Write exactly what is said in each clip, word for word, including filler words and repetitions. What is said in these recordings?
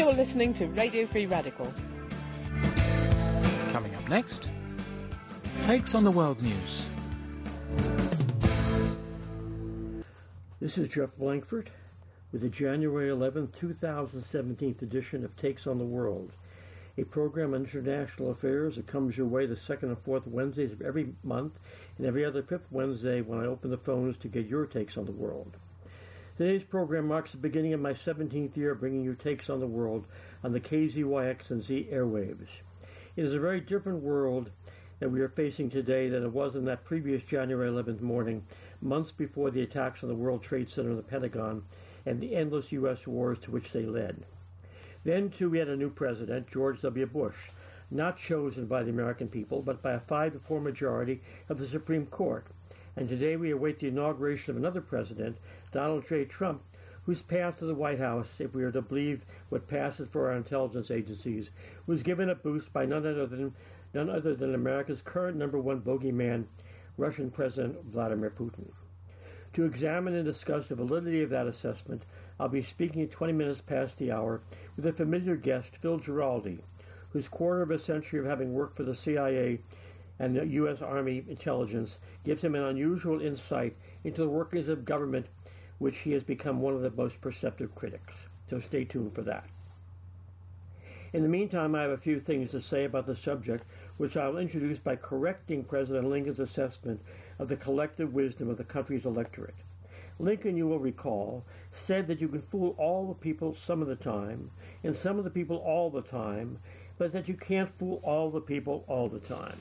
You're listening to Radio Free Radical. Coming up next, Takes on the World News. This is Jeff Blankford with the January eleventh, twenty seventeen edition of Takes on the World, a program on international affairs that comes your way the second and fourth Wednesdays of every month and every other fifth Wednesday when I open the phones to get your takes on the world. Today's program marks the beginning of my seventeenth year bringing you takes on the world on the K Z Y X and Z airwaves. It is a very different world that we are facing today than it was in that previous January eleventh morning, months before the attacks on the World Trade Center and the Pentagon and the endless U S wars to which they led. Then, too, we had a new president, George W. Bush, not chosen by the American people, but by a five to four majority of the Supreme Court. And today we await the inauguration of another president, Donald J. Trump, whose path to the White House, if we are to believe what passes for our intelligence agencies, was given a boost by none other than, none other than America's current number one bogeyman, Russian President Vladimir Putin. To examine and discuss the validity of that assessment, I'll be speaking at twenty minutes past the hour with a familiar guest, Phil Giraldi, whose quarter of a century of having worked for the C I A and the U S Army intelligence gives him an unusual insight into the workings of government, which he has become one of the most perceptive critics. So stay tuned for that. In the meantime, I have a few things to say about the subject, which I will introduce by correcting President Lincoln's assessment of the collective wisdom of the country's electorate. Lincoln, you will recall, said that you can fool all the people some of the time, and some of the people all the time, but that you can't fool all the people all the time.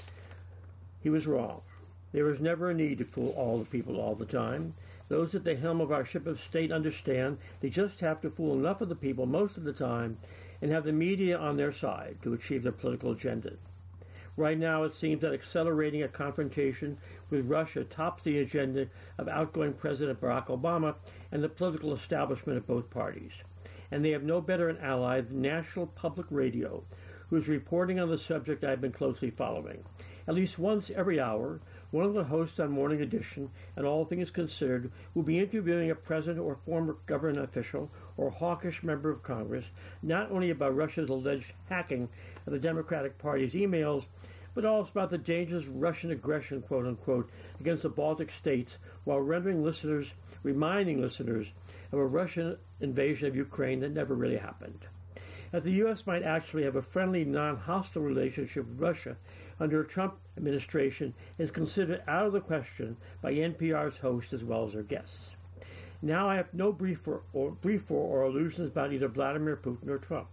He was wrong. There is never a need to fool all the people all the time. Those at the helm of our ship of state understand they just have to fool enough of the people most of the time and have the media on their side to achieve their political agenda. Right now, it seems that accelerating a confrontation with Russia tops the agenda of outgoing President Barack Obama and the political establishment of both parties. And they have no better an ally than National Public Radio, whose reporting on the subject I have been closely following. At least once every hour, one of the hosts on Morning Edition and All Things Considered will be interviewing a president or former government official or hawkish member of Congress, not only about Russia's alleged hacking of the Democratic Party's emails, but also about the dangerous Russian aggression, quote-unquote, against the Baltic states, while rendering listeners, reminding listeners of a Russian invasion of Ukraine that never really happened. That the U S might actually have a friendly, non-hostile relationship with Russia under a Trump administration is considered out of the question by N P R's host as well as their guests. Now I have no brief or, or, brief or, or illusions about either Vladimir Putin or Trump.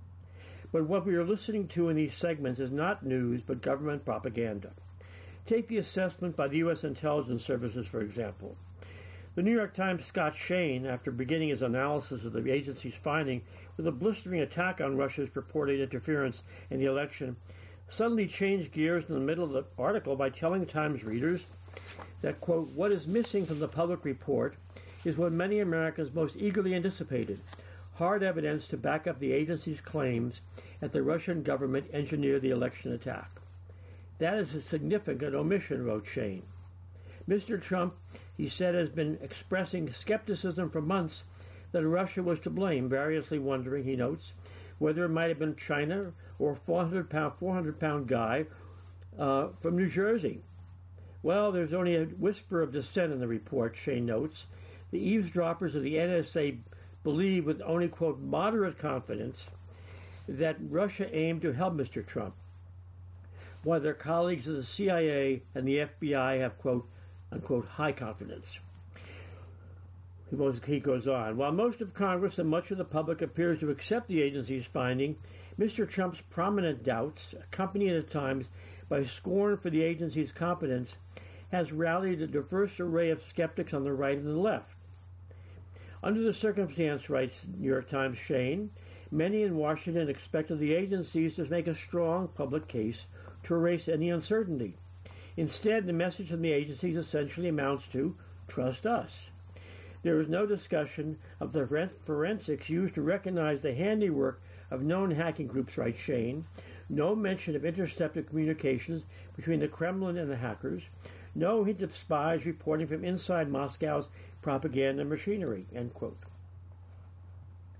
But what we are listening to in these segments is not news, but government propaganda. Take the assessment by the U S intelligence services, for example. The New York Times' Scott Shane, after beginning his analysis of the agency's finding with a blistering attack on Russia's purported interference in the election, suddenly changed gears in the middle of the article by telling Times readers that, quote, what is missing from the public report is what many Americans most eagerly anticipated, hard evidence to back up the agency's claims that the Russian government engineered the election attack. That is a significant omission, wrote Shane. Mister Trump, he said, has been expressing skepticism for months that Russia was to blame, variously wondering, he notes, whether it might have been China or a four hundred pound guy uh, from New Jersey. Well, there's only a whisper of dissent in the report, Shane notes. The eavesdroppers of the N S A believe with only, quote, moderate confidence that Russia aimed to help Mister Trump, while their colleagues of the C I A and the F B I have, quote, unquote, high confidence. He goes, he goes on. While most of Congress and much of the public appears to accept the agency's finding, Mister Trump's prominent doubts, accompanied at times by scorn for the agency's competence, has rallied a diverse array of skeptics on the right and the left. Under the circumstance, writes New York Times' Shane, many in Washington expected the agencies to make a strong public case to erase any uncertainty. Instead, the message from the agencies essentially amounts to, trust us. There is no discussion of the forensics used to recognize the handiwork of known hacking groups, writes Shane, no mention of intercepted communications between the Kremlin and the hackers, no hint of spies reporting from inside Moscow's propaganda machinery, end quote.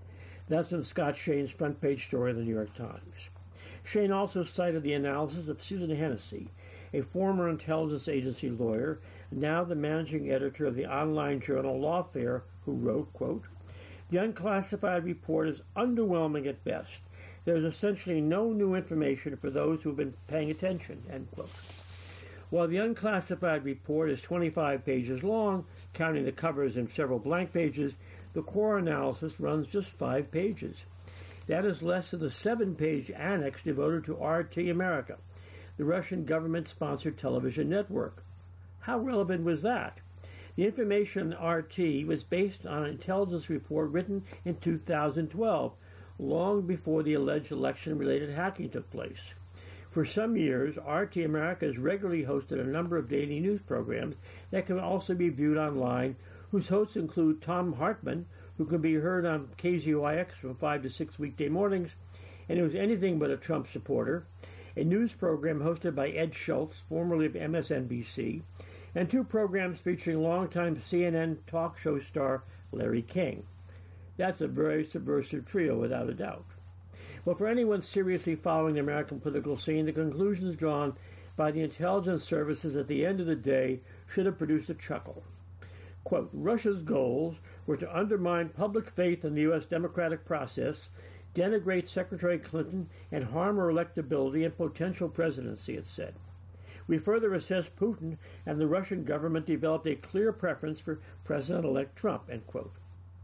That's in Scott Shane's front-page story in the New York Times. Shane also cited the analysis of Susan Hennessy, a former intelligence agency lawyer, now the managing editor of the online journal Lawfare, who wrote, quote, "The unclassified report is underwhelming at best. There is essentially no new information for those who have been paying attention," end quote. While the unclassified report is twenty-five pages long, counting the covers and several blank pages, the core analysis runs just five pages. That is less than the seven-page annex devoted to R T America, the Russian government-sponsored television network. How relevant was that? The information in R T was based on an intelligence report written in two thousand twelve, long before the alleged election-related hacking took place. For some years, R T America has regularly hosted a number of daily news programs that can also be viewed online, whose hosts include Tom Hartman, who can be heard on K Z Y X from five to six weekday mornings, and who is anything but a Trump supporter, a news program hosted by Ed Schultz, formerly of M S N B C, and two programs featuring longtime C N N talk show star Larry King. That's a very subversive trio, without a doubt. Well, for anyone seriously following the American political scene, the conclusions drawn by the intelligence services at the end of the day should have produced a chuckle. Quote, "Russia's goals were to undermine public faith in the U S democratic process, denigrate Secretary Clinton, and harm her electability and potential presidency," it said. "We further assessed Putin, and the Russian government developed a clear preference for President-elect Trump," end quote.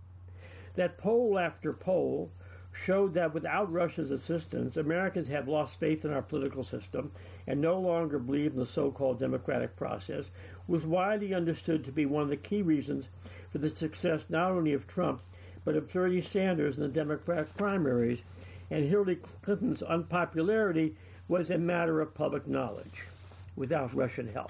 That poll after poll showed that without Russia's assistance, Americans have lost faith in our political system and no longer believe in the so-called democratic process, was widely understood to be one of the key reasons for the success not only of Trump, but of Bernie Sanders in the Democratic primaries, and Hillary Clinton's unpopularity was a matter of public knowledge, without Russian help.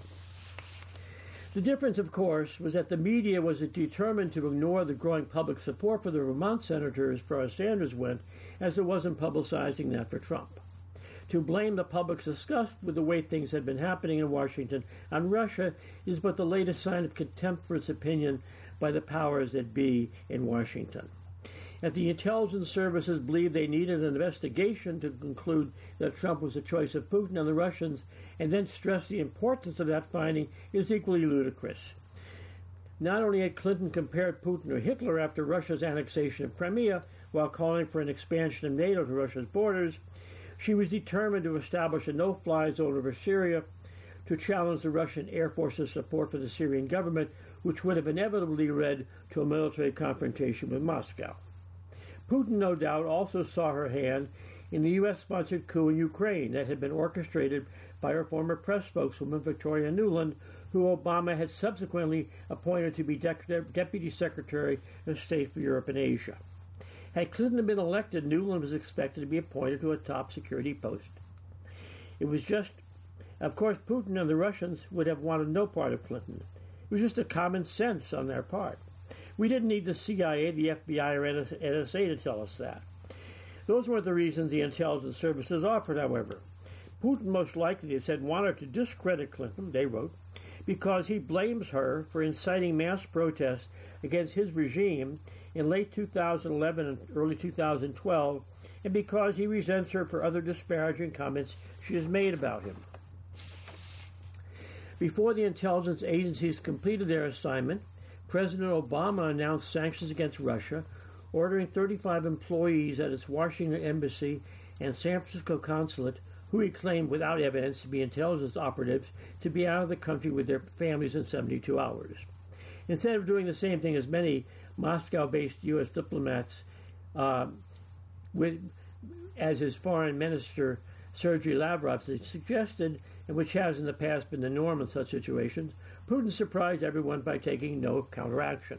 The difference, of course, was that the media was determined to ignore the growing public support for the Vermont senator as far as Sanders went, as it wasn't publicizing that for Trump. To blame the public's disgust with the way things had been happening in Washington on Russia is but the latest sign of contempt for its opinion by the powers that be in Washington. That the intelligence services believed they needed an investigation to conclude that Trump was the choice of Putin and the Russians, and then stress the importance of that finding, is equally ludicrous. Not only had Clinton compared Putin to Hitler after Russia's annexation of Crimea, while calling for an expansion of NATO to Russia's borders, she was determined to establish a no-fly zone over Syria, to challenge the Russian Air Force's support for the Syrian government, which would have inevitably led to a military confrontation with Moscow. Putin, no doubt, also saw her hand in the U S-sponsored coup in Ukraine that had been orchestrated by her former press spokeswoman, Victoria Nuland, who Obama had subsequently appointed to be De- Deputy Secretary of State for Europe and Asia. Had Clinton been elected, Nuland was expected to be appointed to a top security post. It was just, of course, Putin and the Russians would have wanted no part of Clinton. It was just a common sense on their part. We didn't need the C I A, the F B I, or N S A to tell us that. Those weren't the reasons the intelligence services offered, however. Putin most likely said wanted to discredit Clinton, they wrote, because he blames her for inciting mass protests against his regime in late two thousand eleven and early two thousand twelve, and because he resents her for other disparaging comments she has made about him. Before the intelligence agencies completed their assignment, President Obama announced sanctions against Russia, ordering thirty-five employees at its Washington embassy and San Francisco consulate, who he claimed without evidence to be intelligence operatives, to be out of the country with their families in seventy-two hours. Instead of doing the same thing as many Moscow-based U S diplomats, uh, with, as his foreign minister Sergei Lavrov suggested, and which has in the past been the norm in such situations, Putin surprised everyone by taking no counteraction.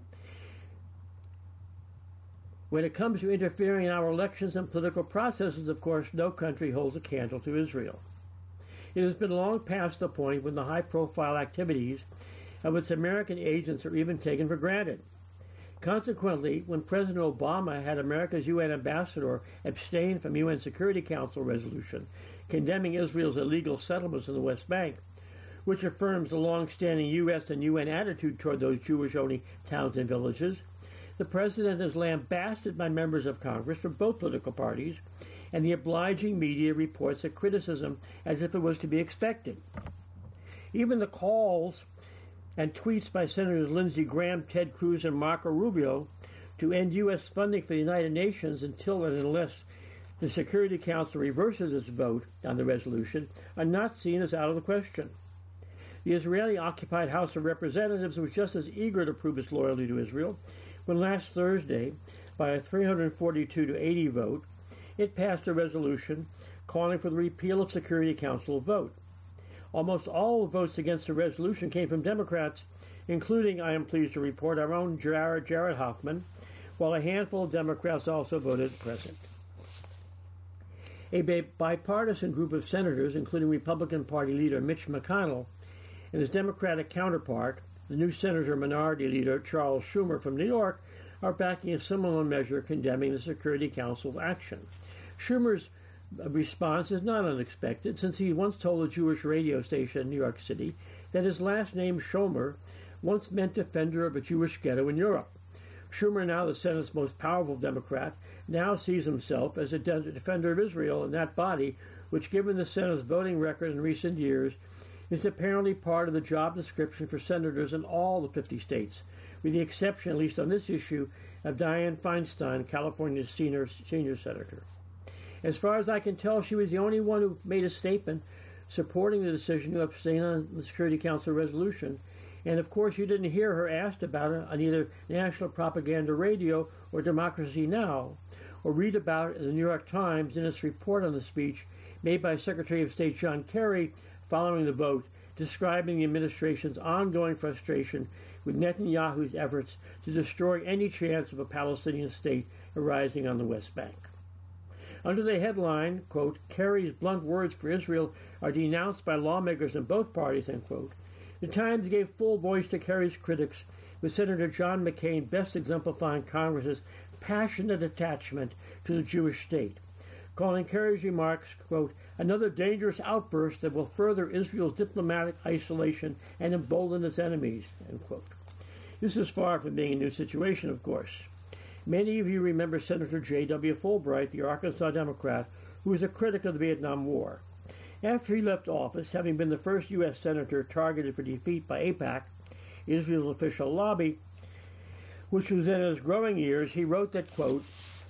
When it comes to interfering in our elections and political processes, of course, no country holds a candle to Israel. It has been long past the point when the high-profile activities of its American agents are even taken for granted. Consequently, when President Obama had America's U N ambassador abstain from U N Security Council resolution condemning Israel's illegal settlements in the West Bank, which affirms the long-standing U S and U N attitude toward those Jewish-only towns and villages, the president is lambasted by members of Congress from both political parties, and the obliging media reports a criticism as if it was to be expected. Even the calls and tweets by Senators Lindsey Graham, Ted Cruz, and Marco Rubio to end U S funding for the United Nations until and unless the Security Council reverses its vote on the resolution are not seen as out of the question. The Israeli-occupied House of Representatives was just as eager to prove its loyalty to Israel when last Thursday, by a three hundred forty-two to eighty vote, it passed a resolution calling for the repeal of Security Council vote. Almost all the votes against the resolution came from Democrats, including, I am pleased to report, our own Jared, Jared Hoffman, while a handful of Democrats also voted present. A bipartisan group of senators, including Republican Party leader Mitch McConnell and his Democratic counterpart, the new Senator Minority Leader Charles Schumer from New York, are backing a similar measure condemning the Security Council action. Schumer's response is not unexpected, since he once told a Jewish radio station in New York City that his last name, Schomer, once meant defender of a Jewish ghetto in Europe. Schumer, now the Senate's most powerful Democrat, now sees himself as a de- defender of Israel in that body, which, given the Senate's voting record in recent years, is apparently part of the job description for senators in all the fifty states, with the exception, at least on this issue, of Dianne Feinstein, California's senior, senior senator. As far as I can tell, she was the only one who made a statement supporting the decision to abstain on the Security Council resolution. And of course, you didn't hear her asked about it on either National Propaganda Radio or Democracy Now!, or read about it in the New York Times in its report on the speech made by Secretary of State John Kerry following the vote, describing the administration's ongoing frustration with Netanyahu's efforts to destroy any chance of a Palestinian state arising on the West Bank. Under the headline, quote, Kerry's blunt words for Israel are denounced by lawmakers in both parties, end quote, the Times gave full voice to Kerry's critics, with Senator John McCain best exemplifying Congress's passionate attachment to the Jewish state, calling Kerry's remarks, quote, another dangerous outburst that will further Israel's diplomatic isolation and embolden its enemies, end quote. This is far from being a new situation, of course. Many of you remember Senator J W Fulbright, the Arkansas Democrat, who was a critic of the Vietnam War. After he left office, having been the first U S senator targeted for defeat by AIPAC, Israel's official lobby, which was in his growing years, he wrote that, quote,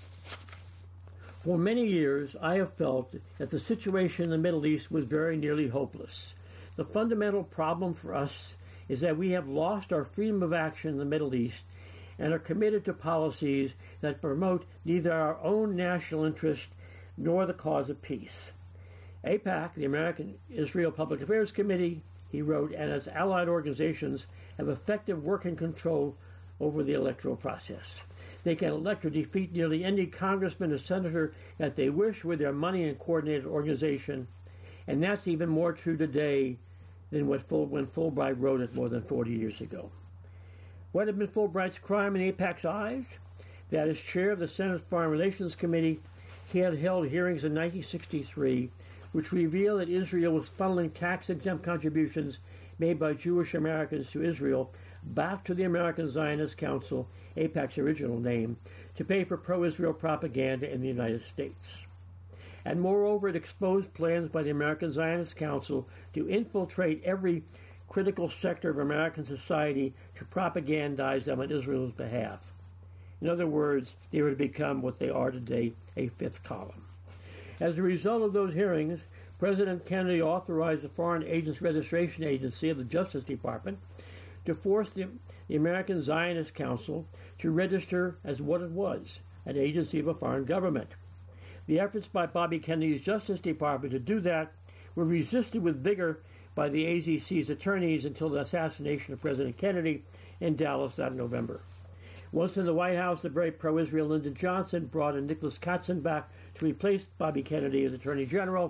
for many years, I have felt that the situation in the Middle East was very nearly hopeless. The fundamental problem for us is that we have lost our freedom of action in the Middle East and are committed to policies that promote neither our own national interest nor the cause of peace. AIPAC, the American Israel Public Affairs Committee, he wrote, and its allied organizations have effective working control over the electoral process. They can elect or defeat nearly any congressman or senator that they wish with their money and coordinated organization, and that's even more true today than what Ful- when Fulbright wrote it more than forty years ago. What had been Fulbright's crime in AIPAC's eyes? That as chair of the Senate Foreign Relations Committee, he had held hearings in nineteen sixty-three which revealed that Israel was funneling tax-exempt contributions made by Jewish Americans to Israel back to the American Zionist Council, AIPAC's original name, to pay for pro-Israel propaganda in the United States. And moreover, it exposed plans by the American Zionist Council to infiltrate every critical sector of American society to propagandize them on Israel's behalf. In other words, they were to become what they are today, a fifth column. As a result of those hearings, President Kennedy authorized the Foreign Agents Registration Agency of the Justice Department to force the, the American Zionist Council to register as what it was, an agency of a foreign government. The efforts by Bobby Kennedy's Justice Department to do that were resisted with vigor by the A Z C's attorneys until the assassination of President Kennedy in Dallas that November. Once in the White House, the very pro-Israel Lyndon Johnson brought in Nicholas Katzenbach to replace Bobby Kennedy as Attorney General,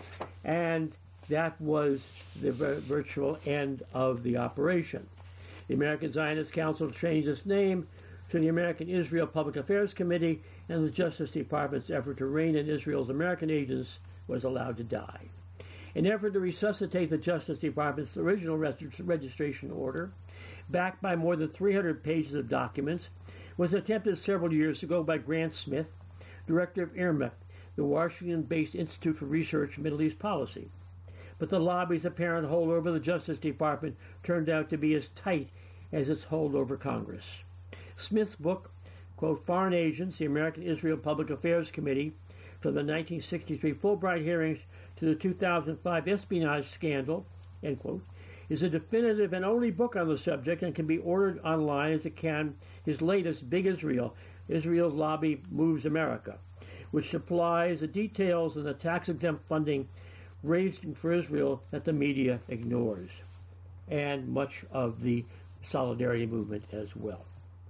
and that was the virtual end of the operation. The American Zionist Council changed its name to the American Israel Public Affairs Committee, and the Justice Department's effort to rein in Israel's American agents was allowed to die. In an effort to resuscitate the Justice Department's original registration order, backed by more than three hundred pages of documents, was attempted several years ago by Grant Smith, director of I R M A, the Washington-based Institute for Research in Middle East Policy. But the lobby's apparent hold over the Justice Department turned out to be as tight as its hold over Congress. Smith's book, quote, Foreign Agents, the American-Israel Public Affairs Committee, from the nineteen sixty-three Fulbright hearings to the two thousand five espionage scandal, end quote, is a definitive and only book on the subject and can be ordered online as it can his latest, Big Israel, Israel's Lobby Moves America, which supplies the details of the tax-exempt funding raised for Israel that the media ignores, and much of the solidarity movement as well.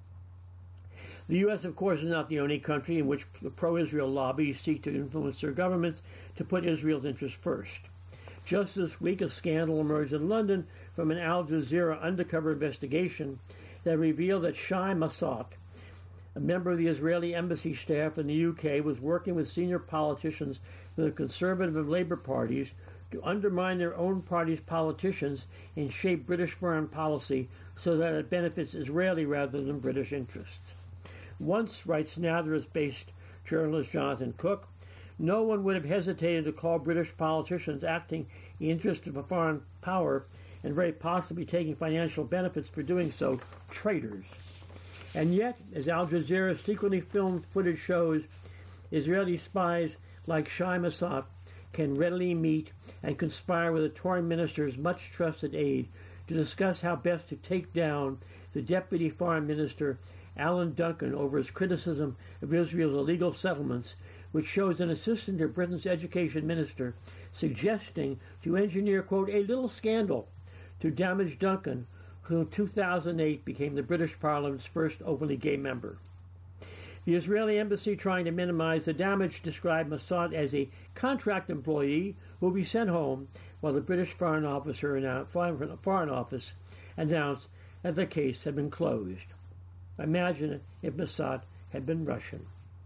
The U S, of course, is not the only country in which the pro-Israel lobbies seek to influence their governments to put Israel's interests first. Just this week, a scandal emerged in London from an Al Jazeera undercover investigation that revealed that Shai Massad, a member of the Israeli embassy staff in the U K, was working with senior politicians from the Conservative and Labour parties to undermine their own party's politicians and shape British foreign policy so that it benefits Israeli rather than British interests. Once, writes Nazareth-based journalist Jonathan Cook, no one would have hesitated to call British politicians acting in the interest of a foreign power and very possibly taking financial benefits for doing so traitors. And yet, as Al Jazeera's secretly filmed footage shows, Israeli spies like Shai Massad can readily meet and conspire with the Tory minister's much-trusted aide to discuss how best to take down the deputy foreign minister Alan Duncan over his criticism of Israel's illegal settlements, which shows an assistant to Britain's education minister suggesting to engineer, quote, a little scandal to damage Duncan, who in two thousand eight became the British Parliament's first openly gay member. The Israeli embassy, trying to minimize the damage, described Massad as a contract employee who will be sent home, while the British Foreign Officer announced, Foreign Office announced that the case had been closed. Imagine if Massad had been Russian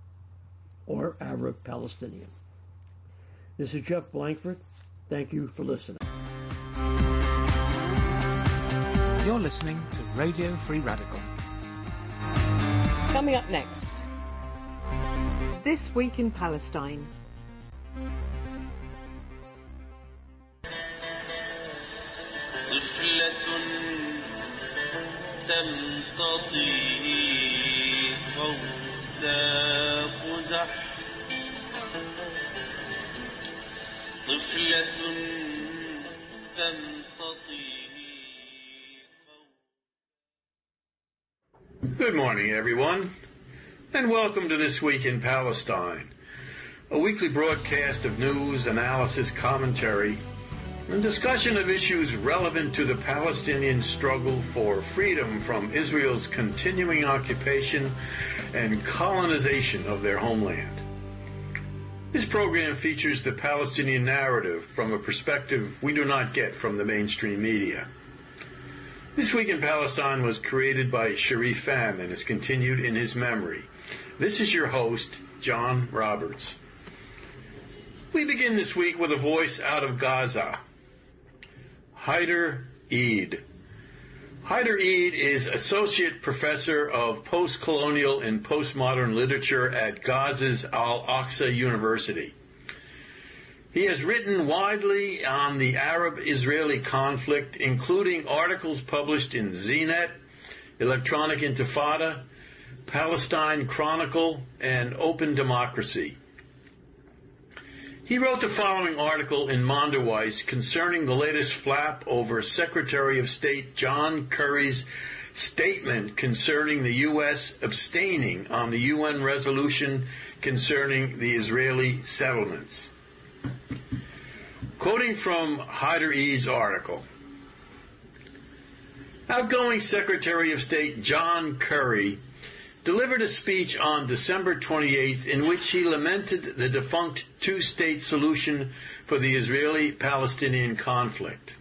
or Arab-Palestinian. This is Jeff Blankford. Thank you for listening. You're listening to Radio Free Radical. Coming up next, This Week in Palestine. Good morning, everyone, and welcome to This Week in Palestine, a weekly broadcast of news, analysis, commentary, and discussion of issues relevant to the Palestinian struggle for freedom from Israel's continuing occupation and colonization of their homeland. This program features the Palestinian narrative from a perspective we do not get from the mainstream media. This Week in Palestine was created by Sharif Pham and is continued in his memory. This is your host, John Roberts. We begin this week with a voice out of Gaza. Haider Eid. Haider Eid is Associate Professor of Post-Colonial and Postmodern Literature at Gaza's Al-Aqsa University. He has written widely on the Arab-Israeli conflict, including articles published in Z-Net, Electronic Intifada, Palestine Chronicle, and Open Democracy. He wrote the following article in Mondoweiss concerning the latest flap over Secretary of State John Kerry's statement concerning the U S abstaining on the U N resolution concerning the Israeli settlements. Quoting from Haider Eid's article, outgoing Secretary of State John Kerry delivered a speech on December twenty-eighth in which he lamented the defunct two-state solution for the Israeli-Palestinian conflict.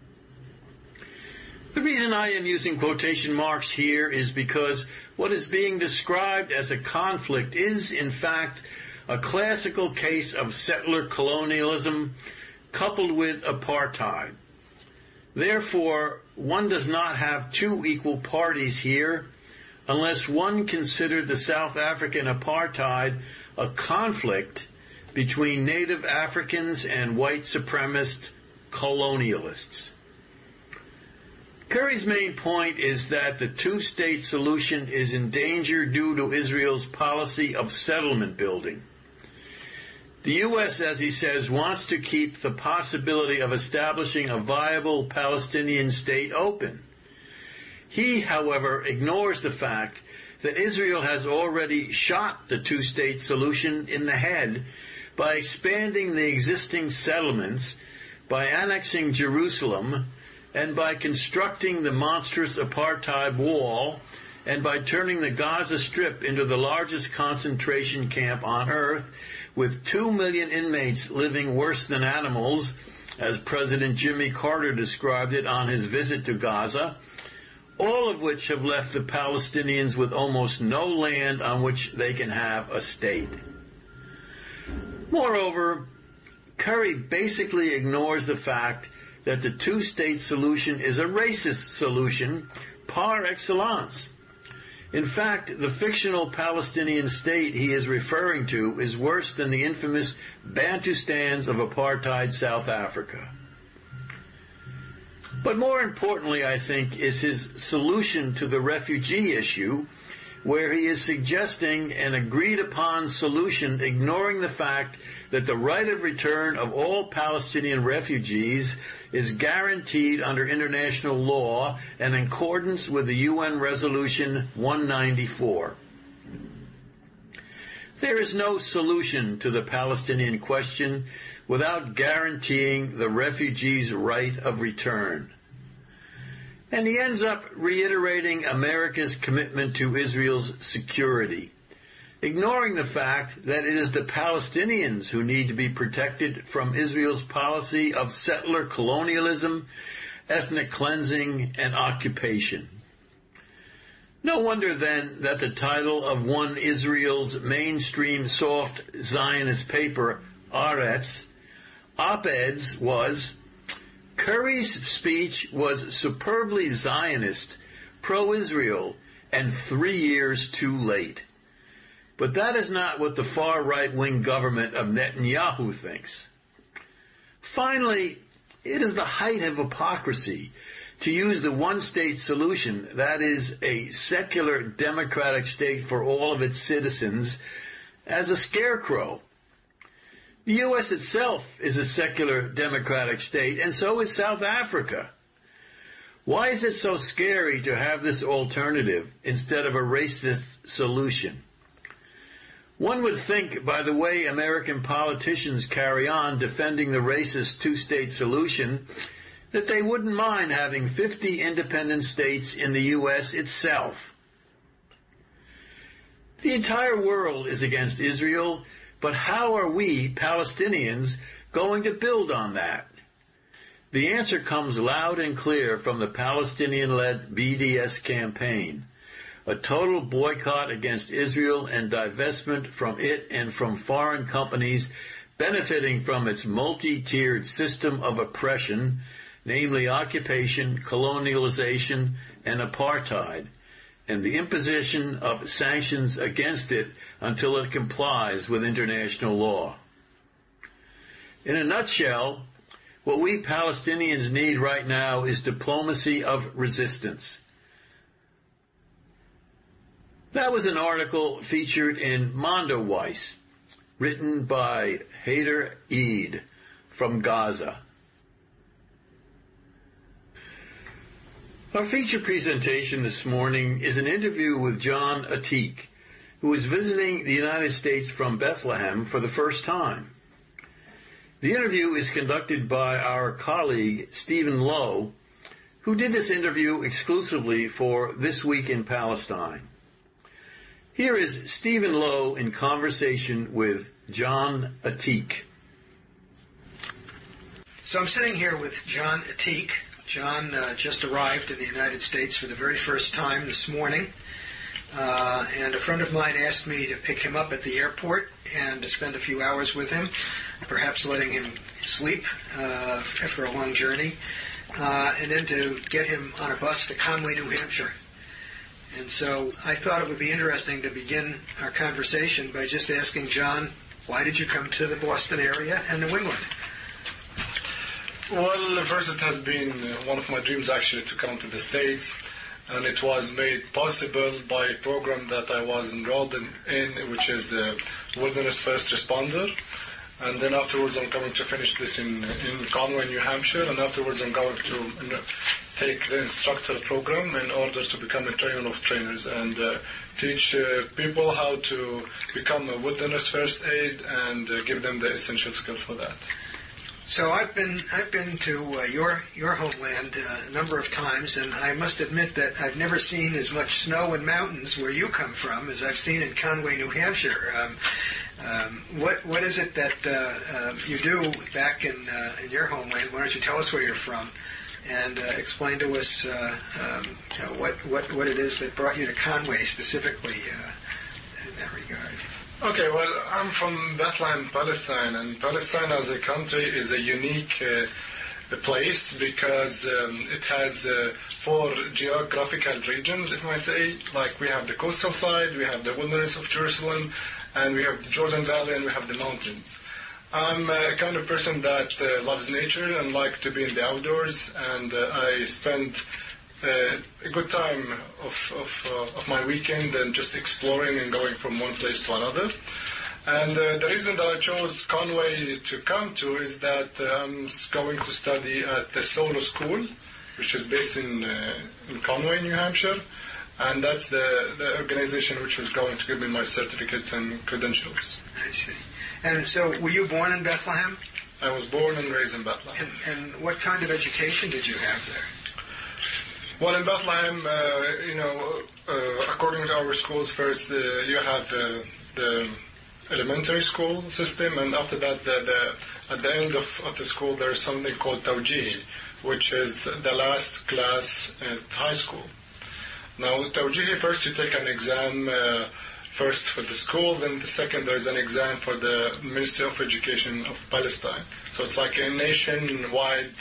The reason I am using quotation marks here is because what is being described as a conflict is, in fact, a classical case of settler colonialism coupled with apartheid. Therefore, one does not have two equal parties here, unless one considered the South African apartheid a conflict between native Africans and white supremacist colonialists. Curry's main point is that the two-state solution is in danger due to Israel's policy of settlement building. The U S, as he says, wants to keep the possibility of establishing a viable Palestinian state open. He, however, ignores the fact that Israel has already shot the two-state solution in the head by expanding the existing settlements, by annexing Jerusalem, and by constructing the monstrous apartheid wall, and by turning the Gaza Strip into the largest concentration camp on earth, with two million inmates living worse than animals, as President Jimmy Carter described it on his visit to Gaza, all of which have left the Palestinians with almost no land on which they can have a state. Moreover, Curry basically ignores the fact that the two-state solution is a racist solution par excellence. In fact, the fictional Palestinian state he is referring to is worse than the infamous Bantustans of apartheid South Africa. But more importantly, I think, is his solution to the refugee issue, where he is suggesting an agreed-upon solution ignoring the fact that the right of return of all Palestinian refugees is guaranteed under international law and in accordance with the U N Resolution one ninety-four. There is no solution to the Palestinian question without guaranteeing the refugees' right of return. And he ends up reiterating America's commitment to Israel's security, ignoring the fact that it is the Palestinians who need to be protected from Israel's policy of settler colonialism, ethnic cleansing, and occupation. No wonder, then, that the title of one Israel's mainstream soft Zionist paper, Haaretz, op-eds was, "Curry's speech was superbly Zionist, pro-Israel, and three years too late." But that is not what the far right-wing government of Netanyahu thinks. Finally, it is the height of hypocrisy to use the one-state solution, that is, a secular democratic state for all of its citizens, as a scarecrow. The U S itself is a secular democratic state, and so is South Africa. Why is it so scary to have this alternative instead of a racist solution? One would think, by the way American politicians carry on defending the racist two-state solution, that they wouldn't mind having fifty independent states in the U S itself. The entire world is against Israel, but how are we, Palestinians, going to build on that? The answer comes loud and clear from the Palestinian-led B D S campaign. A total boycott against Israel and divestment from it and from foreign companies benefiting from its multi-tiered system of oppression, namely occupation, colonialization, and apartheid, and the imposition of sanctions against it until it complies with international law. In a nutshell, what we Palestinians need right now is diplomacy of resistance. That was an article featured in Mondoweiss, written by Haider Eid from Gaza. Our feature presentation this morning is an interview with John Atik, who is visiting the United States from Bethlehem for the first time. The interview is conducted by our colleague, Stephen Lowe, who did this interview exclusively for This Week in Palestine. Here is Stephen Lowe in conversation with John Atik. So I'm sitting here with John Atik. John uh, just arrived in the United States for the very first time this morning, uh, and a friend of mine asked me to pick him up at the airport and to spend a few hours with him, perhaps letting him sleep uh, after a long journey, uh, and then to get him on a bus to Conway, New Hampshire. And so I thought it would be interesting to begin our conversation by just asking John, why did you come to the Boston area and New England? Well, first it has been one of my dreams actually to come to the States, and it was made possible by a program that I was enrolled in, in which is uh, Wilderness First Responder. And then afterwards I'm going to finish this in, in Conway, New Hampshire, and afterwards I'm going to you know, take the instructor program in order to become a trainer of trainers and uh, teach uh, people how to become a wilderness first aid and uh, give them the essential skills for that. So I've been I've been to uh, your your homeland uh, a number of times, and I must admit that I've never seen as much snow and mountains where you come from as I've seen in Conway, New Hampshire. Um, um, what what is it that uh, uh, you do back in uh, in your homeland? Why don't you tell us where you're from, and uh, explain to us uh, um, you know, what what what it is that brought you to Conway specifically uh, in that regard. Okay, well, I'm from Bethlehem, Palestine, and Palestine as a country is a unique uh, place because um, it has uh, four geographical regions, if I say. Like we have the coastal side, we have the wilderness of Jerusalem, and we have the Jordan Valley, and we have the mountains. I'm a kind of person that uh, loves nature and like to be in the outdoors, and uh, I spend Uh, a good time of of, uh, of my weekend and just exploring and going from one place to another. And uh, the reason that I chose Conway to come to is that uh, I'm going to study at the Solo School, which is based in uh, in Conway, New Hampshire, and that's the, the organization which was going to give me my certificates and credentials. I see. And so were you born in Bethlehem? I was born and raised in Bethlehem. And, and what kind of education did you have there? Well, in Bethlehem, uh, you know, uh, according to our schools, first uh, you have uh, the elementary school system, and after that, the, the, at the end of, of the school, there is something called Tawjih, which is the last class at high school. Now, Tawjih, first you take an exam uh, first for the school, then the second there is an exam for the Ministry of Education of Palestine. So it's like a nationwide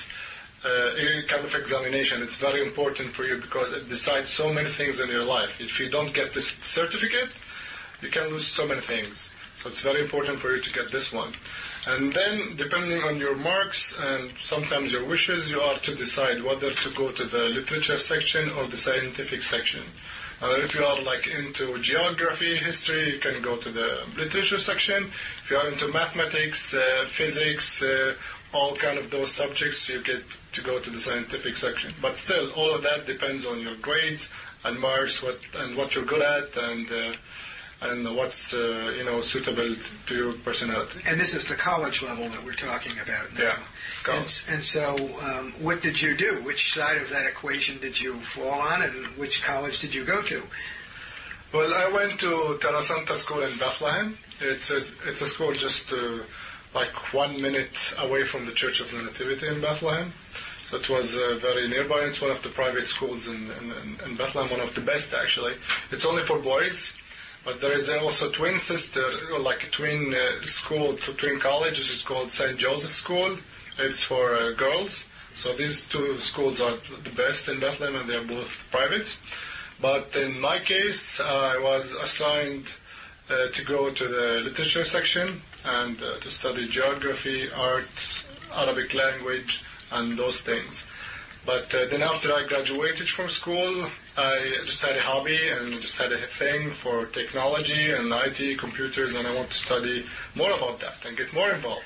Uh, kind of examination. It's very important for you because it decides so many things in your life. If you don't get this certificate, you can lose so many things. So it's very important for you to get this one. And then, depending on your marks and sometimes your wishes, you are to decide whether to go to the literature section or the scientific section. Uh, if you are like into geography, history, you can go to the literature section. If you are into mathematics, uh, physics, uh, all kind of those subjects, you get to go to the scientific section. But still, all of that depends on your grades and marks, what and what you're good at, and uh, and what's uh, you know suitable to your personality. And this is the college level that we're talking about now. Yeah. And, and so, um, what did you do? Which side of that equation did you fall on, and which college did you go to? Well, I went to Terra Santa School in Bethlehem. It's a, it's a school just uh, like one minute away from the Church of the Nativity in Bethlehem. So it was uh, very nearby. It's one of the private schools in, in, in Bethlehem, one of the best actually. It's only for boys, but there is also a twin sister, like a twin uh, school, twin college. It's called Saint Joseph School. It's for uh, girls. So these two schools are the best in Bethlehem, and they're both private. But in my case, uh, I was assigned uh, to go to the literature section and uh, to study geography, art, Arabic language, and those things. But uh, then after I graduated from school, I just had a hobby and just had a thing for technology and I T, computers, and I want to study more about that and get more involved.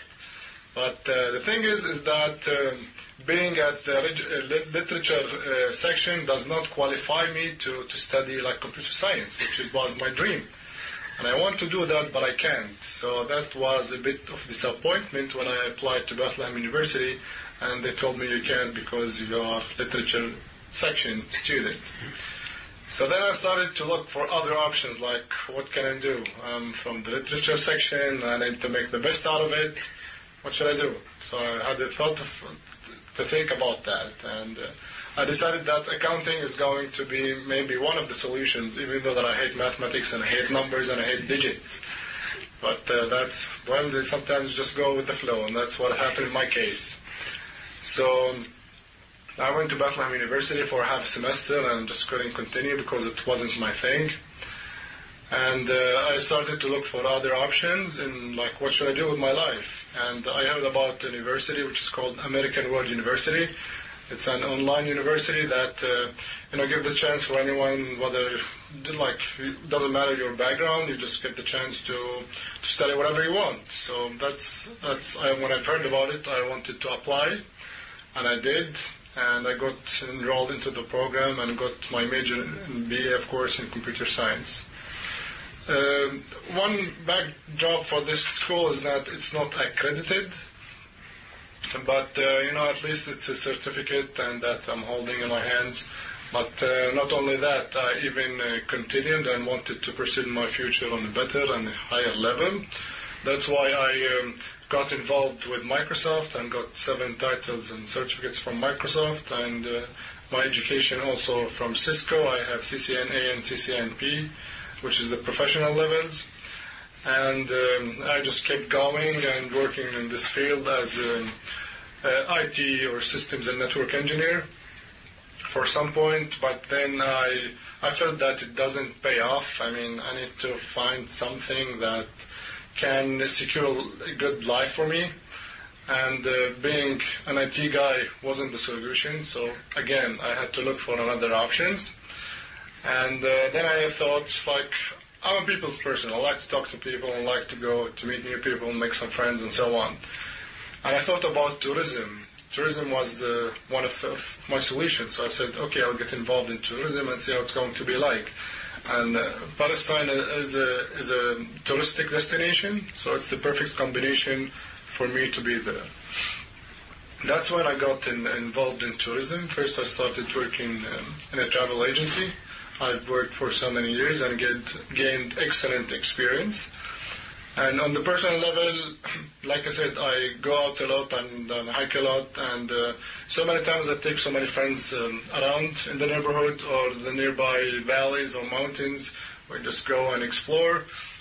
But uh, the thing is, is that um, being at the uh, literature uh, section does not qualify me to, to study like computer science, which is, was my dream. And I want to do that, but I can't. So that was a bit of disappointment when I applied to Bethlehem University, and they told me you can't because you are literature section student. So then I started to look for other options, like what can I do? I'm from the literature section, I need to make the best out of it. What should I do? So I had the thought of, to think about that, and uh, I decided that accounting is going to be maybe one of the solutions, even though that I hate mathematics and I hate numbers and I hate digits. But uh, that's, well, they sometimes just go with the flow, and that's what happened in my case. So I went to Bethlehem University for half a semester and just couldn't continue because it wasn't my thing. And uh, I started to look for other options and like, what should I do with my life? And I heard about a university which is called American World University. It's an online university that uh, you know give the chance for anyone, whether like it doesn't matter your background, you just get the chance to, to study whatever you want. So that's that's I, when I heard about it, I wanted to apply, and I did. And I got enrolled into the program and got my major in B A, of course, in computer science. Uh, one backdrop for this school is that it's not accredited, but uh, you know, at least it's a certificate and that I'm holding in my hands. But uh, not only that, I even uh, continued and wanted to pursue my future on a better and higher level. That's why I um, got involved with Microsoft and got seven titles and certificates from Microsoft, and uh, my education also from Cisco. I have C C N A and C C N P, which is the professional levels. And um, I just kept going and working in this field as an I T or systems and network engineer for some point, but then I I felt that it doesn't pay off. I mean, I need to find something that can secure a good life for me. And uh, being an I T guy wasn't the solution, so again, I had to look for other options. And uh, then I thought, like, I'm a people's person. I like to talk to people, I like to go to meet new people, make some friends, and so on. And I thought about tourism. Tourism was the one of, of my solutions. So I said, okay, I'll get involved in tourism and see how it's going to be like. And uh, Palestine is a, is a touristic destination, so it's the perfect combination for me to be there. That's when I got in, involved in tourism. First, I started working um, in a travel agency. I've worked for so many years and get, gained excellent experience. And on the personal level, like I said, I go out a lot and um, hike a lot, and uh, so many times I take so many friends um, around in the neighborhood or the nearby valleys or mountains. We just go and explore.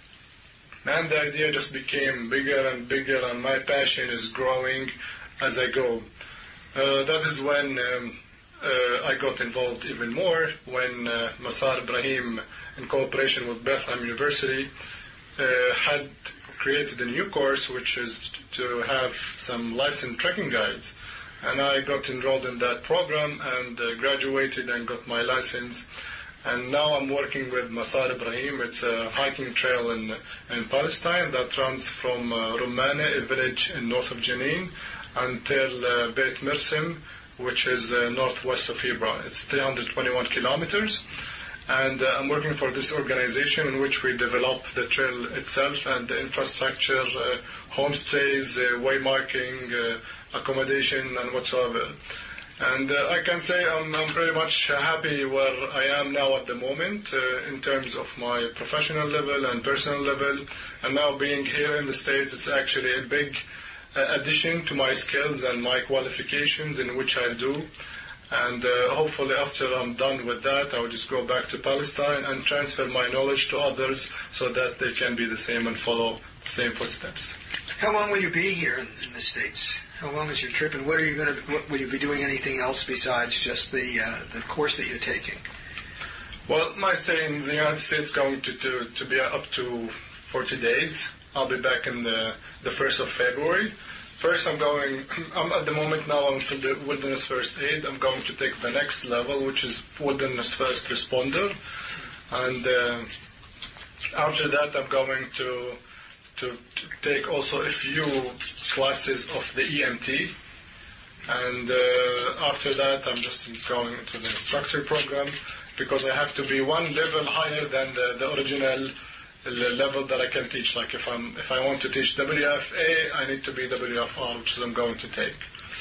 And the idea just became bigger and bigger, and my passion is growing as I go. Uh, that is when um, uh, I got involved even more, when uh, Masar Ibrahim, in cooperation with Bethlehem University, uh, had created a new course, which is to have some licensed trekking guides. And I got enrolled in that program and uh, graduated and got my license. And now I'm working with Masar Ibrahim. It's a hiking trail in in Palestine that runs from uh, Rumana, a village in north of Jenin, until uh, Beit Mirsim, which is uh, northwest of Hebron. It's three hundred twenty-one kilometers. And uh, I'm working for this organization in which we develop the trail itself and the infrastructure, uh, homestays, uh, waymarking, uh, accommodation, and whatsoever. And uh, I can say I'm, I'm pretty much happy where I am now at the moment uh, in terms of my professional level and personal level. And now being here in the States, it's actually a big uh, addition to my skills and my qualifications in which I do. And uh, hopefully after I'm done with that, I will just go back to Palestine and transfer my knowledge to others so that they can be the same and follow the same footsteps. How long will you be here in, in the States? How long is your trip, and what are you going to? What, will you be doing anything else besides just the uh, the course that you're taking? Well, my stay in the United States is going to, to to be up to forty days. I'll be back in the the first of February. First, I'm going. I'm at the moment now. I'm for the Wilderness First Aid. I'm going to take the next level, which is Wilderness First Responder, and uh, after that, I'm going to. To, to take also a few classes of the E M T, and uh, after that I'm just going into the instructor program because I have to be one level higher than the, the original level that I can teach. Like if I'm if I want to teach W F A, I need to be W F R, which is I'm going to take.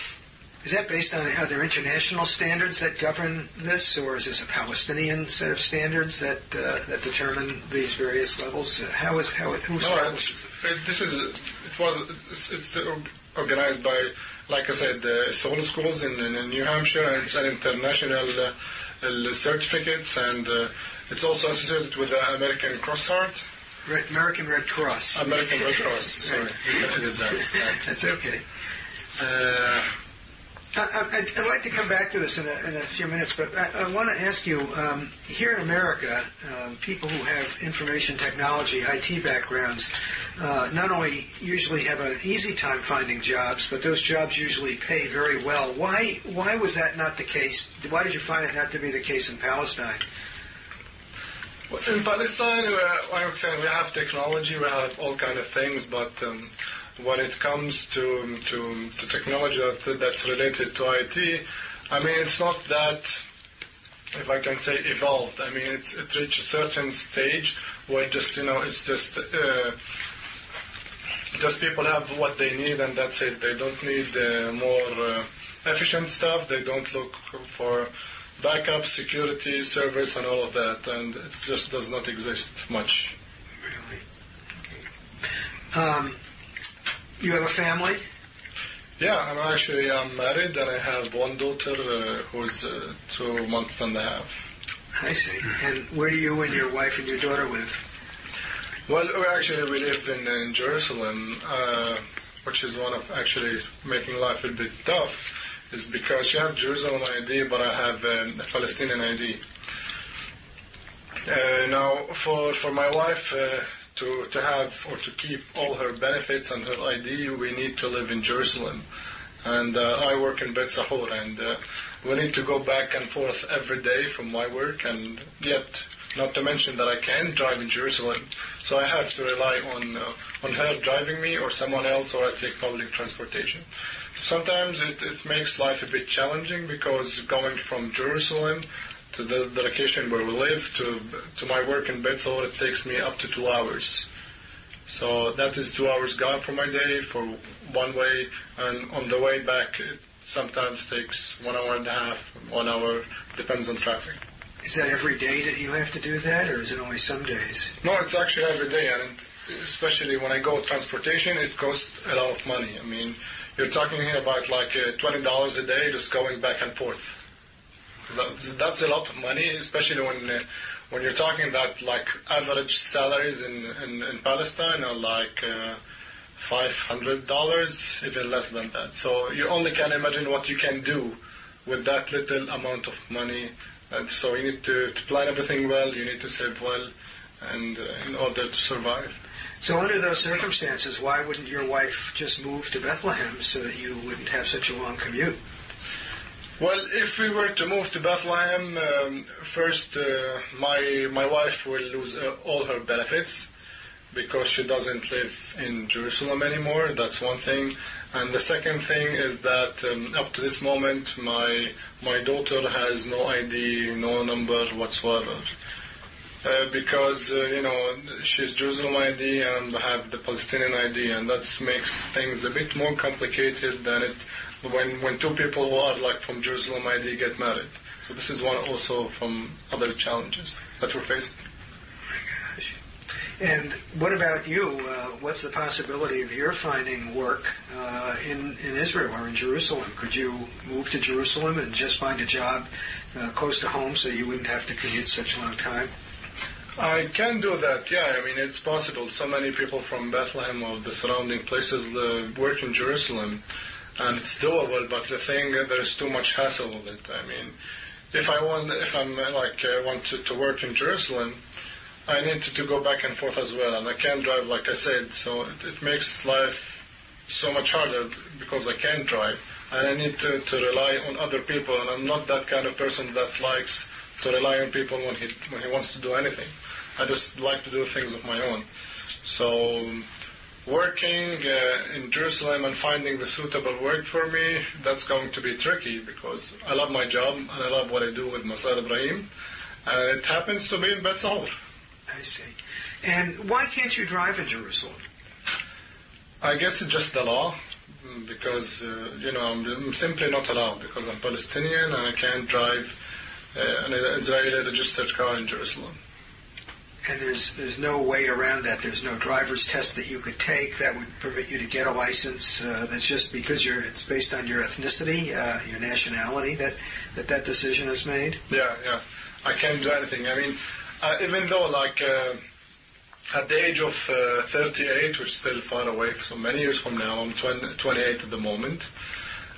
Is that based on, are there international standards that govern this, or is this a Palestinian set of standards that uh, that determine these various levels? Uh, how is how it who establishes no, it? This is it was it's, it's organized by, like I said, uh, solo schools in, in New Hampshire, and it's an international uh, certificates, and uh, it's also associated with the American Cross Heart. Red, American Red Cross. American Red Cross. Sorry, that. That's okay. Uh, I, I'd like to come back to this in a, in a few minutes, but I, I want to ask you, um, here in America, um, people who have information technology, I T backgrounds, uh, not only usually have an easy time finding jobs, but those jobs usually pay very well. Why, why was that not the case? Why did you find it not to be the case in Palestine? Well, in Palestine, uh, I would say we have technology, we have all kind of things, but um, when it comes to, to to technology that, that's related to I T, I mean, it's not that, if I can say, evolved. I mean, it's it reached a certain stage where just, you know, it's just uh, just people have what they need and that's it. They don't need uh, more uh, efficient stuff. They don't look for backup, security, service, and all of that, and it just does not exist much. Really? Um, you have a family? Yeah, I'm actually I'm married, and I have one daughter uh, who's uh, two months and a half. I see. And where do you and your wife and your daughter live? Well, we actually we live in, in Jerusalem, uh, which is one of actually making life a bit tough. Is because she has Jerusalem I D, but I have um, a Palestinian I D. Uh, now, for for my wife uh, to to have or to keep all her benefits and her I D, we need to live in Jerusalem. And uh, I work in Bet Sahur, and uh, we need to go back and forth every day from my work, and yet, not to mention that I can't drive in Jerusalem, so I have to rely on uh, on her driving me or someone else, or I take public transportation. Sometimes it, it makes life a bit challenging because going from Jerusalem to the, the location where we live to to my work in Bet Sahur, it takes me up to two hours. So that is two hours gone from my day for one way, and on the way back it sometimes takes one hour and a half, one hour, depends on traffic. Is that every day that you have to do that, or is it only some days? No, it's actually every day, and especially when I go transportation, it costs a lot of money. I mean, you're talking here about like uh, twenty dollars a day just going back and forth. That's, that's a lot of money, especially when uh, when you're talking that like average salaries in, in, in Palestine are like uh, five hundred dollars, even less than that. So you only can imagine what you can do with that little amount of money. And so you need to, to plan everything well, you need to save well, and uh, in order to survive. So under those circumstances, why wouldn't your wife just move to Bethlehem so that you wouldn't have such a long commute? Well, if we were to move to Bethlehem, um, first uh, my my wife will lose uh, all her benefits because she doesn't live in Jerusalem anymore. That's one thing. And the second thing is that um, up to this moment, my my daughter has no I D, no number whatsoever. Uh, because, uh, you know, she's Jerusalem I D and have the Palestinian I D, and that makes things a bit more complicated than it when when two people who are like from Jerusalem I D get married. So this is one also from other challenges that we're facing. Oh my gosh. And what about you? Uh, what's the possibility of your finding work uh, in, in Israel or in Jerusalem? Could you move to Jerusalem and just find a job uh, close to home so you wouldn't have to commute such a long time? I can do that, yeah. I mean, it's possible. So many people from Bethlehem or the surrounding places uh, work in Jerusalem, and it's doable. But the thing, uh, there's too much hassle with it. I mean, if I want, if I'm uh, like uh, want to, to work in Jerusalem, I need to, to go back and forth as well, and I can't drive, like I said. So it, it makes life so much harder because I can't drive, and I need to, to rely on other people. And I'm not that kind of person that likes to rely on people when he when he wants to do anything. I just like to do things of my own. So working uh, in Jerusalem and finding the suitable work for me, that's going to be tricky because I love my job and I love what I do with Masar Ibrahim. And it happens to be in Bet Sahur. I see. And why can't you drive in Jerusalem? I guess it's just the law. Because, uh, you know, I'm, I'm simply not allowed because I'm Palestinian and I can't drive Uh, an Israeli registered car in Jerusalem. And there's there's no way around that. There's no driver's test that you could take that would permit you to get a license. Uh, that's just because you're it's based on your ethnicity, uh, your nationality that, that that decision is made. Yeah, yeah. I can't do anything. I mean, uh, even though like uh, at the age of uh, thirty-eight, which is still far away, so many years from now, I'm twenty, twenty-eight at the moment.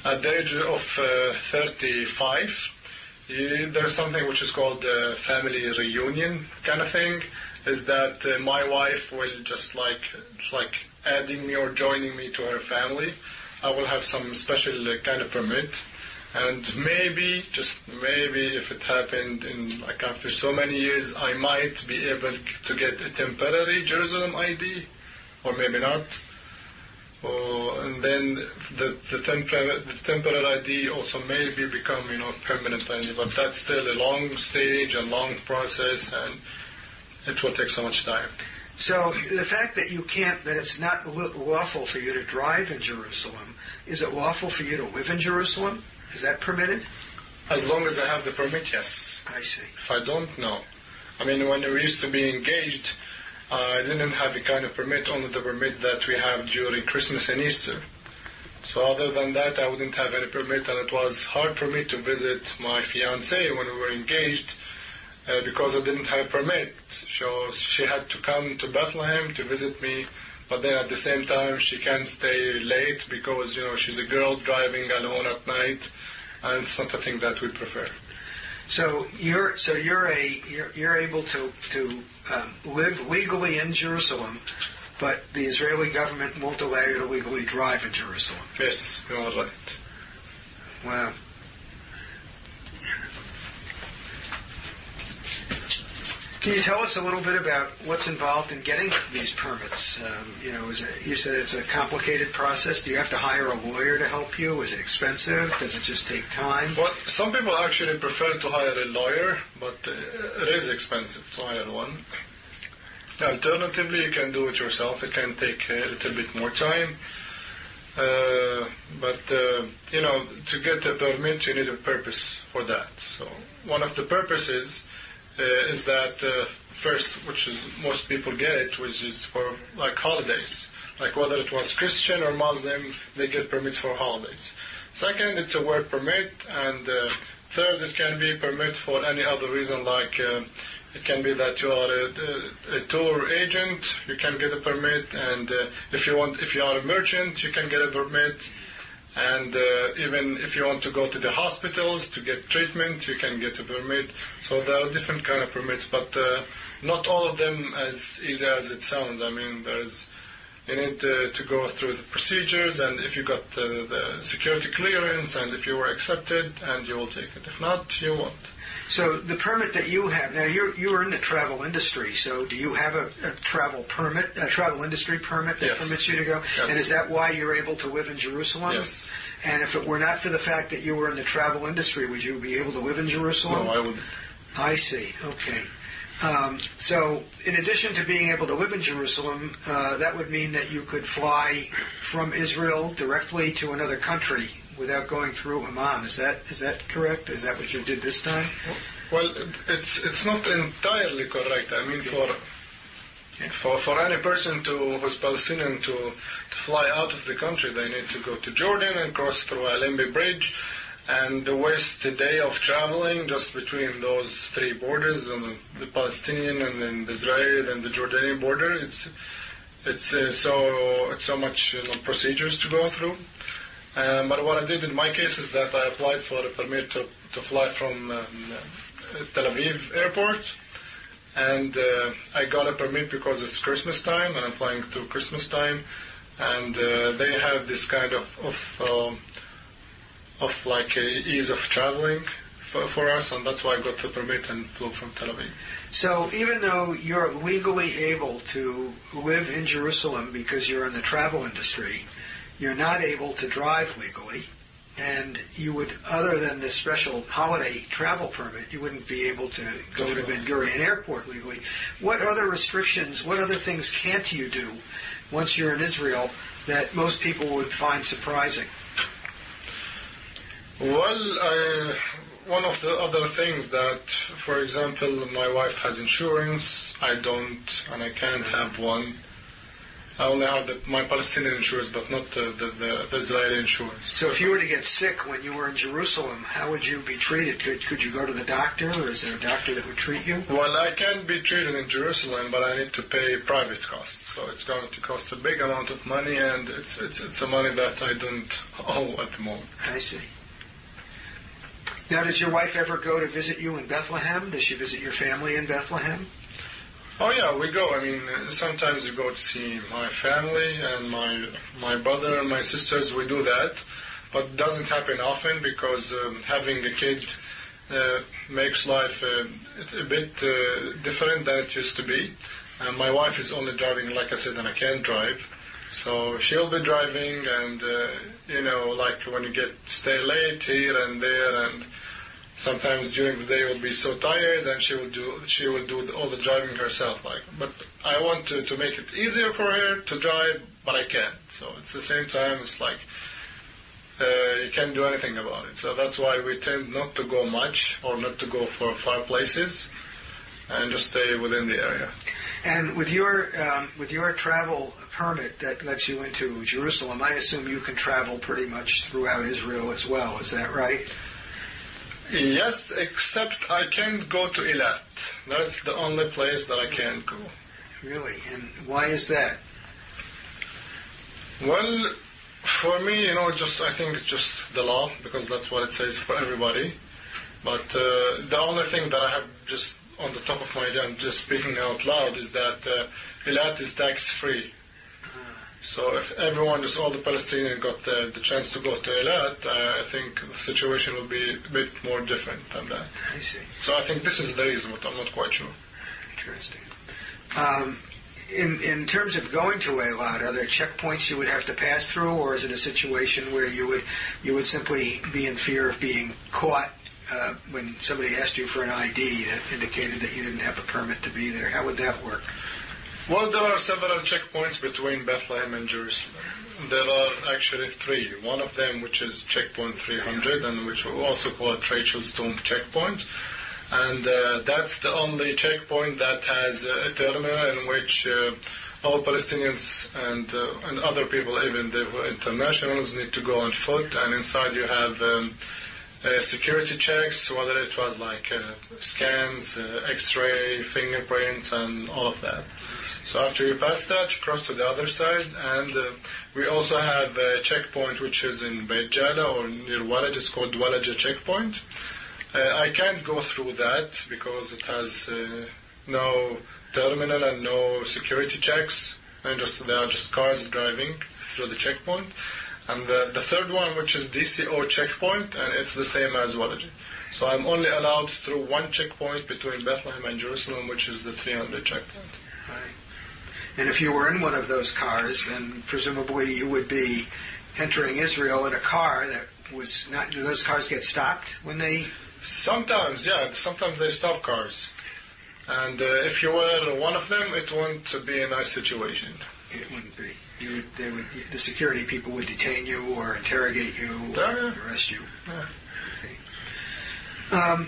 at the age of uh, thirty-five, you, there's something which is called uh, family reunion kind of thing. Is that uh, my wife will just like it's like adding me or joining me to her family. I will have some special uh, kind of permit, and maybe, just maybe, if it happened in like after so many years, I might be able to get a temporary Jerusalem I D, or maybe not. Oh, and then the the temporary the temporary I D also maybe become you know permanent I D, but that's still a long stage and long process, and it will take so much time. So the fact that you can't, that it's not lawful for you to drive in Jerusalem, is it lawful for you to live in Jerusalem? Is that permitted? As long as I have the permit, yes. I see. If I don't, no. I mean, when we used to be engaged, uh, I didn't have the kind of permit, only the permit that we have during Christmas and Easter. So other than that, I wouldn't have any permit, and it was hard for me to visit my fiancée when we were engaged, Uh, because I didn't have a permit. So she had to come to Bethlehem to visit me, but then at the same time she can't stay late because, you know, she's a girl driving alone at night, and it's not a thing that we prefer. So you're so you're a you're, you're able to to um, live legally in Jerusalem, but the Israeli government won't allow you to legally drive in Jerusalem. Yes, you are right. Wow. Can you tell us a little bit about what's involved in getting these permits? Um, you know, is it, you said it's a complicated process. Do you have to hire a lawyer to help you? Is it expensive? Does it just take time? Well, some people actually prefer to hire a lawyer, but uh, it is expensive to hire one. Alternatively, you can do it yourself. It can take a little bit more time. Uh, but, uh, you know, to get a permit, you need a purpose for that. So one of the purposes Uh, is that uh, first, which is most people get it, which is for like holidays, like whether it was Christian or Muslim, they get permits for holidays. Second, it's a work permit, and uh, third, it can be a permit for any other reason, like uh, it can be that you are a, a, a tour agent, you can get a permit, and uh, if you want, if you are a merchant, you can get a permit. And uh, even if you want to go to the hospitals to get treatment, you can get a permit. So there are different kind of permits, but uh, not all of them as easy as it sounds. I mean, there's you need uh, to go through the procedures, and if you got uh, the security clearance, and if you were accepted, and you will take it. If not, you won't. So the permit that you have now, you're you are in the travel industry. So do you have a, a travel permit, a travel industry permit that yes. permits you to go? Yes. And is that why you're able to live in Jerusalem? Yes. And if it were not for the fact that you were in the travel industry, would you be able to live in Jerusalem? No, I wouldn't. I see. Okay. Um, so in addition to being able to live in Jerusalem, uh, that would mean that you could fly from Israel directly to another country without going through Amman. Is that is that correct? Is that what you did this time? Well, it's it's not entirely correct. I mean, for for for any person to who's Palestinian to to fly out of the country, they need to go to Jordan and cross through Alembe Bridge, and waste a day of traveling just between those three borders, and the Palestinian and then the Israeli and the Jordanian border. It's it's uh, so it's so much you know, procedures to go through. Um, but what I did in my case is that I applied for a permit to, to fly from um, Tel Aviv airport, and uh, I got a permit because it's Christmas time, and I'm flying through Christmas time, and uh, they have this kind of of, um, of like a ease of traveling for, for us, and that's why I got the permit and flew from Tel Aviv. So even though you're legally able to live in Jerusalem because you're in the travel industry, you're not able to drive legally, and you would, other than this special holiday travel permit, you wouldn't be able to go to Ben Gurion Airport legally. What other restrictions, what other things can't you do once you're in Israel that most people would find surprising? Well, I, one of the other things that, for example, my wife has insurance, I don't, and I can't have one. I only have the, my Palestinian insurance, but not the, the, the, the Israeli insurance. So if you were to get sick when you were in Jerusalem, how would you be treated? Could, could you go to the doctor, or is there a doctor that would treat you? Well, I can be treated in Jerusalem, but I need to pay private costs. So it's going to cost a big amount of money, and it's it's it's a money that I don't owe at the moment. I see. Now, does your wife ever go to visit you in Bethlehem? Does she visit your family in Bethlehem? Oh yeah, we go. I mean, sometimes we go to see my family and my my brother and my sisters. We do that, but it doesn't happen often because um, having a kid uh, makes life uh, a bit uh, different than it used to be. And my wife is only driving, like I said, and I can't drive, so she'll be driving. And uh, you know, like when you get stay late here and there, and sometimes during the day you'll be so tired, and she will do she will do all the driving herself. Like, but I want to, to make it easier for her to drive, but I can't. So at the same time, it's like uh, you can't do anything about it. So that's why we tend not to go much, or not to go for far places, and just stay within the area. And with your um, with your travel permit that lets you into Jerusalem, I assume you can travel pretty much throughout Israel as well. Is that right? Yes, except I can't go to Eilat. That's the only place that I can't go. Really? And why is that? Well, for me, you know, just I think it's just the law, because that's what it says for everybody. But uh, the only thing that I have just on the top of my head, I'm just speaking out loud, is that uh, Eilat is tax-free. So if everyone, just all the Palestinians, got the, the chance to go to Eilat, uh, I think the situation will be a bit more different than that. I see. So I think this is the reason, but I'm not quite sure. Interesting. Um, in in terms of going to Eilat, are there checkpoints you would have to pass through, or is it a situation where you would you would simply be in fear of being caught uh, when somebody asked you for an I D that indicated that you didn't have a permit to be there? How would that work? Well, there are several checkpoints between Bethlehem and Jerusalem. There are actually three. One of them, which is checkpoint three hundred, and which we also call it Rachel's Tomb checkpoint. And uh, that's the only checkpoint that has a terminal in which uh, all Palestinians and uh, and other people, even the internationals, need to go on foot. And inside you have um, uh, security checks, whether it was like uh, scans, uh, X-ray, fingerprints, and all of that. So after you pass that, you cross to the other side, and uh, we also have a checkpoint which is in Beit Jala or near Walaj. It's called Walaja checkpoint. Uh, I can't go through that because it has uh, no terminal and no security checks, and just there are just cars driving through the checkpoint. And the, the third one, which is D C O checkpoint, and it's the same as Walaj. So I'm only allowed through one checkpoint between Bethlehem and Jerusalem, which is the three hundred checkpoint. Right. And if you were in one of those cars, then presumably you would be entering Israel in a car that was not. Do those cars get stopped when they? Sometimes, yeah. Sometimes they stop cars, and uh, if you were one of them, it wouldn't be a nice situation. It wouldn't be. You would, they would. The security people would detain you or interrogate you or yeah. arrest you. Yeah. Okay. Um,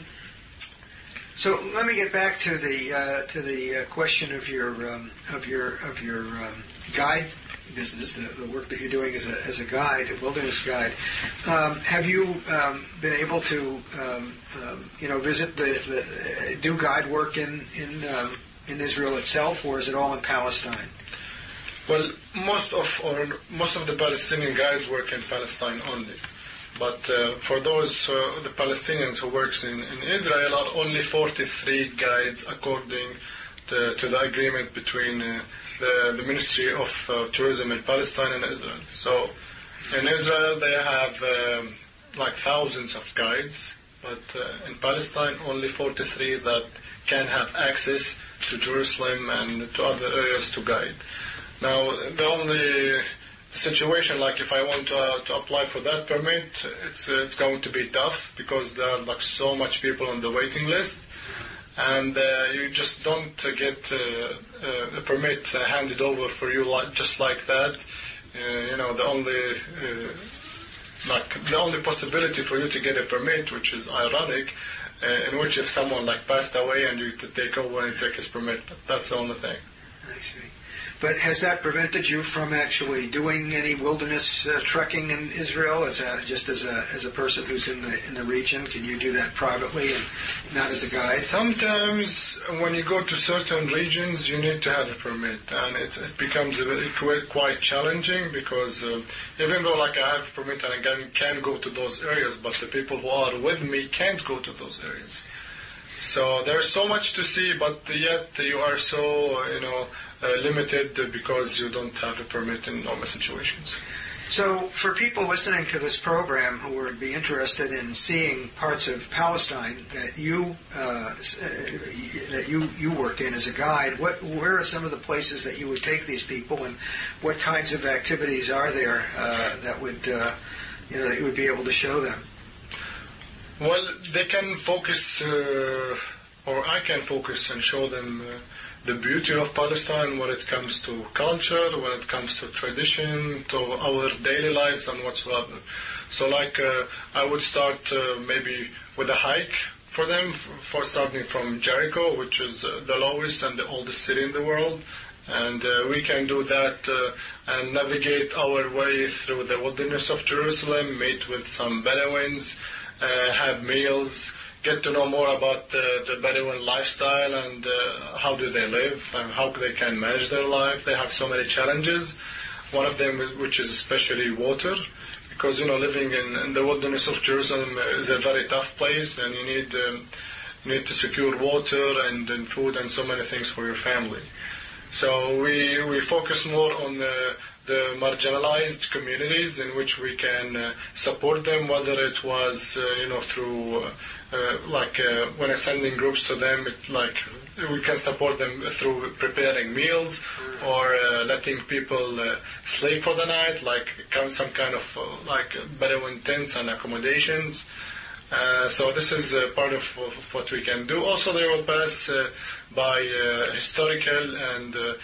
So let me get back to the uh, to the uh, question of your um, of your of your um, guide business, the, the work that you're doing as a as a guide, a wilderness guide. Um, have you um, been able to um, um, you know visit the, the do guide work in in um, in Israel itself, or is it all in Palestine? Well, most of or most of the Palestinian guides work in Palestine only. But uh, for those, uh, the Palestinians who works in, in Israel are only forty-three guides according to, to the agreement between uh, the, the Ministry of uh, Tourism in Palestine and Israel. So in Israel they have um, like thousands of guides, but uh, in Palestine only forty-three that can have access to Jerusalem and to other areas to guide. Now the only situation, like if I want to, uh, to apply for that permit, it's uh, it's going to be tough because there are like so much people on the waiting list, and uh, you just don't uh, get uh, uh, a permit uh, handed over for you like, just like that. Uh, you know, the only uh, like the only possibility for you to get a permit, which is ironic, uh, in which if someone like passed away and you to take over and take his permit, that's the only thing. I see. But has that prevented you from actually doing any wilderness uh, trekking in Israel, as a, just as a as a person who's in the in the region? Can you do that privately and not as a guide? Sometimes when you go to certain regions, you need to have a permit, and it, it becomes a bit, quite, quite challenging because uh, even though like I have a permit and I can, can go to those areas, but the people who are with me can't go to those areas. So there's so much to see, but yet you are so, you know, uh, limited because you don't have a permit in normal situations. So for people listening to this program who would be interested in seeing parts of Palestine that you uh, that you, you worked in as a guide, what where are some of the places that you would take these people, and what kinds of activities are there uh, that would uh, you know that you would be able to show them? Well, they can focus, uh, or I can focus and show them uh, the beauty of Palestine when it comes to culture, when it comes to tradition, to our daily lives and whatsoever. So like uh, I would start uh, maybe with a hike for them, for starting from Jericho, which is uh, the lowest and the oldest city in the world. And uh, we can do that uh, and navigate our way through the wilderness of Jerusalem, meet with some Bedouins, Uh, have meals, get to know more about uh, the Bedouin lifestyle and uh, how do they live and how they can manage their life. They have so many challenges. One of them, which is especially water, because you know living in, in the wilderness of Jerusalem is a very tough place, and you need um, you need to secure water and, and food and so many things for your family. So we we focus more on the the marginalized communities in which we can uh, support them, whether it was, uh, you know, through, uh, uh, like, uh, when I'm sending groups to them, it, like, we can support them through preparing meals or uh, letting people uh, sleep for the night, like some kind of, uh, like, Bedouin tents and accommodations. Uh, so this is uh, part of, of what we can do. Also, they will pass uh, by uh, historical and uh,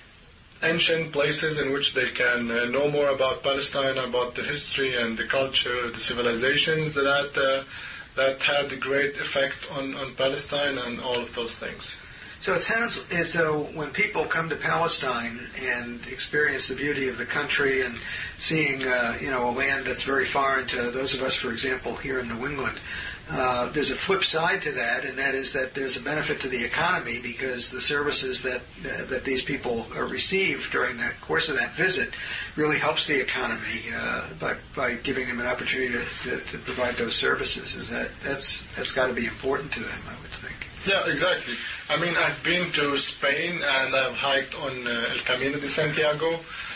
ancient places in which they can uh, know more about Palestine, about the history and the culture, the civilizations that uh, that had a great effect on, on Palestine and all of those things. So it sounds as though when people come to Palestine and experience the beauty of the country and seeing, uh, you know, a land that's very foreign to those of us, for example, here in New England, Uh, there's a flip side to that, and that is that there's a benefit to the economy because the services that uh, that these people uh, receive during the course of that visit really helps the economy uh, by by giving them an opportunity to, to, to provide those services. Is that that's that's got to be important to them, I would think. Yeah, exactly. I mean, I've been to Spain and I've hiked on uh, El Camino de Santiago.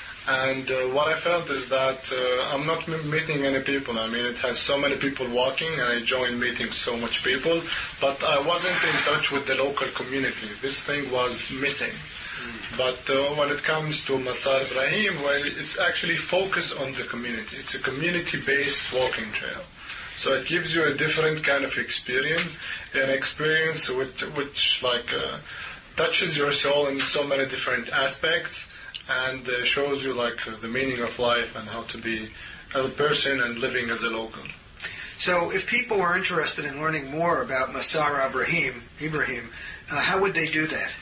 And uh, what I felt is that uh, I'm not m- meeting any people. I mean, it has so many people walking, and I enjoyed meeting so much people. But I wasn't in touch with the local community. This thing was missing. Mm. But uh, when it comes to Masar Ibrahim, well, it's actually focused on the community. It's a community-based walking trail. So it gives you a different kind of experience, an experience which, which like, uh, touches your soul in so many different aspects, and uh, shows you like uh, the meaning of life and how to be a person and living as a local. So if people are interested in learning more about Masar Ibrahim, Ibrahim, uh, how would they do that?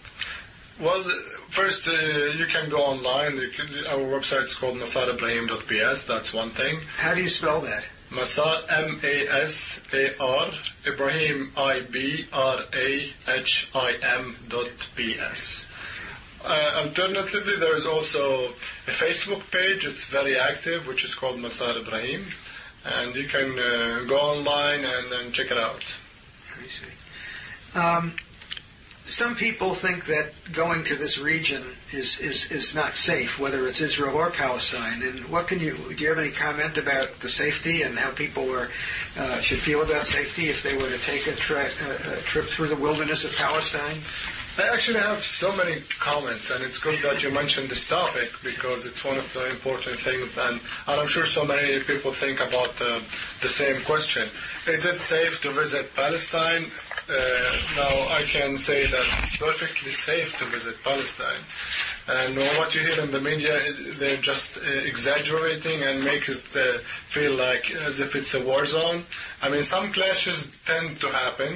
Well, first uh, you can go online. You can, our website is called masar ibrahim dot b s. That's one thing. How do you spell that? Masar, M A S A R, Ibrahim, I B R A H I M dot B S. Uh, alternatively, there is also a Facebook page. It's very active, which is called Masar Ibrahim. And you can uh, go online and, and check it out. I see. Um, some people think that going to this region is, is, is not safe, whether it's Israel or Palestine. And what can you, do you have any comment about the safety and how people are, uh, should feel about safety if they were to take a, tra- a, a trip through the wilderness of Palestine? I actually have so many comments, and it's good that you mentioned this topic because it's one of the important things, and, and I'm sure so many people think about uh, the same question. Is it safe to visit Palestine? Uh, now, I can say that it's perfectly safe to visit Palestine. And what you hear in the media, they're just uh, exaggerating and make it uh, feel like as if it's a war zone. I mean, some clashes tend to happen,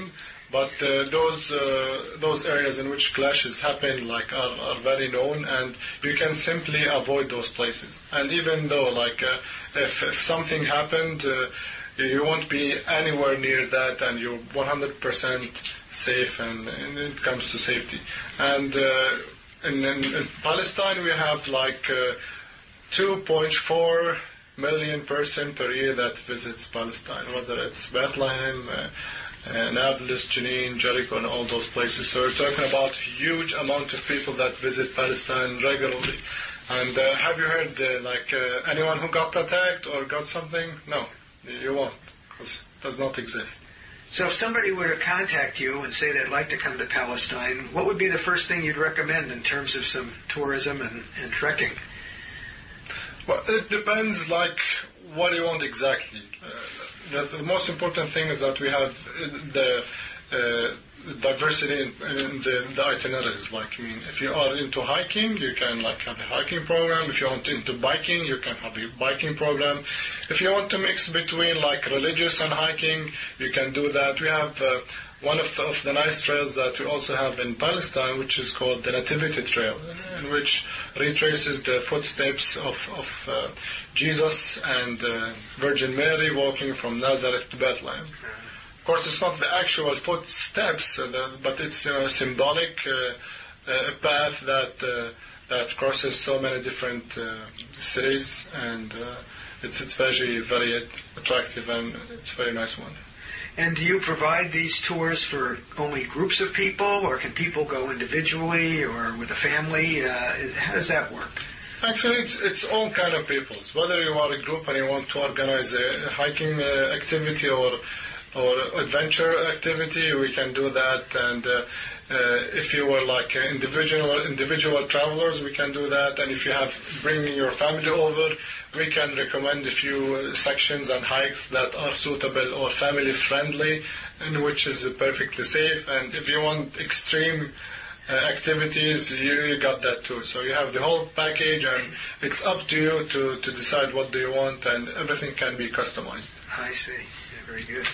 But uh, those uh, those areas in which clashes happen like are, are very known, and you can simply avoid those places. And even though like uh, if, if something happened, uh, you won't be anywhere near that, and you're one hundred percent safe. And, and it comes to safety. And uh, in, in, in Palestine, we have like uh, two point four million person per year that visits Palestine, whether it's Bethlehem. Uh, Uh, Nablus, Jenin, Jericho, and all those places. So we're talking about a huge amount of people that visit Palestine regularly. And uh, have you heard, uh, like, uh, anyone who got attacked or got something? No, you won't, because it does not exist. So if somebody were to contact you and say they'd like to come to Palestine, what would be the first thing you'd recommend in terms of some tourism and, and trekking? Well, it depends, like, what do you want exactly. Uh, The, the most important thing is that we have the uh, diversity in, in the, the itineraries. Like, I mean, if you are into hiking, you can like have a hiking program. If you want into biking, you can have a biking program. If you want to mix between like religious and hiking, you can do that. We have uh, one of, of the nice trails that we also have in Palestine, which is called the Nativity Trail, in which retraces the footsteps of, of uh, Jesus and uh, Virgin Mary walking from Nazareth to Bethlehem. Of course, it's not the actual footsteps, uh, the, but it's you know a symbolic uh, uh, path that uh, that crosses so many different uh, cities, and uh, it's it's very very attractive, and it's a very nice one. And do you provide these tours for only groups of people, or can people go individually or with a family? Uh, how does that work? Actually, it's, it's all kind of peoples. Whether you are a group and you want to organize a hiking uh, activity or or adventure activity, we can do that. And uh, uh, if you were like uh, individual individual travelers, we can do that. And if you have bringing your family over, we can recommend a few uh, sections and hikes that are suitable or family friendly, and which is uh, perfectly safe. And if you want extreme Uh, activities, you, you got that too. So you have the whole package, and it's up to you to, to decide what do you want, and everything can be customized. I see. Yeah, very good.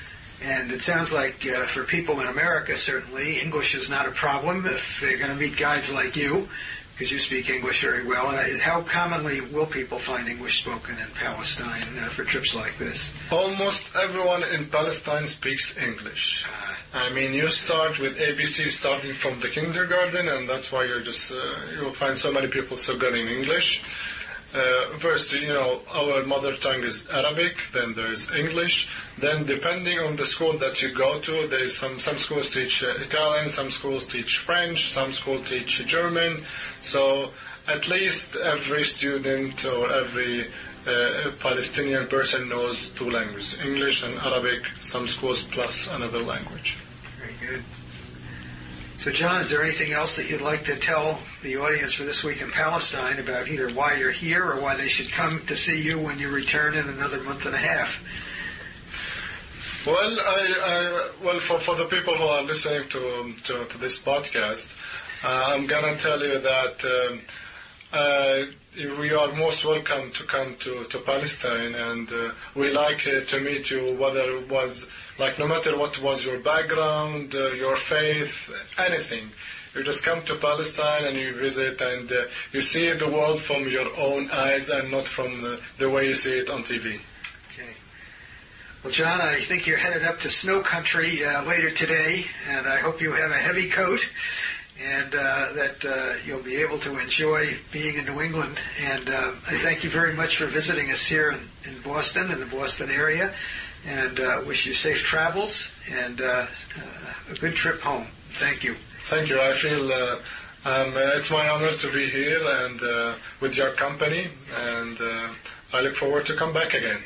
And it sounds like uh, for people in America, certainly, English is not a problem if they're going to meet guides like you, because you speak English very well. Uh, how commonly will people find English spoken in Palestine uh, for trips like this? Almost everyone in Palestine speaks English. Uh, I mean, you start with A B C starting from the kindergarten, and that's why you're just uh, you'll find so many people so good in English. Uh, first, you know, our mother tongue is Arabic, then there's English. Then, depending on the school that you go to, there's some some schools teach uh, Italian, some schools teach French, some schools teach German. So, at least every student or every uh, Palestinian person knows two languages, English and Arabic, some schools plus another language. Very good. So, John, is there anything else that you'd like to tell the audience for This Week in Palestine about either why you're here or why they should come to see you when you return in another month and a half? Well, I, I, well, for, for the people who are listening to to, to this podcast, uh, I'm gonna tell you that um, uh, we are most welcome to come to, to Palestine, and uh, we like uh, to meet you, whether it was like no matter what was your background, uh, your faith, anything. You just come to Palestine and you visit, and uh, you see the world from your own eyes and not from the, the way you see it on T V. Okay. Well, John, I think you're headed up to snow country uh, later today, and I hope you have a heavy coat, and uh, that uh, you'll be able to enjoy being in New England. And uh, I thank you very much for visiting us here in, in Boston, in the Boston area, and uh, wish you safe travels and uh, uh, a good trip home. Thank you. Thank you. I feel uh, um, uh, it's my honor to be here and uh, with your company, and uh, I look forward to come back again.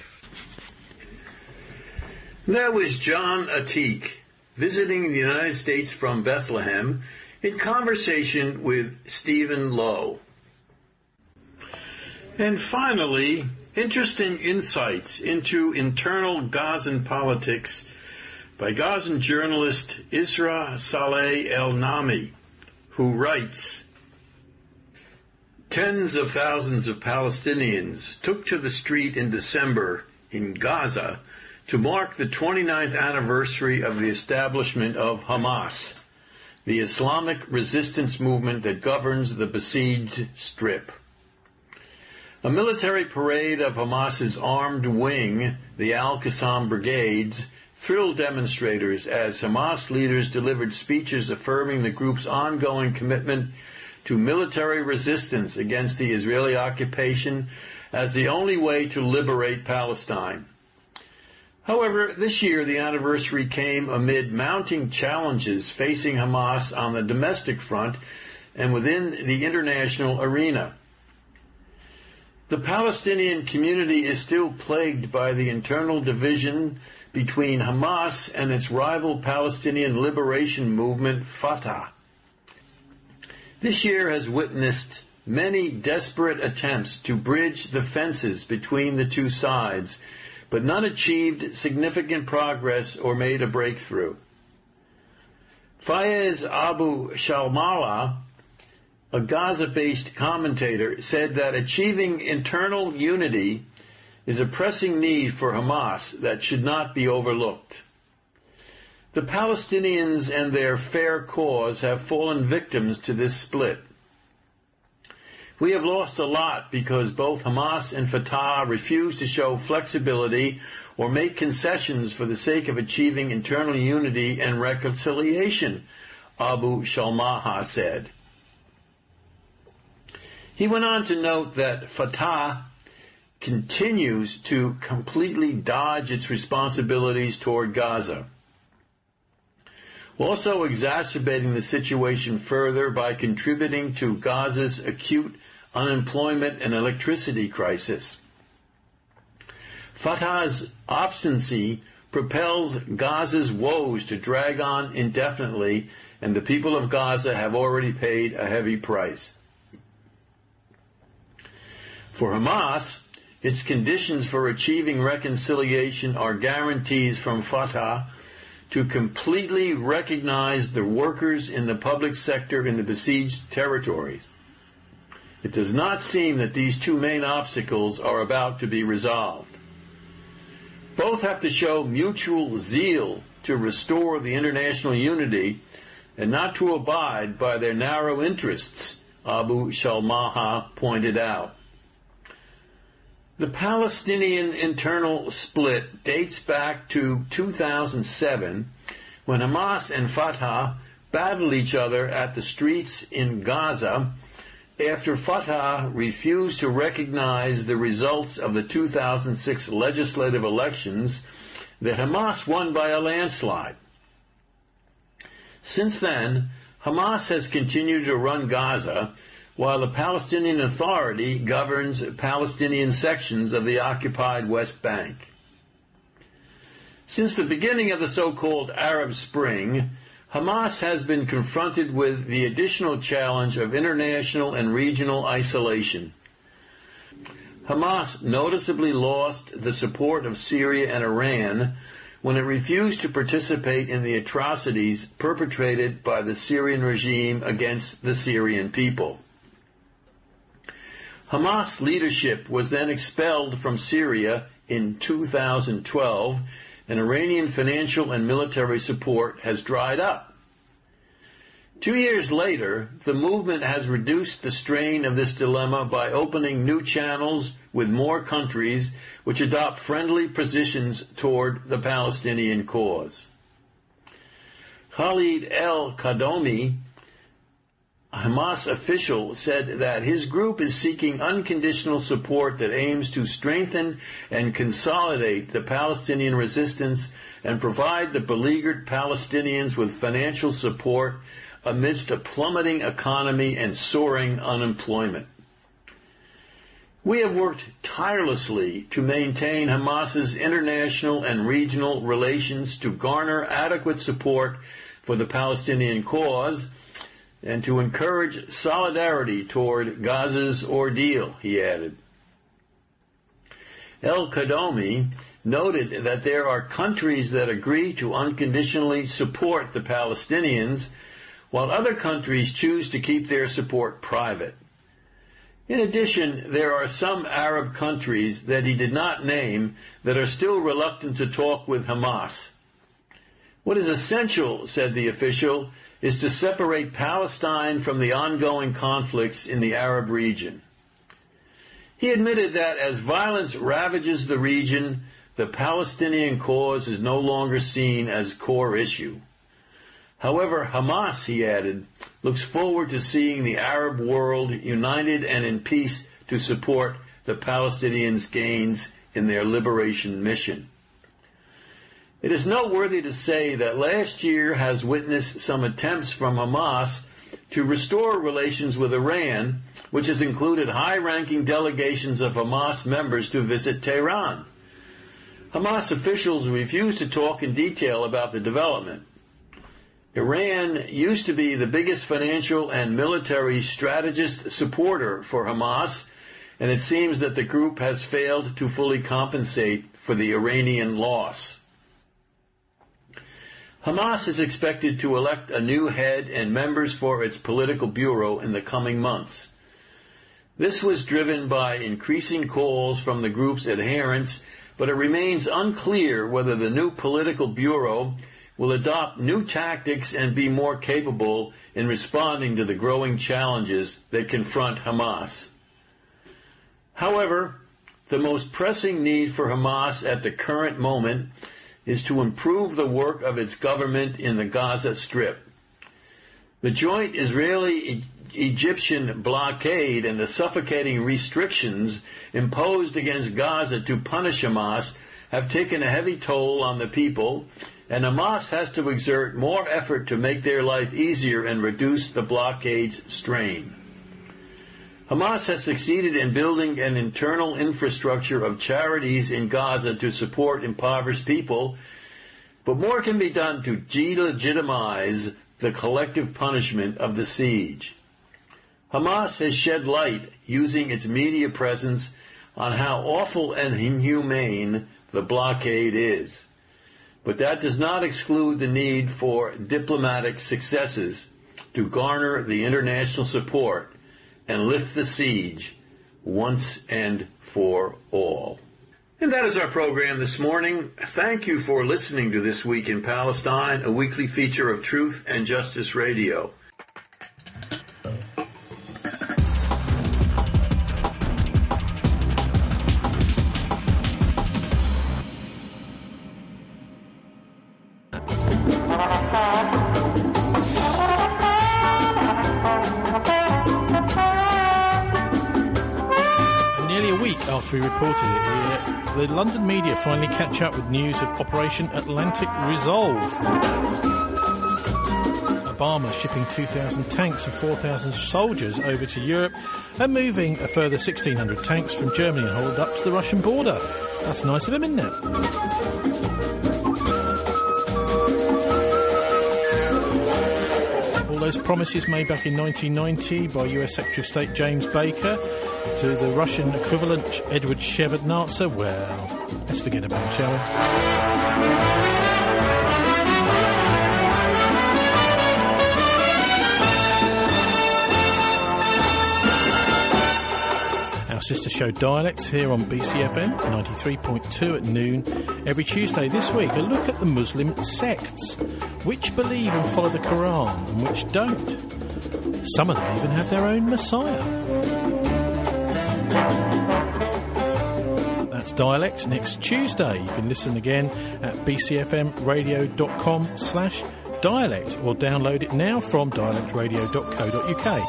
That was John Atik visiting the United States from Bethlehem in conversation with Stephen Lowe. And finally, interesting insights into internal Gazan politics by Gazan journalist Isra Saleh El-Nami, who writes, Tens of thousands of Palestinians took to the street in December in Gaza to mark the twenty-ninth anniversary of the establishment of Hamas, the Islamic resistance movement that governs the besieged Strip. A military parade of Hamas's armed wing, the Al-Qassam Brigades, thrilled demonstrators as Hamas leaders delivered speeches affirming the group's ongoing commitment to military resistance against the Israeli occupation as the only way to liberate Palestine. However, this year the anniversary came amid mounting challenges facing Hamas on the domestic front and within the international arena. The Palestinian community is still plagued by the internal division between Hamas and its rival Palestinian liberation movement, Fatah. This year has witnessed many desperate attempts to bridge the fences between the two sides, but none achieved significant progress or made a breakthrough. Fayez Abu Shalmala, a Gaza-based commentator, said that achieving internal unity is a pressing need for Hamas that should not be overlooked. The Palestinians and their fair cause have fallen victims to this split. We have lost a lot because both Hamas and Fatah refuse to show flexibility or make concessions for the sake of achieving internal unity and reconciliation, Abu Shalmaha said. He went on to note that Fatah continues to completely dodge its responsibilities toward Gaza, also exacerbating the situation further by contributing to Gaza's acute unemployment and electricity crisis. Fatah's obstinacy propels Gaza's woes to drag on indefinitely, and the people of Gaza have already paid a heavy price. For Hamas, its conditions for achieving reconciliation are guarantees from Fatah to completely recognize the workers in the public sector in the besieged territories. It does not seem that these two main obstacles are about to be resolved. Both have to show mutual zeal to restore the international unity and not to abide by their narrow interests, Abu Shalmaha pointed out. The Palestinian internal split dates back to two thousand seven, when Hamas and Fatah battled each other at the streets in Gaza after Fatah refused to recognize the results of the two thousand six legislative elections that Hamas won by a landslide. Since then, Hamas has continued to run Gaza, while the Palestinian Authority governs Palestinian sections of the occupied West Bank. Since the beginning of the so-called Arab Spring, Hamas has been confronted with the additional challenge of international and regional isolation. Hamas noticeably lost the support of Syria and Iran when it refused to participate in the atrocities perpetrated by the Syrian regime against the Syrian people. Hamas leadership was then expelled from Syria in two thousand twelve, and Iranian financial and military support has dried up. Two years later, the movement has reduced the strain of this dilemma by opening new channels with more countries which adopt friendly positions toward the Palestinian cause. Khalid El-Kadomi, a Hamas official, said that his group is seeking unconditional support that aims to strengthen and consolidate the Palestinian resistance and provide the beleaguered Palestinians with financial support amidst a plummeting economy and soaring unemployment. We have worked tirelessly to maintain Hamas's international and regional relations to garner adequate support for the Palestinian cause and to encourage solidarity toward Gaza's ordeal, he added. El-Kadomi noted that there are countries that agree to unconditionally support the Palestinians, while other countries choose to keep their support private. In addition, there are some Arab countries that he did not name that are still reluctant to talk with Hamas. What is essential, said the official, is to separate Palestine from the ongoing conflicts in the Arab region. He admitted that as violence ravages the region, the Palestinian cause is no longer seen as core issue. However, Hamas, he added, looks forward to seeing the Arab world united and in peace to support the Palestinians' gains in their liberation mission. It is noteworthy to say that last year has witnessed some attempts from Hamas to restore relations with Iran, which has included high-ranking delegations of Hamas members to visit Tehran. Hamas officials refused to talk in detail about the development. Iran used to be the biggest financial and military strategist supporter for Hamas, and it seems that the group has failed to fully compensate for the Iranian loss. Hamas is expected to elect a new head and members for its political bureau in the coming months. This was driven by increasing calls from the group's adherents, but it remains unclear whether the new political bureau will adopt new tactics and be more capable in responding to the growing challenges that confront Hamas. However, the most pressing need for Hamas at the current moment is to improve the work of its government in the Gaza Strip. The joint Israeli-Egyptian blockade and the suffocating restrictions imposed against Gaza to punish Hamas have taken a heavy toll on the people, and Hamas has to exert more effort to make their life easier and reduce the blockade's strain. Hamas has succeeded in building an internal infrastructure of charities in Gaza to support impoverished people, but more can be done to delegitimize the collective punishment of the siege. Hamas has shed light, using its media presence, on how awful and inhumane the blockade is. But that does not exclude the need for diplomatic successes to garner the international support and lift the siege once and for all. And that is our program this morning. Thank you for listening to This Week in Palestine, a weekly feature of Truth and Justice Radio. We reported it here. The London media finally catch up with news of Operation Atlantic Resolve. Obama shipping two thousand tanks and four thousand soldiers over to Europe and moving a further sixteen hundred tanks from Germany and Holland up to the Russian border. That's nice of him, isn't it? All those promises made back in nineteen ninety by U S Secretary of State James Baker to the Russian equivalent Edward Shevardnadze, well, let's forget about it, shall we? Our sister show Dialects here on B C F M ninety-three point two at noon every Tuesday. This week, a look at the Muslim sects, which believe and follow the Quran and which don't. Some of them even have their own Messiah. That's Dialect next Tuesday. You can listen again at b c f m radio dot com slash dialect or download it now from dialect radio dot co dot u k.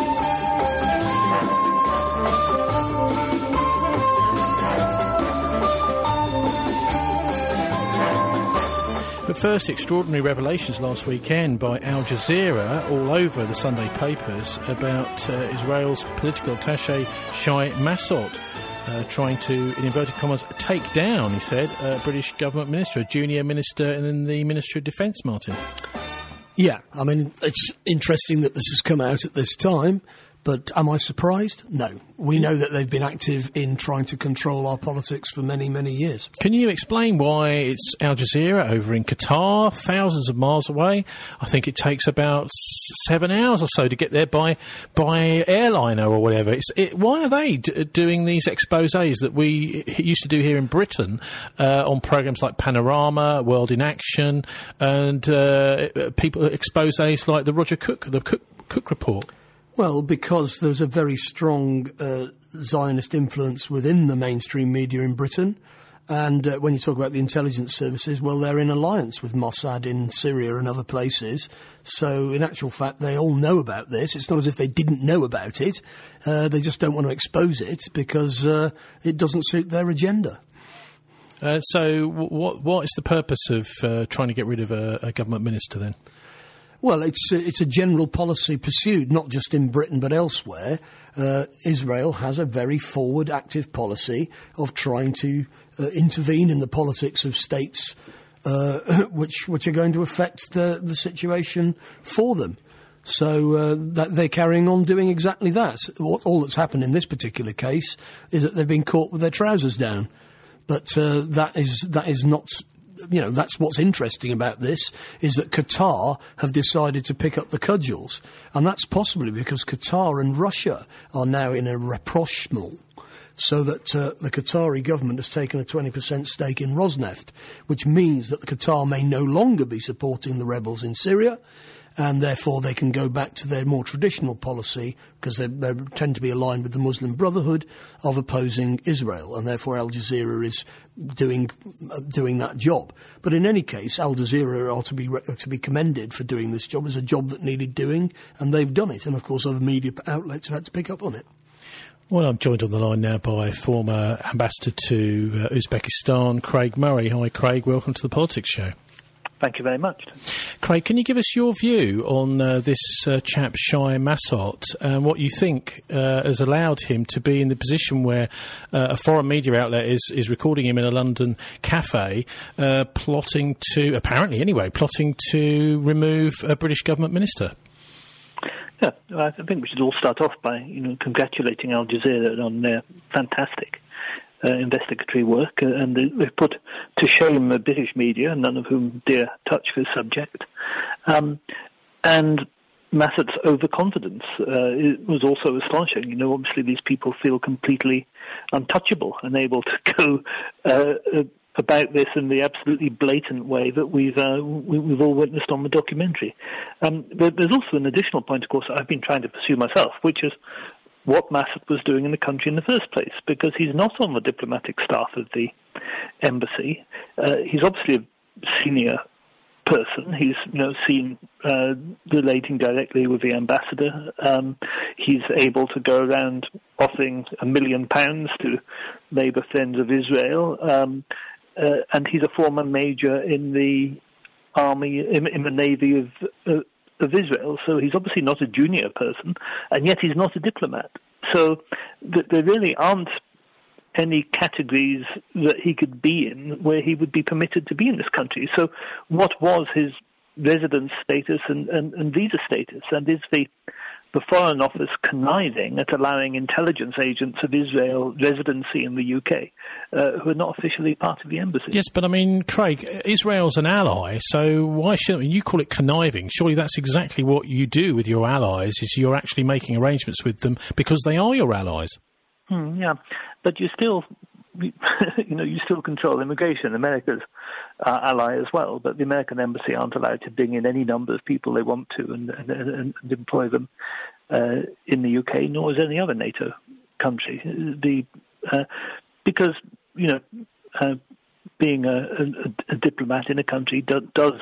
But first, extraordinary revelations last weekend by Al Jazeera all over the Sunday papers about uh, Israel's political attaché Shai Massot uh, trying to, in inverted commas, take down, he said, a British government minister, a junior minister in the Ministry of Defence, Martin. Yeah, I mean, it's interesting that this has come out at this time, But am I surprised? No. We know that they've been active in trying to control our politics for many, many years. Can you explain why it's Al Jazeera over in Qatar, thousands of miles away? I think it takes about seven hours or so to get there by by airliner or whatever. It's, it, why are they d- doing these exposés that we used to do here in Britain uh, on programmes like Panorama, World in Action, and uh, people exposés like the Roger Cook, the Cook, Cook Report? Well, because there's a very strong uh, Zionist influence within the mainstream media in Britain. And uh, when you talk about the intelligence services, well, they're in alliance with Mossad in Syria and other places. So, in actual fact, they all know about this. It's not as if they didn't know about it. Uh, they just don't want to expose it because uh, it doesn't suit their agenda. Uh, so, what what is the purpose of uh, trying to get rid of a, a government minister then? Well, it's a, it's a general policy pursued, not just in Britain but elsewhere. Uh, Israel has a very forward, active policy of trying to uh, intervene in the politics of states uh, which which are going to affect the, the situation for them. So uh, that they're carrying on doing exactly that. What, all that's happened in this particular case is that they've been caught with their trousers down. But uh, that is that is not... You know, that's what's interesting about this, is that Qatar have decided to pick up the cudgels. And that's possibly because Qatar and Russia are now in a rapprochement, so that uh, the Qatari government has taken a twenty percent stake in Rosneft, which means that the Qatar may no longer be supporting the rebels in Syria, and therefore they can go back to their more traditional policy, because they, they tend to be aligned with the Muslim Brotherhood, of opposing Israel, and therefore Al Jazeera is doing uh, doing that job. But in any case, Al Jazeera are to be re- to be commended for doing this job. It's a job that needed doing, and they've done it. And of course, other media outlets have had to pick up on it. Well, I'm joined on the line now by former ambassador to uh, Uzbekistan, Craig Murray. Hi, Craig. Welcome to the Politics Show. Thank you very much. Craig, can you give us your view on uh, this uh, chap, Shai Massot, and what you think uh, has allowed him to be in the position where uh, a foreign media outlet is, is recording him in a London cafe, uh, plotting to, apparently anyway, plotting to remove a British government minister? Yeah, I think we should all start off by, you know, congratulating Al Jazeera on their fantastic Uh, investigatory work, uh, and they, they've put to shame the British media, none of whom dare touch this subject. Um, and Massot's overconfidence uh, it was also astonishing. You know, obviously these people feel completely untouchable and able to go uh, uh, about this in the absolutely blatant way that we've uh, we, we've all witnessed on the documentary. Um, but there's also an additional point, of course, that I've been trying to pursue myself, which is what Massot was doing in the country in the first place, because he's not on the diplomatic staff of the embassy. Uh, he's obviously a senior person. He's, you know, seen uh, relating directly with the ambassador. Um, he's able to go around offering a million pounds to Labour friends of Israel, um, uh, and he's a former major in the army, in, in the navy of. Uh, of Israel, so he's obviously not a junior person, and yet he's not a diplomat. So th- there really aren't any categories that he could be in where he would be permitted to be in this country. So what was his residence status and, and, and visa status? And is the the Foreign Office conniving at allowing intelligence agents of Israel residency in the U K uh, who are not officially part of the embassy? Yes, but I mean, Craig, Israel's an ally, so why shouldn't you call it conniving? Surely that's exactly what you do with your allies, is you're actually making arrangements with them because they are your allies. Hmm, yeah, but you still... you know, you still control immigration. America's uh, ally as well, but the American embassy aren't allowed to bring in any number of people they want to and, and, and employ them uh, in the U K, nor is any other NATO country. The uh, because you know, uh, being a, a, a diplomat in a country do, does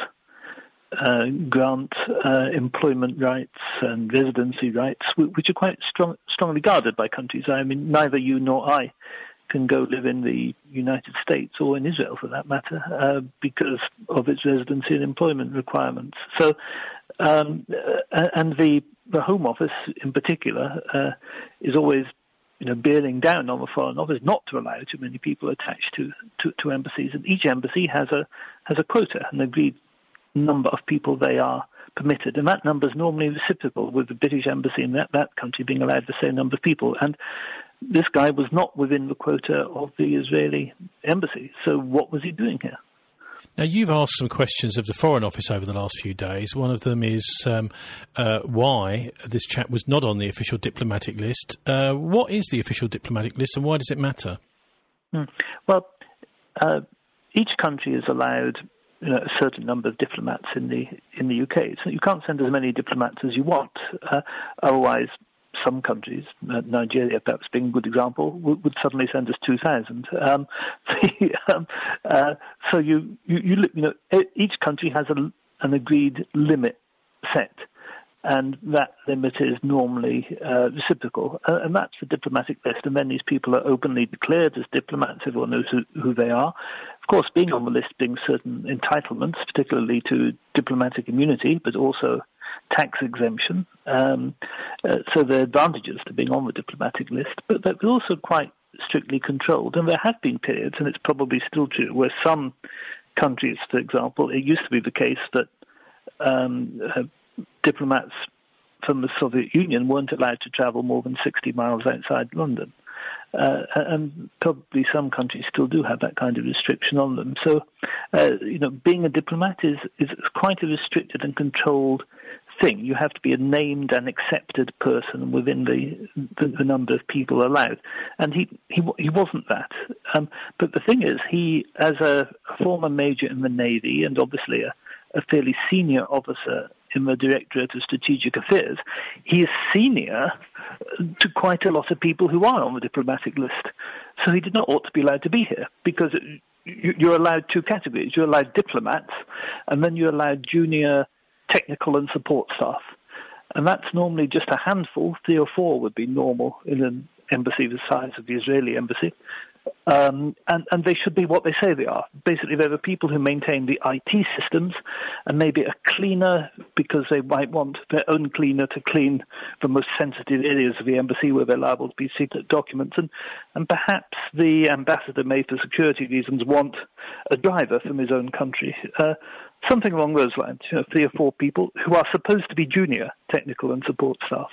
uh, grant uh, employment rights and residency rights, which are quite strong, strongly guarded by countries. I mean, neither you nor I can go live in the United States or in Israel, for that matter, uh, because of its residency and employment requirements. So, um, uh, and the the Home Office in particular uh, is always, you know, bearing down on the Foreign Office not to allow too many people attached to, to, to embassies. And each embassy has a has a quota, an agreed number of people they are permitted, and that number is normally reciprocal, with the British embassy in that, that country being allowed the same number of people. And this guy was not within the quota of the Israeli embassy, so what was he doing here? Now, you've asked some questions of the Foreign Office over the last few days. One of them is um, uh, why this chap was not on the official diplomatic list. Uh, what is the official diplomatic list, and why does it matter? Hmm. Well, uh, each country is allowed, you know, a certain number of diplomats in the in the U K. So you can't send as many diplomats as you want. Uh, otherwise, some countries, uh, Nigeria perhaps being a good example, would, would suddenly send us two thousand. Um, um, uh, so you, you, you, you know, each country has a, an agreed limit set, and that limit is normally uh, reciprocal, uh, and that's the diplomatic list. And then these people are openly declared as diplomats. Everyone knows who, who they are. Of course, being on the list brings certain entitlements, particularly to diplomatic immunity, but also tax exemption. Um, uh, so there are advantages to being on the diplomatic list, but they're also quite strictly controlled. And there have been periods, and it's probably still true, where some countries, for example, it used to be the case that um, uh, diplomats from the Soviet Union weren't allowed to travel more than sixty miles outside London. Uh, and probably some countries still do have that kind of restriction on them. So, uh, you know, being a diplomat is, is quite a restricted and controlled thing. You have to be a named and accepted person within the the, the number of people allowed. And he he, he wasn't that. Um, but the thing is, he, as a, a former major in the Navy and obviously a, a fairly senior officer in the Directorate of Strategic Affairs, he is senior to quite a lot of people who are on the diplomatic list. So he did not ought to be allowed to be here, because you're allowed two categories. You're allowed diplomats, and then you're allowed junior technical and support staff. And that's normally just a handful. Three or four would be normal in an embassy the size of the Israeli embassy. Um, and, and they should be what they say they are. Basically, they're the people who maintain the I T systems, and maybe a cleaner, because they might want their own cleaner to clean the most sensitive areas of the embassy where they're liable to be secret documents. And, and perhaps the ambassador may, for security reasons, want a driver from his own country. Uh, something along those lines, you know, three or four people who are supposed to be junior technical and support staff.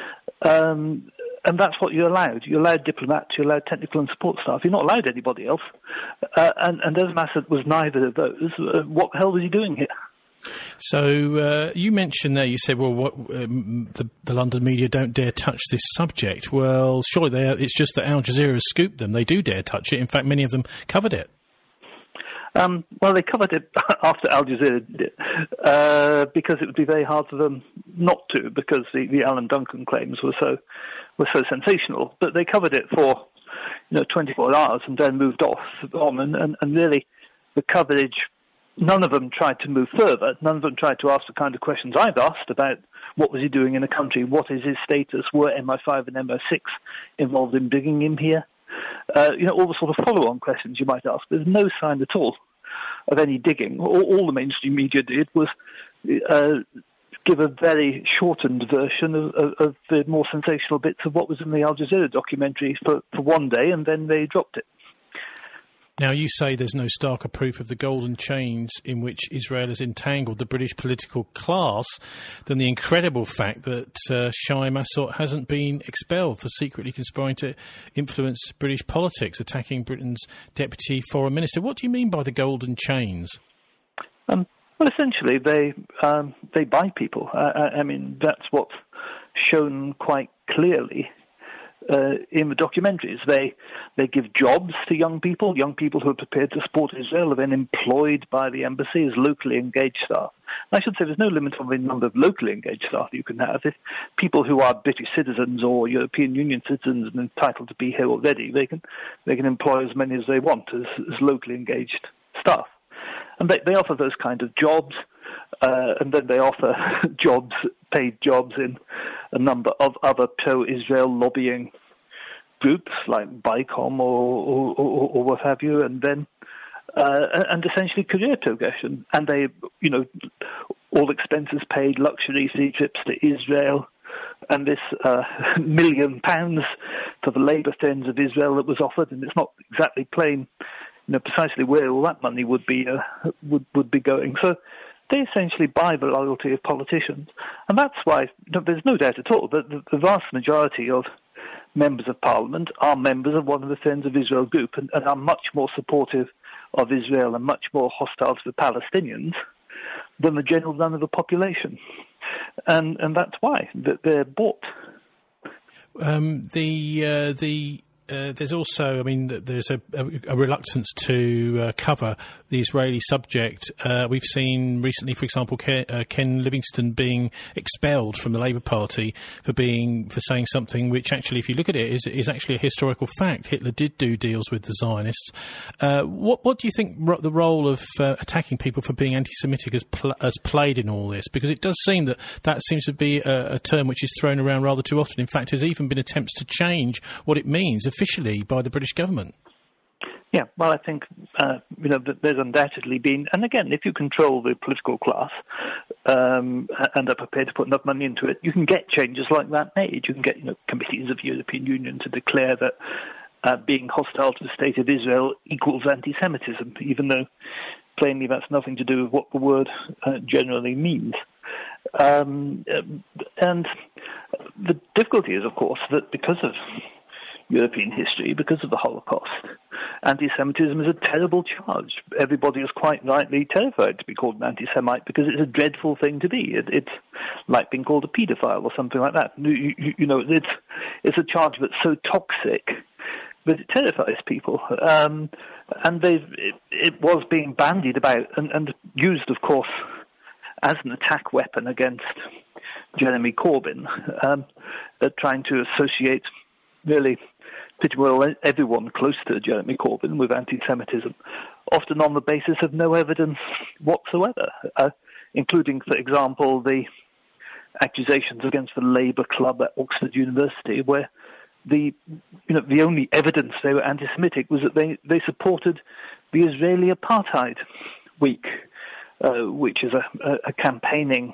Um, And that's what you're allowed. You're allowed diplomats, you're allowed technical and support staff. You're not allowed anybody else. Uh, and, and as Massad was neither of those, uh, what the hell was he doing here? So uh, you mentioned there, you said, well, what, um, the, the London media don't dare touch this subject. Well, surely they are, it's just that Al Jazeera has scooped them. They do dare touch it. In fact, many of them covered it. Um, well, they covered it after Al Jazeera did it, uh, because it would be very hard for them not to, because the, the Alan Duncan claims were so were so sensational. But they covered it for, you know, twenty-four hours and then moved off on, and, and, and really the coverage, none of them tried to move further. None of them tried to ask the kind of questions I've asked about what was he doing in the country, what is his status, were M I five and M I six involved in bringing him here? Uh, you know, all the sort of follow-on questions you might ask. There's no sign at all of any digging. All, all the mainstream media did was uh, give a very shortened version of, of, of the more sensational bits of what was in the Al Jazeera documentary for, for one day, and then they dropped it. Now, you say there's no starker proof of the golden chains in which Israel has entangled the British political class than the incredible fact that uh, Shai Massot hasn't been expelled for secretly conspiring to influence British politics, attacking Britain's Deputy Foreign Minister. What do you mean by the golden chains? Um, well, essentially, they um, they buy people. I, I mean, that's what's shown quite clearly Uh, in the documentaries. They they give jobs to young people. Young people who are prepared to support Israel are then employed by the embassy as locally engaged staff. And I should say there's no limit on the number of locally engaged staff you can have. If people who are British citizens or European Union citizens and entitled to be here already, they can they can employ as many as they want as, as locally engaged staff. And they, they offer those kind of jobs. Uh, and then they offer jobs, paid jobs in a number of other pro-Israel lobbying groups like BICOM or, or, or, or what have you, and then uh, and essentially career progression. And they, you know, all expenses paid, luxury sea trips to Israel, and this uh, million pounds for the labour friends of Israel that was offered, and it's not exactly plain, you know, precisely where all that money would be uh, would would be going. So. they essentially buy the loyalty of politicians. And that's why, no, there's no doubt at all, that the, the vast majority of members of parliament are members of one of the Friends of Israel group and, and are much more supportive of Israel and much more hostile to the Palestinians than the general run of the population. And and that's why that they're bought. Um, the uh, the uh, there's also, I mean, there's a, a, a reluctance to uh, cover the Israeli subject. Uh, we've seen recently, for example, Ken, uh, Ken Livingstone being expelled from the Labour Party for being for saying something which actually, if you look at it, is is actually a historical fact. Hitler did do deals with the Zionists. Uh, what what do you think ro- the role of uh, attacking people for being anti-Semitic has, pl- has played in all this? Because it does seem that that seems to be a, a term which is thrown around rather too often. In fact, there's even been attempts to change what it means officially by the British government. Yeah, well, I think, uh, you know, there's undoubtedly been, and again, if you control the political class um, and are prepared to put enough money into it, you can get changes like that made. You can get, you know, committees of the European Union to declare that uh, being hostile to the state of Israel equals anti-Semitism, even though plainly that's nothing to do with what the word uh, generally means. Um, and the difficulty is, of course, that because of European history, because of the Holocaust, anti-Semitism is a terrible charge. Everybody is quite rightly terrified to be called an anti-Semite because it's a dreadful thing to be. It, it's like being called a paedophile or something like that. You, you, you know, it's it's a charge that's so toxic that it terrifies people. Um, and they've it, it was being bandied about and, and used, of course, as an attack weapon against Jeremy Corbyn, um, uh, trying to associate really pretty well everyone close to Jeremy Corbyn with anti-Semitism, often on the basis of no evidence whatsoever, uh, including, for example, the accusations against the Labour Club at Oxford University, where the you know the only evidence they were anti-Semitic was that they, they supported the Israeli Apartheid Week, uh, which is a, a, a campaigning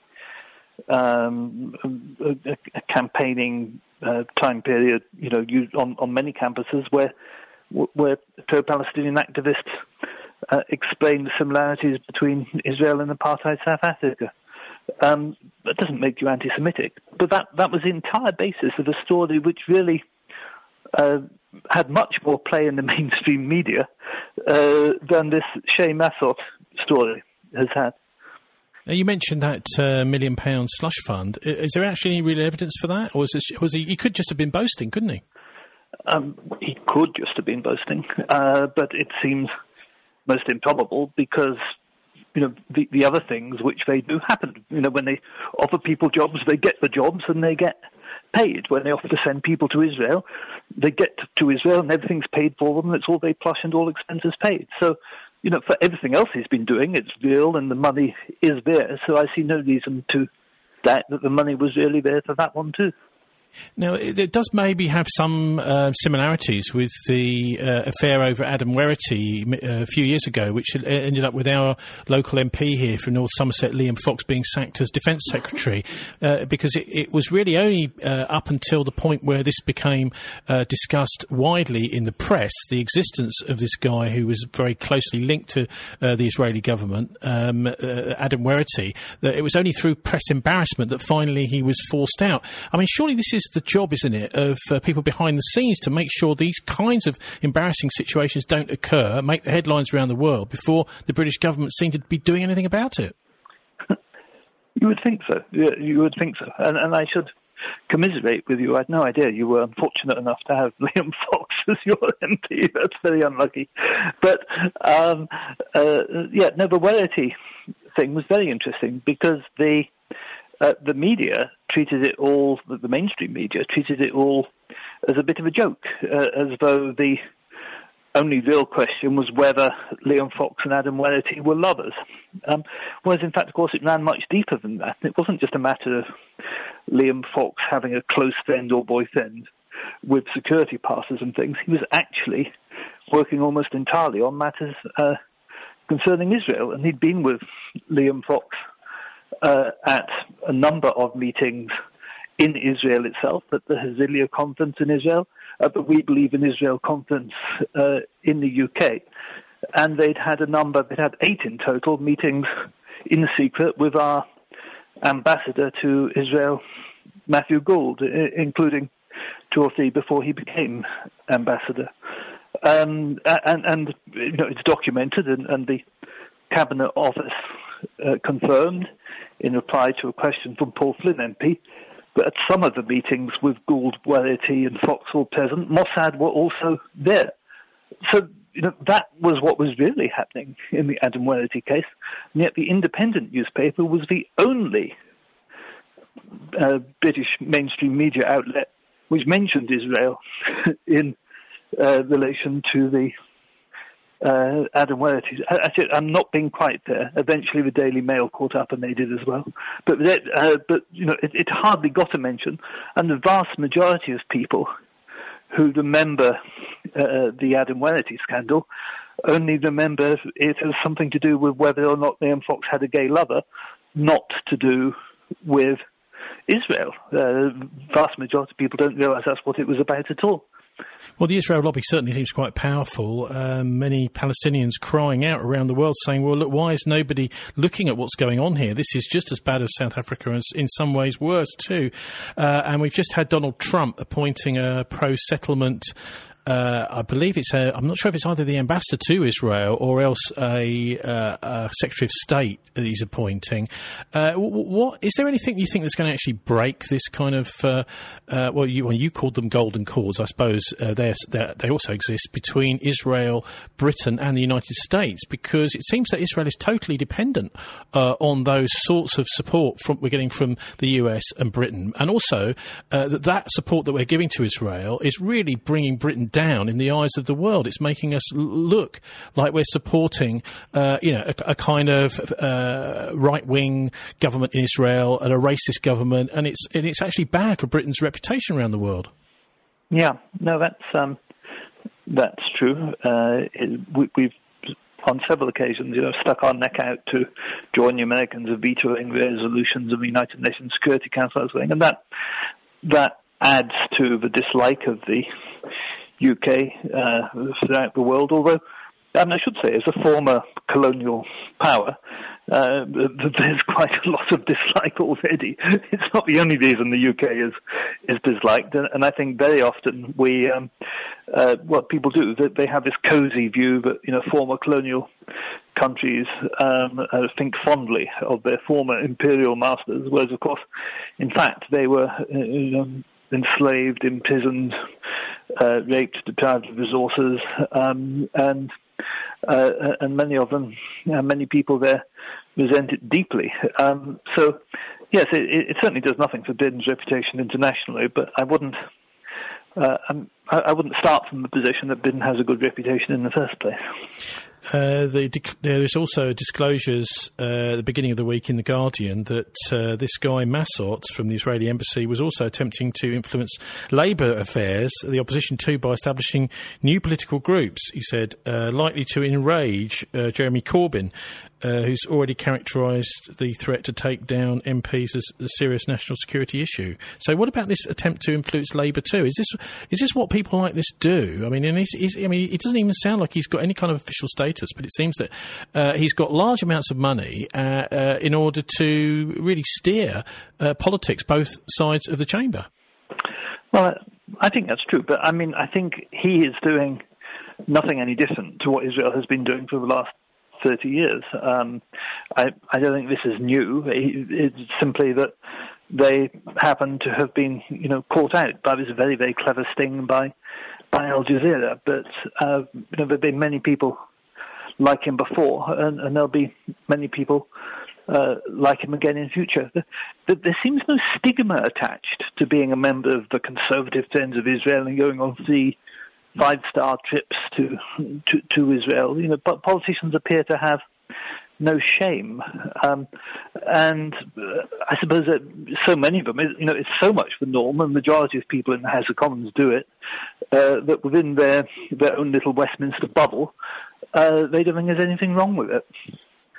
um, a, a campaigning Uh, time period, you know, used on, on many campuses where where pro-Palestinian activists uh, explain the similarities between Israel and apartheid South Africa. Um, that doesn't make you anti-Semitic, but that, that was the entire basis of a story which really uh, had much more play in the mainstream media uh, than this Shea Massot story has had. Now, you mentioned that uh, million pound slush fund. Is there actually any real evidence for that, or is this, was he? He could just have been boasting, couldn't he? Um, he could just have been boasting, uh, but it seems most improbable because you know the, the other things which they do happen. You know, when they offer people jobs, they get the jobs and they get paid. When they offer to send people to Israel, they get to Israel and everything's paid for them. And it's all very plush and all expenses paid. So. You know, for everything else he's been doing, it's real and the money is there. So I see no reason to doubt that the money was really there for that one too. Now, it does maybe have some uh, similarities with the uh, affair over Adam Werrity uh, a few years ago, which ended up with our local M P here from North Somerset, Liam Fox, being sacked as Defence Secretary, uh, because it, it was really only uh, up until the point where this became uh, discussed widely in the press, the existence of this guy who was very closely linked to uh, the Israeli government, um, uh, Adam Werrity, that it was only through press embarrassment that finally he was forced out. I mean, surely this is the job, isn't it, of uh, people behind the scenes to make sure these kinds of embarrassing situations don't occur, make the headlines around the world before the British government seem to be doing anything about it. You would think so. Yeah, you would think so. And, and I should commiserate with you. I had no idea you were unfortunate enough to have Liam Fox as your M P. That's very unlucky. But, um, uh, yeah, no, the Werrity thing was very interesting because the Uh, the media treated it all, the mainstream media treated it all as a bit of a joke, uh, as though the only real question was whether Liam Fox and Adam Werrity were lovers. Um, whereas, in fact, of course, it ran much deeper than that. It wasn't just a matter of Liam Fox having a close friend or boyfriend with security passes and things. He was actually working almost entirely on matters uh, concerning Israel, and he'd been with Liam Fox Uh, at a number of meetings in Israel itself, at the Herzliya conference in Israel, at the We Believe in Israel conference uh, in the U K. And they'd had a number, they'd had eight in total meetings in secret with our ambassador to Israel, Matthew Gould, I- including two or three before he became ambassador. Um, and, and you know, it's documented, and, and the Cabinet Office uh, confirmed in reply to a question from Paul Flynn M P that at some of the meetings with Gould, Walerty and Foxall present, Mossad were also there. So you know, that was what was really happening in the Adam Walerty case, and yet the Independent newspaper was the only uh, British mainstream media outlet which mentioned Israel in uh, relation to the uh, Adam Walerty. Actually, I'm not being quite there. Eventually, the Daily Mail caught up, and they did as well. But that, uh, but you know, it, it hardly got a mention, and the vast majority of people who remember uh, the Adam Walerty scandal only remember it as something to do with whether or not Liam Fox had a gay lover, not to do with Israel. Uh, vast majority of people don't realise that's what it was about at all. Well, the Israel lobby certainly seems quite powerful. Um, many Palestinians crying out around the world saying, well, look, why is nobody looking at what's going on here? This is just as bad as South Africa, and in some ways worse too. Uh, and we've just had Donald Trump appointing a pro-settlement Uh, I believe it's a, I'm not sure if it's either the ambassador to Israel or else a, uh, a Secretary of State that he's appointing. Uh, what is there anything you think that's going to actually break this kind of? Uh, uh, well, you, well, you called them golden cords, I suppose. Uh, they're, they're, they also exist between Israel, Britain, and the United States, because it seems that Israel is totally dependent uh, on those sorts of support from we're getting from the U S and Britain, and also uh, that that support that we're giving to Israel is really bringing Britain down in the eyes of the world. It's making us look like we're supporting, uh, you know, a, a kind of uh, right-wing government in Israel and a racist government, and it's and it's actually bad for Britain's reputation around the world. Yeah, no, that's um, that's true. Uh, it, we, we've on several occasions, you know, stuck our neck out to join the Americans in vetoing resolutions of the United Nations Security Council, and that that adds to the dislike of the U K uh, throughout the world, although, and I should say, as a former colonial power, uh, there's quite a lot of dislike already. It's not the only reason the U K is is disliked, and, and I think very often we, um, uh, what people do, that they have this cosy view that, you know, former colonial countries um, uh, think fondly of their former imperial masters, whereas, of course, in fact, they were uh, you know, enslaved, imprisoned, uh, raped, deprived of resources, um, and uh, and many of them, you know, many people there resent it deeply. Um, so, yes, it, it certainly does nothing for Britain's reputation internationally, but I wouldn't uh, I wouldn't start from the position that Britain has a good reputation in the first place. Uh, the, there is also disclosures uh, at the beginning of the week in The Guardian that uh, this guy Massot from the Israeli embassy was also attempting to influence Labour affairs, the opposition too, by establishing new political groups, he said, uh, likely to enrage uh, Jeremy Corbyn, uh, who's already characterised the threat to take down M Ps as a serious national security issue. So what about this attempt to influence Labour too? Is this is this what people like this do? I mean, and he's, he's, I mean, it doesn't even sound like he's got any kind of official status, but it seems that uh, he's got large amounts of money uh, uh, in order to really steer uh, politics, both sides of the chamber. Well, I think that's true, but I mean, I think he is doing nothing any different to what Israel has been doing for the last thirty years. Um, I, I don't think this is new. It's simply that they happen to have been, you know, caught out by this very, very clever sting by by Al Jazeera. But uh, you know, there have been many people like him before, and, and there'll be many people uh, like him again in future. The, the, there seems no stigma attached to being a member of the Conservative Friends of Israel and going on three five-star trips to, to to Israel. You know, but politicians appear to have no shame, um, and uh, I suppose that so many of them, you know, it's so much the norm, and the majority of people in the House of Commons do it, uh, that within their their own little Westminster bubble, uh, they don't think there's anything wrong with it.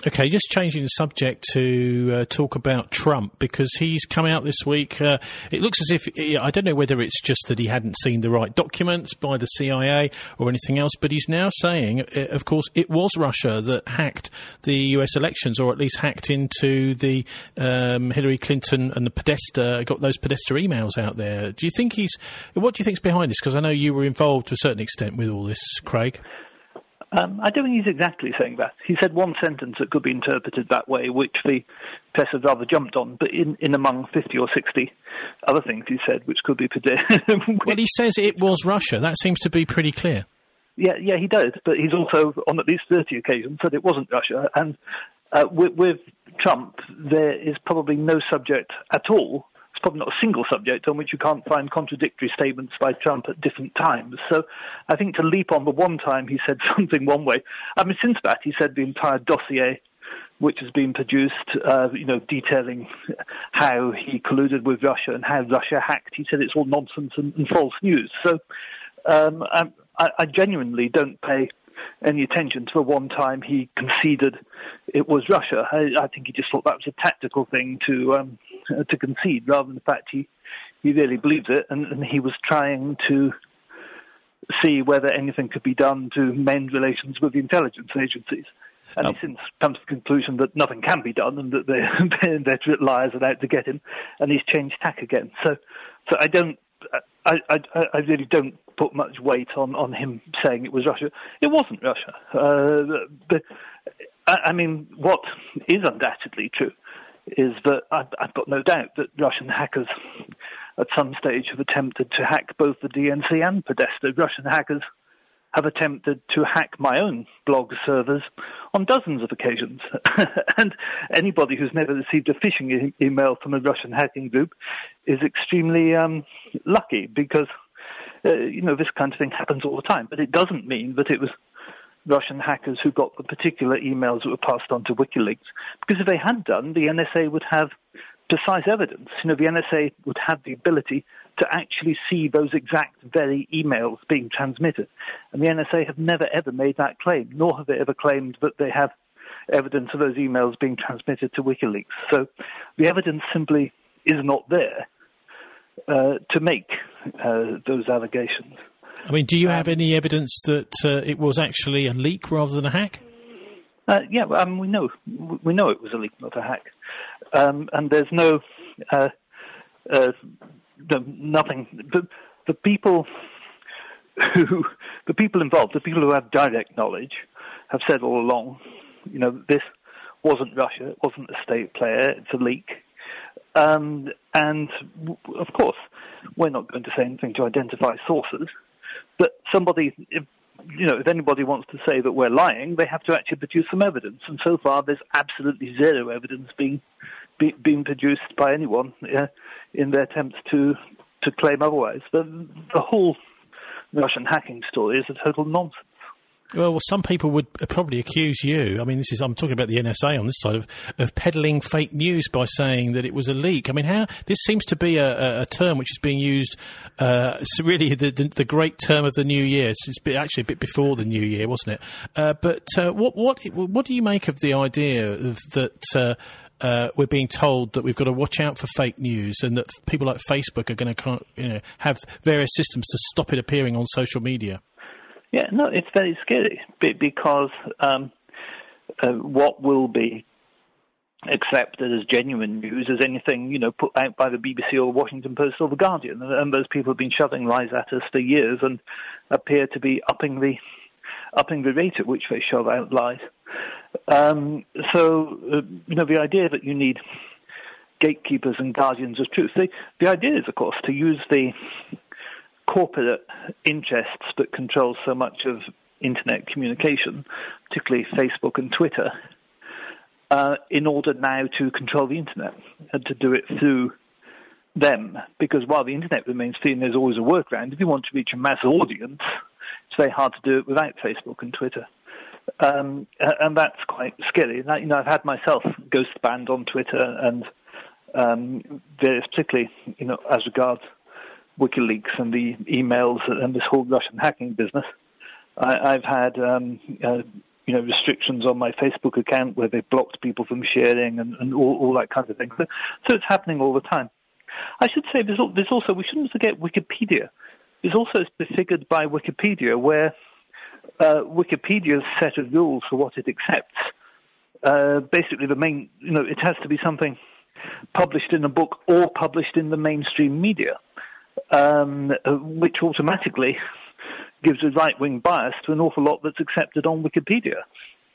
Okay, just changing the subject to uh, talk about Trump, because he's come out this week. Uh, it looks as if, I don't know whether it's just that he hadn't seen the right documents by the C I A or anything else, but he's now saying, uh, of course, it was Russia that hacked the U S elections, or at least hacked into the um, Hillary Clinton and the Podesta, got those Podesta emails out there. Do you think he's, what do you think's behind this? Because I know you were involved to a certain extent with all this, Craig. Um, I don't think he's exactly saying that. He said one sentence that could be interpreted that way, which the press had rather jumped on, but in, in among fifty or sixty other things he said, which could be predicted. Well, he says it was Russia. That seems to be pretty clear. Yeah, yeah, he does, but he's also, on at least thirty occasions, said it wasn't Russia. And uh, with, with Trump, there is probably no subject at all. It's probably not a single subject on which you can't find contradictory statements by Trump at different times. So I think to leap on the one time he said something one way, I mean, since that he said the entire dossier which has been produced, uh, you know, detailing how he colluded with Russia and how Russia hacked, he said it's all nonsense and, and false news. So um, I, I genuinely don't pay any attention to the one time he conceded it was Russia. I, I think he just thought that was a tactical thing to um, to concede, rather than the fact he, he really believes it, and, and he was trying to see whether anything could be done to mend relations with the intelligence agencies. And oh. he since comes to the conclusion that nothing can be done, and that they're, they're liars and out to get him, and he's changed tack again. So, so I don't, I, I, I really don't put much weight on, on him saying it was Russia. It wasn't Russia. Uh, but I, I mean, what is undoubtedly true is that I've, I've got no doubt that Russian hackers at some stage have attempted to hack both the D N C and Podesta. Russian hackers have attempted to hack my own blog servers on dozens of occasions. And anybody who's never received a phishing e- email from a Russian hacking group is extremely um, lucky, because, uh, you know, this kind of thing happens all the time. But it doesn't mean that it was Russian hackers who got the particular emails that were passed on to WikiLeaks, because if they had done, the N S A would have precise evidence. You know, the N S A would have the ability to actually see those exact very emails being transmitted. And the N S A have never ever made that claim, nor have they ever claimed that they have evidence of those emails being transmitted to WikiLeaks. So the evidence simply is not there uh, to make uh, those allegations. I mean, do you have any evidence that uh, it was actually a leak rather than a hack? Uh, yeah, um, we know we know it was a leak, not a hack, um, and there's no, uh, uh, the, nothing. The, the people who, the people involved, the people who have direct knowledge, have said all along, you know, this wasn't Russia, it wasn't a state player, it's a leak, um, and of course, we're not going to say anything to identify sources, but somebody. If, You know, if anybody wants to say that we're lying, they have to actually produce some evidence. And so far, there's absolutely zero evidence being be, being produced by anyone uh, in their attempts to to claim otherwise. The, the whole Russian hacking story is a total nonsense. Well, well, some people would probably accuse you. I mean, this is I'm talking about the N S A on this side of, of peddling fake news by saying that it was a leak. I mean, how this seems to be a, a term which is being used. Uh, it's really the, the the great term of the new year. It's, it's actually a bit before the new year, wasn't it? Uh, but uh, what what what do you make of the idea of that? Uh, Uh, we're being told that we've got to watch out for fake news, and that people like Facebook are going to, you know, have various systems to stop it appearing on social media. Yeah, no, it's very scary because um, uh, what will be accepted as genuine news is anything, you know, put out by the B B C or the Washington Post or the Guardian, and those people have been shoving lies at us for years and appear to be upping the upping the rate at which they shove out lies. Um, so, uh, you know, the idea that you need gatekeepers and guardians of truth, the, the idea is, of course, to use the corporate interests that control so much of internet communication, particularly Facebook and Twitter, uh, in order now to control the internet and to do it through them. Because while the internet remains free and there's always a workaround, if you want to reach a mass audience, it's very hard to do it without Facebook and Twitter. Um, and that's quite scary. You know, I've had myself ghost banned on Twitter, and um, various, particularly, you know, as regards WikiLeaks and the emails and this whole Russian hacking business. I, I've had um, uh, you know, restrictions on my Facebook account where they've blocked people from sharing and, and all, all that kind of thing. So, so it's happening all the time. I should say there's, there's also, we shouldn't forget Wikipedia. There's also figured by Wikipedia where uh, Wikipedia's set of rules for what it accepts. Uh, basically, the main, you know, it has to be something published in a book or published in the mainstream media, um, which automatically gives a right-wing bias to an awful lot that's accepted on Wikipedia.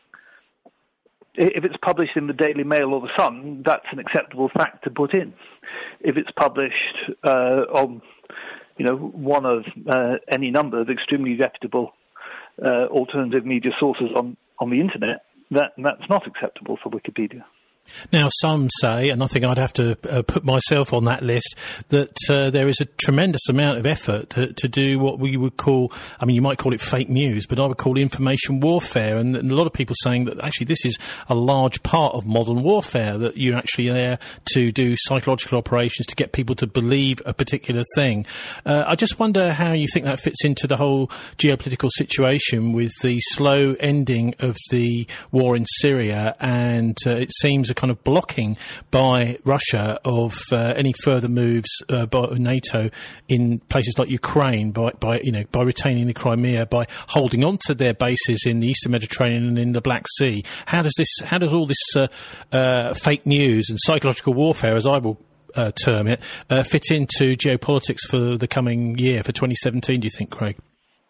If it's published in the Daily Mail or the Sun, that's an acceptable fact to put in. If it's published uh, on, you know, one of uh, any number of extremely reputable uh, alternative media sources on, on the internet, that that's not acceptable for Wikipedia. Now, some say, and I think I'd have to uh, put myself on that list, that uh, there is a tremendous amount of effort to, to do what we would call, I mean, you might call it fake news, but I would call information warfare. And, and a lot of people saying that actually this is a large part of modern warfare, that you're actually there to do psychological operations to get people to believe a particular thing. Uh, I just wonder how you think that fits into the whole geopolitical situation with the slow ending of the war in Syria, and uh, it seems a kind of blocking by Russia of uh, any further moves uh, by NATO in places like Ukraine, by, by you know by retaining the Crimea, by holding on to their bases in the Eastern Mediterranean and in the Black Sea. How does this? How does all this uh, uh, fake news and psychological warfare, as I will uh, term it, uh, fit into geopolitics for the coming year, for twenty seventeen? Do you think, Craig?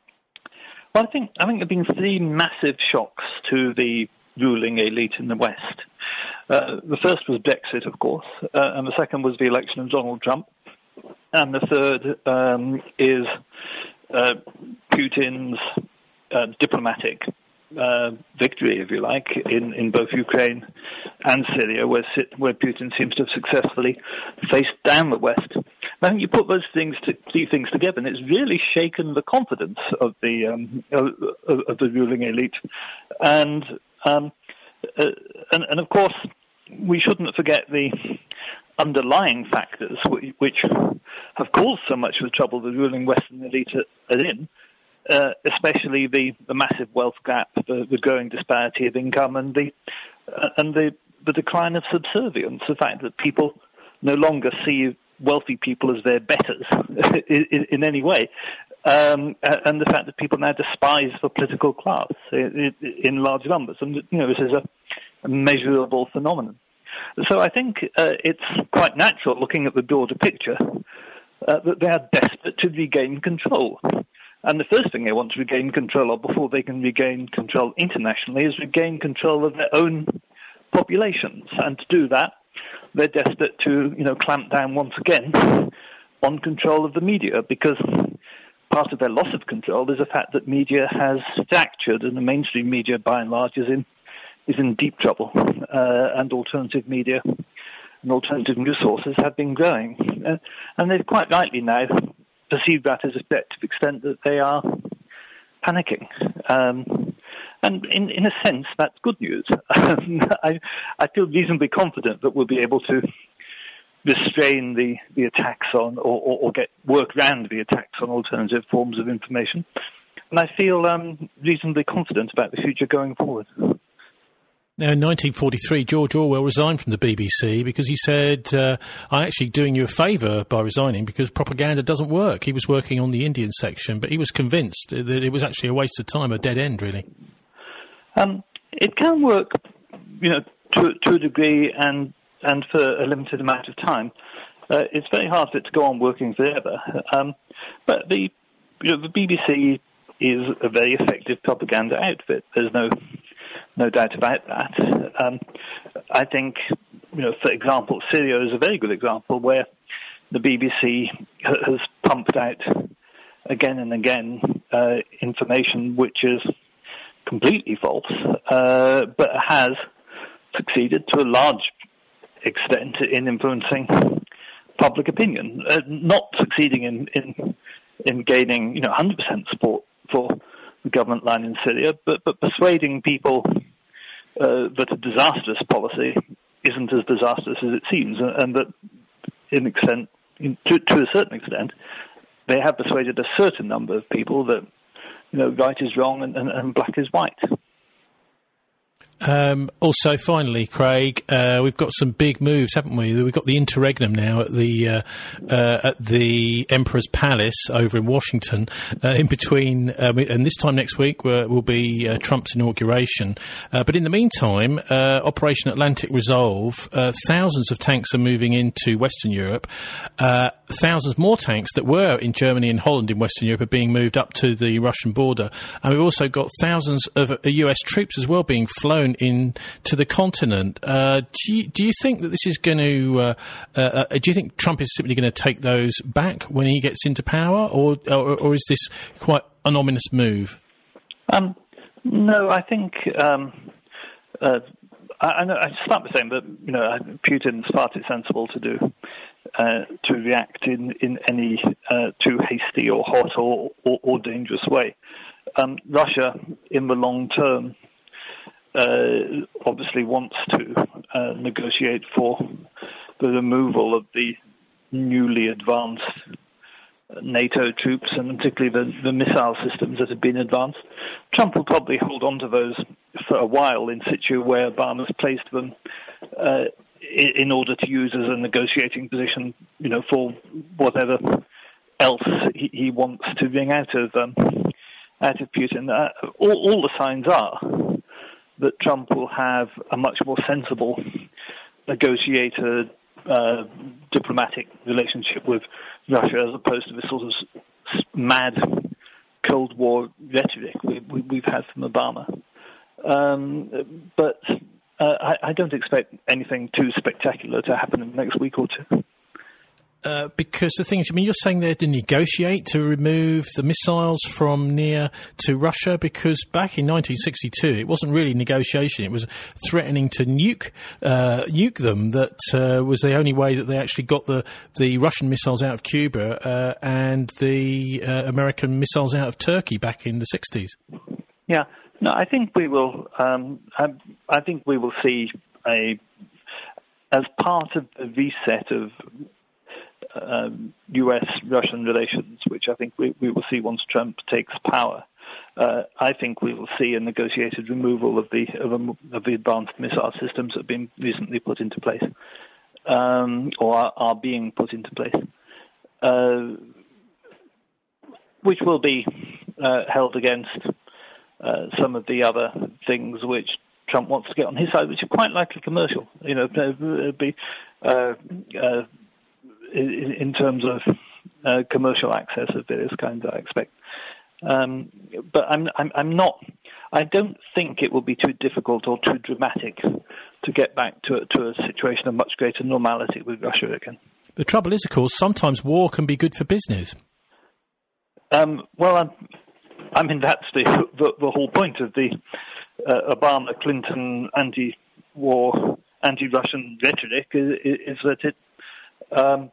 Well, I think I think there have been three massive shocks to the ruling elite in the West. Uh, the first was Brexit, of course, uh, and the second was the election of Donald Trump, and the third um, is uh, Putin's uh, diplomatic uh, victory, if you like, in, in both Ukraine and Syria, where, where Putin seems to have successfully faced down the West. I think you put those things, to, three things together, and it's really shaken the confidence of the um, of, of the ruling elite, and um, uh, and, and of course, we shouldn't forget the underlying factors which have caused so much of the trouble the ruling Western elite are in, uh, especially the, the massive wealth gap, the, the growing disparity of income, and the uh, and the, the decline of subservience. The fact that people no longer see wealthy people as their betters in, in any way, um, and the fact that people now despise the political class in, in large numbers, and you know this is a a measurable phenomenon. So I think uh, it's quite natural, looking at the broader picture, uh, that they are desperate to regain control. And the first thing they want to regain control of before they can regain control internationally is regain control of their own populations. And to do that, they're desperate to, you know, clamp down once again on control of the media, because part of their loss of control is the fact that media has fractured, and the mainstream media, by and large, is in is in deep trouble, uh, and alternative media and alternative news sources have been growing. Uh, and they've quite rightly now perceived that as a threat to the extent that they are panicking. Um, and in, in a sense, that's good news. I, I feel reasonably confident that we'll be able to restrain the, the attacks on, or, or, or get work around the attacks on alternative forms of information. And I feel um, reasonably confident about the future going forward. Now, in nineteen forty-three, George Orwell resigned from the B B C because he said, uh, I'm actually doing you a favour by resigning because propaganda doesn't work. He was working on the Indian section, but he was convinced that it was actually a waste of time, a dead end, really. Um, it can work, you know, to, to a degree and and for a limited amount of time. Uh, it's very hard for it to go on working forever. Um, but the, you know, the B B C is a very effective propaganda outfit. There's no... No doubt about that. Um, I think, you know, for example, Syria is a very good example where the B B C has pumped out again and again uh, information which is completely false, uh, but has succeeded to a large extent in influencing public opinion. Uh, not succeeding in, in in gaining, you know, one hundred percent support for the government line in Syria, but, but persuading people uh, that a disastrous policy isn't as disastrous as it seems, and, and that, in extent, in, to, to a certain extent, they have persuaded a certain number of people that, you know, right is wrong and, and, and black is white. Um, also, finally, Craig, uh, we've got some big moves, haven't we? We've got the interregnum now at the uh, uh, at the Emperor's Palace over in Washington. Uh, in between, um, and this time next week uh, will be uh, Trump's inauguration. Uh, but in the meantime, uh, Operation Atlantic Resolve, uh, thousands of tanks are moving into Western Europe. Uh, thousands more tanks that were in Germany and Holland in Western Europe are being moved up to the Russian border, and we've also got thousands of uh, U S troops as well being flown in to the continent. Uh, do you, do you think that this is going to? Uh, uh, do you think Trump is simply going to take those back when he gets into power, or or, or is this quite an ominous move? Um, no, I think um, uh, I, I start by saying that you know Putin's far too sensible to do uh, to react in in any uh, too hasty or hot or or, or dangerous way. Um, Russia, in the long term, uh, obviously wants to uh, negotiate for the removal of the newly advanced NATO troops, and particularly the, the missile systems that have been advanced. Trump will probably hold on to those for a while in situ where Obama's placed them uh, in, in order to use as a negotiating position, you know, for whatever else he, he wants to bring out of um, out of Putin. Uh, all, all the signs are that Trump will have a much more sensible negotiator uh, diplomatic relationship with Russia as opposed to this sort of mad Cold War rhetoric we, we, we've had from Obama. Um, but uh, I, I don't expect anything too spectacular to happen in the next week or two. Uh, because the thing is, I mean, you're saying they're to negotiate to remove the missiles from near to Russia, because back in nineteen sixty-two, it wasn't really negotiation. It was threatening to nuke uh, nuke them that uh, was the only way that they actually got the, the Russian missiles out of Cuba uh, and the uh, American missiles out of Turkey back in the sixties. Yeah. No, I think we will. Um, I, I think we will see a, as part of the reset of um, U S-Russian relations, which I think we, we will see once Trump takes power. Uh, I think we will see a negotiated removal of the of, a, of the advanced missile systems that have been recently put into place, um, or are, are being put into place, uh, which will be uh, held against Uh, some of the other things which Trump wants to get on his side, which are quite likely commercial, you know, be uh, uh, in, in terms of uh, commercial access of various kinds, I expect. Um, but I'm, I'm, I'm not. I don't think it will be too difficult or too dramatic to get back to to a situation of much greater normality with Russia again. The trouble is, of course, sometimes war can be good for business. Um, well, I'm. I mean, that's the, the the whole point of the uh, Obama-Clinton anti-war, anti-Russian rhetoric is, is that it um,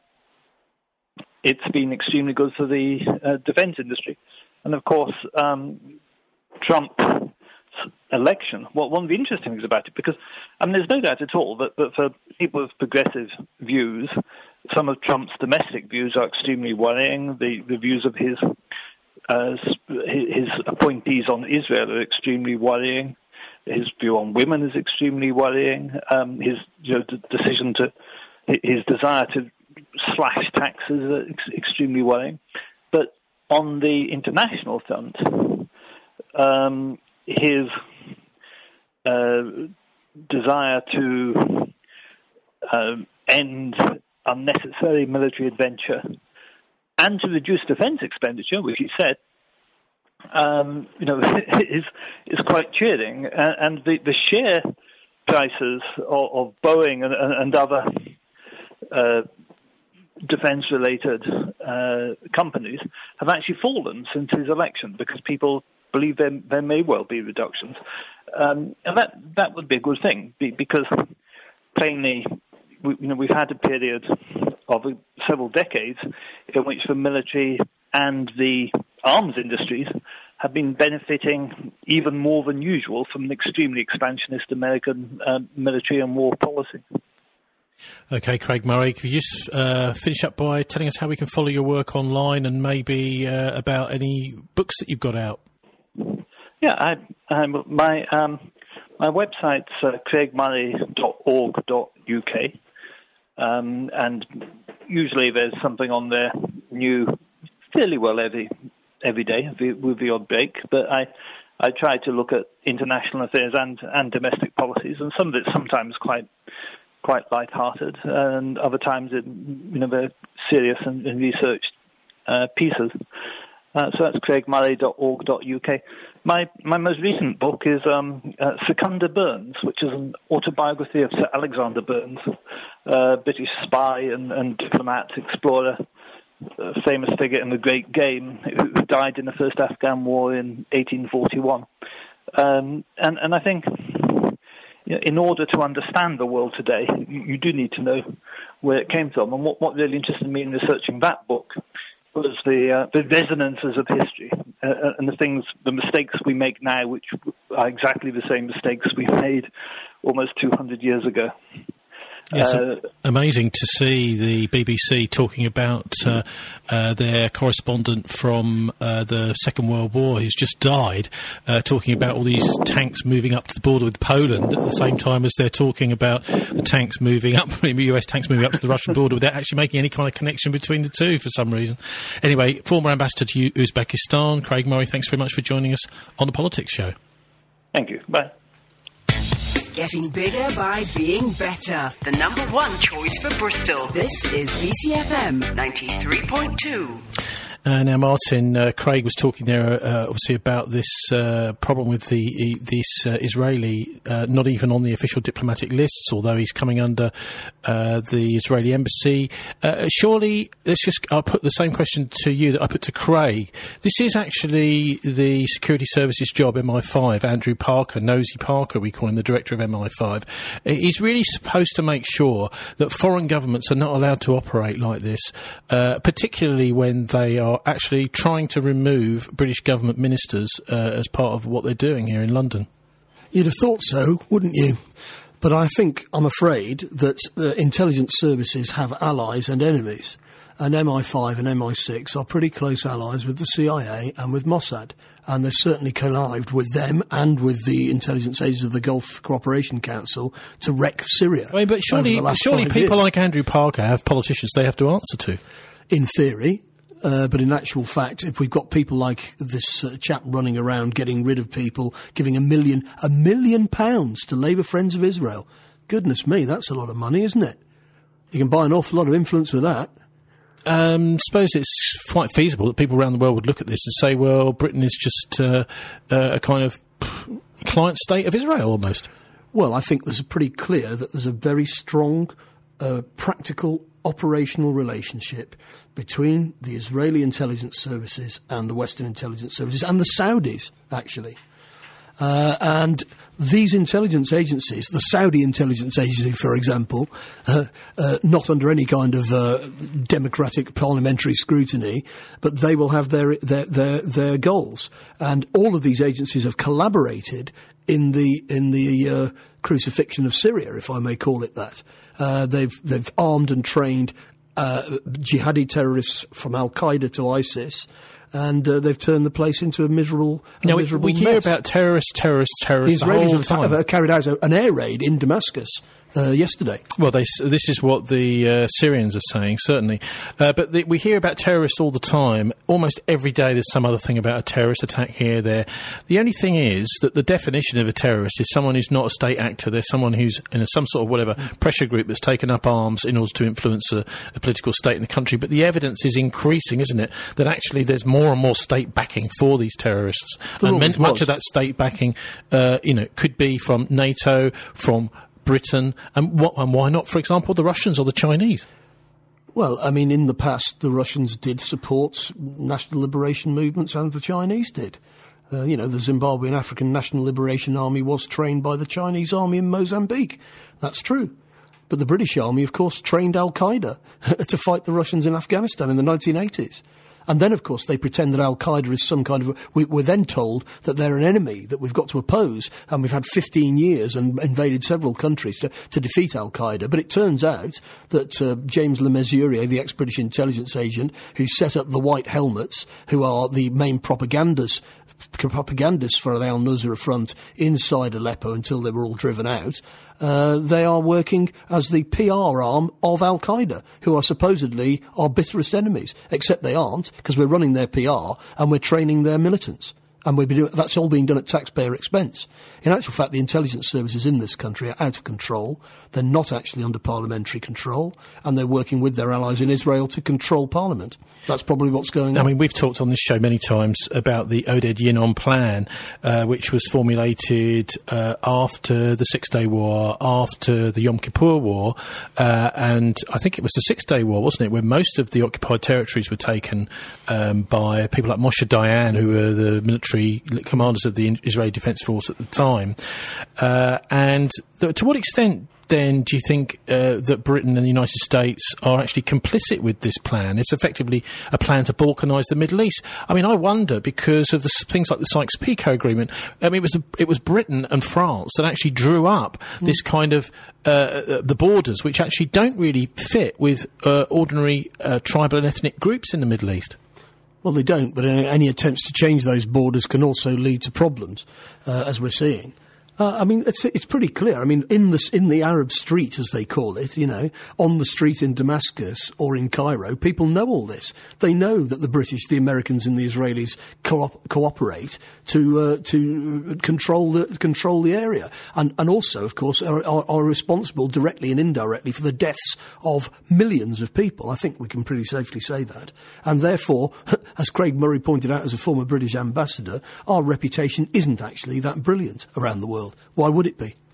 it's been extremely good for the uh, defense industry, and of course, um, Trump's election. Well, one of the interesting things about it, because I mean, there's no doubt at all that, that for people with progressive views, some of Trump's domestic views are extremely worrying. The the views of his Uh, his appointees on Israel are extremely worrying. His view on women is extremely worrying. Um, his you know, d- decision to, his desire to slash taxes is ex- extremely worrying. But on the international front, um, his uh, desire to uh, end unnecessary military adventure and to reduce defence expenditure, which he said, um, you know, is is quite cheering. And, and the, the share prices of, of Boeing and, and, and other uh, defence-related uh, companies have actually fallen since his election, because people believe there, there may well be reductions. Um, and that, that would be a good thing, because plainly, we, you know, we've had a period of several decades in which the military and the arms industries have been benefiting even more than usual from an extremely expansionist American uh, military and war policy. Okay, Craig Murray, could you just uh, finish up by telling us how we can follow your work online, and maybe uh, about any books that you've got out? Yeah, I, I, my um, My website's uh, craig murray dot org dot U K, um, and usually there's something on there new fairly well every every day with the odd break. But I I try to look at international affairs and, and domestic policies, and some of it's sometimes quite quite light-hearted, and other times it, you know, they're serious and, and researched uh, pieces. Uh, so that's craig murray dot org dot U K. My my most recent book is um, uh, Secunda Burns, which is an autobiography of Sir Alexander Burns, uh, British spy and, and diplomat, explorer, a famous figure in the Great Game, who died in the first Afghan war in eighteen forty-one. Um, and, and I think, you know, in order to understand the world today, you, you do need to know where it came from. And what, what really interested me in researching that book was the uh, the resonances of history uh, and the things, the mistakes we make now, which are exactly the same mistakes we made almost two hundred years ago. Yes, uh, amazing to see the B B C talking about uh, uh, their correspondent from uh, the Second World War who's just died, uh, talking about all these tanks moving up to the border with Poland at the same time as they're talking about the tanks moving up, U S tanks moving up to the Russian border without actually making any kind of connection between the two for some reason. Anyway, former ambassador to Uzbekistan, Craig Murray, thanks very much for joining us on the Politics Show. Thank you. Bye. Getting bigger by being better. The number one choice for Bristol. This is B C F M ninety-three point two. Uh, now, Martin, uh, Craig was talking there, uh, obviously, about this uh, problem with the this uh, Israeli, uh, not even on the official diplomatic lists, although he's coming under uh, the Israeli embassy. Uh, surely, let's just, I'll put the same question to you that I put to Craig. This is actually the Security Services job, M I five, Andrew Parker, Nosy Parker, we call him the director of M I five. He's really supposed to make sure that foreign governments are not allowed to operate like this, uh, particularly when they are actually trying to remove British government ministers uh, as part of what they're doing here in London. You'd have thought so, wouldn't you? But I think, I'm afraid, that uh, intelligence services have allies and enemies. And M I five and M I six are pretty close allies with the C I A and with Mossad. And they've certainly connived with them and with the intelligence agencies of the Gulf Cooperation Council to wreck Syria. I mean, but surely, surely people years. like Andrew Parker have politicians they have to answer to. In theory. Uh, but in actual fact, if we've got people like this uh, chap running around getting rid of people, giving a million, a million pounds to Labour Friends of Israel, goodness me, that's a lot of money, isn't it? You can buy an awful lot of influence with that. Um, suppose it's quite feasible that people around the world would look at this and say, well, Britain is just uh, uh, a kind of client state of Israel almost. Well, I think there's pretty clear that there's a very strong, uh, practical, operational relationship between the Israeli intelligence services and the Western intelligence services and the Saudis, actually. Uh, and these intelligence agencies, the Saudi intelligence agency, for example, uh, uh, not under any kind of uh, democratic parliamentary scrutiny, but they will have their, their their their goals. And all of these agencies have collaborated in the in the uh, crucifixion of Syria, if I may call it that. Uh, they've they've armed and trained uh, jihadi terrorists from Al Qaeda to ISIS, and uh, they've turned the place into a miserable. A now miserable we, we hear about terrorists, terrorists, terrorists. The Israelis the have, whole time. have carried out an air raid in Damascus uh, yesterday. Well, they, this is what the uh, Syrians are saying, certainly. Uh, but the, we hear about terrorists all the time. Almost every day there's some other thing about a terrorist attack here, there. The only thing is that the definition of a terrorist is someone who's not a state actor. They're someone who's in a, some sort of whatever pressure group that's taken up arms in order to influence a, a political state in the country. But the evidence is increasing, isn't it, that actually there's more and more state backing for these terrorists. There and always much was. of that state backing, uh, you know, could be from NATO, from Britain, and, what, and why not, for example, the Russians or the Chinese? Well, I mean, in the past, the Russians did support national liberation movements, and the Chinese did. Uh, you know, the Zimbabwean African National Liberation Army was trained by the Chinese army in Mozambique. That's true. But the British army, of course, trained Al-Qaeda to fight the Russians in Afghanistan in the nineteen eighties. And then, of course, they pretend that Al-Qaeda is some kind of... We, we're then told that they're an enemy that we've got to oppose, and we've had fifteen years and invaded several countries to, to defeat Al-Qaeda. But it turns out that uh, James Le Mesurier, the ex-British intelligence agent, who set up the White Helmets, who are the main propagandists, propagandists for the al-Nusra Front inside Aleppo until they were all driven out, uh, they are working as the P R arm of Al-Qaeda, who are supposedly our bitterest enemies, except they aren't, because we're running their P R and we're training their militants. And we've been doing, that's all being done at taxpayer expense. In actual fact, the intelligence services in this country are out of control. They're not actually under parliamentary control, and they're working with their allies in Israel to control parliament. That's probably what's going on. I mean, we've talked on this show many times about the Oded Yinon plan, uh, which was formulated uh, after the Six-Day War, after the Yom Kippur War, uh, and I think it was the Six-Day War, wasn't it, where most of the occupied territories were taken um, by people like Moshe Dayan, who were the military commanders of the Israeli Defence Force at the time. Uh, and th- to what extent, then, do you think uh, that Britain and the United States are actually complicit with this plan? It's effectively a plan to balkanise the Middle East. I mean, I wonder, because of the s- things like the Sykes-Picot Agreement, I mean, it was, the, it was Britain and France that actually drew up mm. this kind of uh, the borders, which actually don't really fit with uh, ordinary uh, tribal and ethnic groups in the Middle East. Well, they don't, but any attempts to change those borders can also lead to problems, uh, as we're seeing. Uh, I mean, it's it's pretty clear. I mean, in the in the Arab street, as they call it, you know, on the street in Damascus or in Cairo, people know all this. They know that the British, the Americans, and the Israelis co- cooperate to uh, to control the control the area, and and also, of course, are, are, are responsible directly and indirectly for the deaths of millions of people. I think we can pretty safely say that, and therefore, as Craig Murray pointed out as a former British ambassador, our reputation isn't actually that brilliant around the world. Why would it be?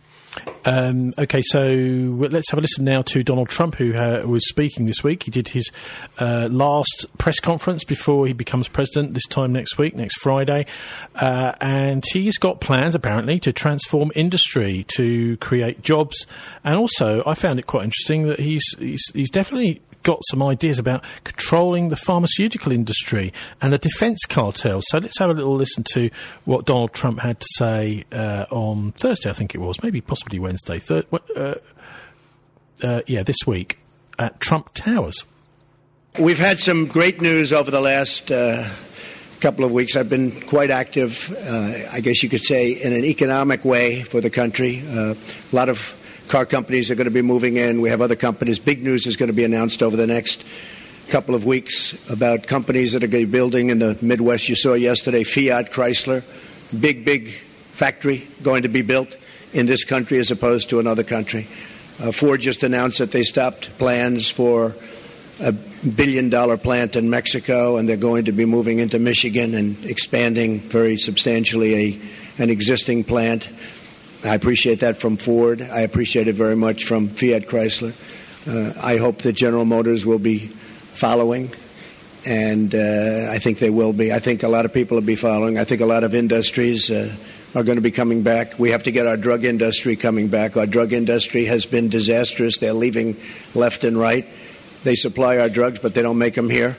Um, okay, so let's have a listen now to Donald Trump, who uh, was speaking this week. He did his uh, last press conference before he becomes president this time next week, next Friday, uh, and he's got plans, apparently, to transform industry, to create jobs, and also, I found it quite interesting that he's he's, he's definitely got some ideas about controlling the pharmaceutical industry and the defence cartels. So let's have a little listen to what Donald Trump had to say uh, on Thursday, I think it was, maybe possibly Wednesday, third, uh, uh, yeah, this week at Trump Towers. We've had some great news over the last uh, couple of weeks. I've been quite active, uh, I guess you could say, in an economic way for the country. Uh, a lot of car companies are going to be moving in. We have other companies. Big news is going to be announced over the next couple of weeks about companies that are going to be building in the Midwest. You saw yesterday Fiat, Chrysler, big, big factory going to be built in this country as opposed to another country. Uh, Ford just announced that they stopped plans for a billion-dollar plant in Mexico, and they're going to be moving into Michigan and expanding very substantially a, an existing plant. I appreciate that from Ford. I appreciate it very much from Fiat Chrysler. Uh, I hope that General Motors will be following, and uh, I think they will be. I think a lot of people will be following. I think a lot of industries uh, are going to be coming back. We have to get our drug industry coming back. Our drug industry has been disastrous. They're leaving left and right. They supply our drugs, but they don't make them here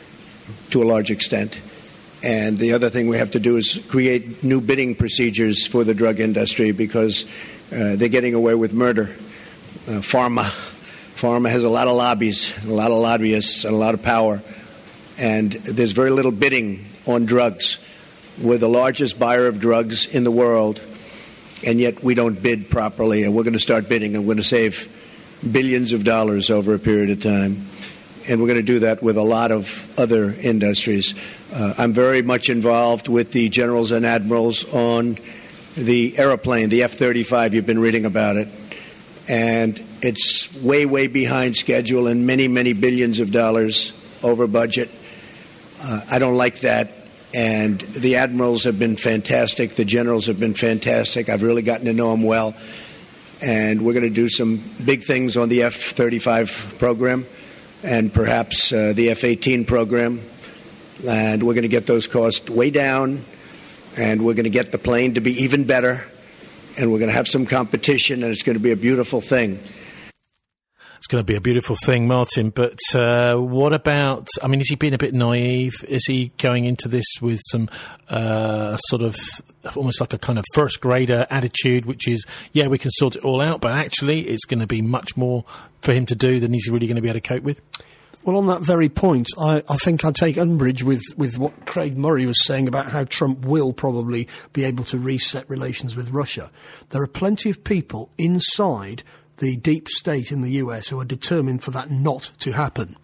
to a large extent. And the other thing we have to do is create new bidding procedures for the drug industry because uh, they're getting away with murder. Uh, pharma. Pharma has a lot of lobbies, a lot of lobbyists, and a lot of power. And there's very little bidding on drugs. We're the largest buyer of drugs in the world, and yet we don't bid properly. And we're going to start bidding, and we're going to save billions of dollars over a period of time. And we're going to do that with a lot of other industries. Uh, I'm very much involved with the generals and admirals on the airplane, the F thirty-five. You've been reading about it. And it's way, way behind schedule and many, many billions of dollars over budget. Uh, I don't like that. And the admirals have been fantastic. The generals have been fantastic. I've really gotten to know them well. And we're going to do some big things on the F thirty-five program, and perhaps uh, the F eighteen program, and we're going to get those costs way down, and we're going to get the plane to be even better, and we're going to have some competition, and it's going to be a beautiful thing. It's going to be a beautiful thing, Martin, but uh, what about, I mean, is he being a bit naive? Is he going into this with some uh, sort of almost like a kind of first grader attitude, which is, yeah, we can sort it all out, but actually it's going to be much more for him to do than he's really going to be able to cope with? Well, on that very point, I, I think I take umbrage with, with what Craig Murray was saying about how Trump will probably be able to reset relations with Russia. There are plenty of people inside the deep state in the U S who are determined for that not to happen.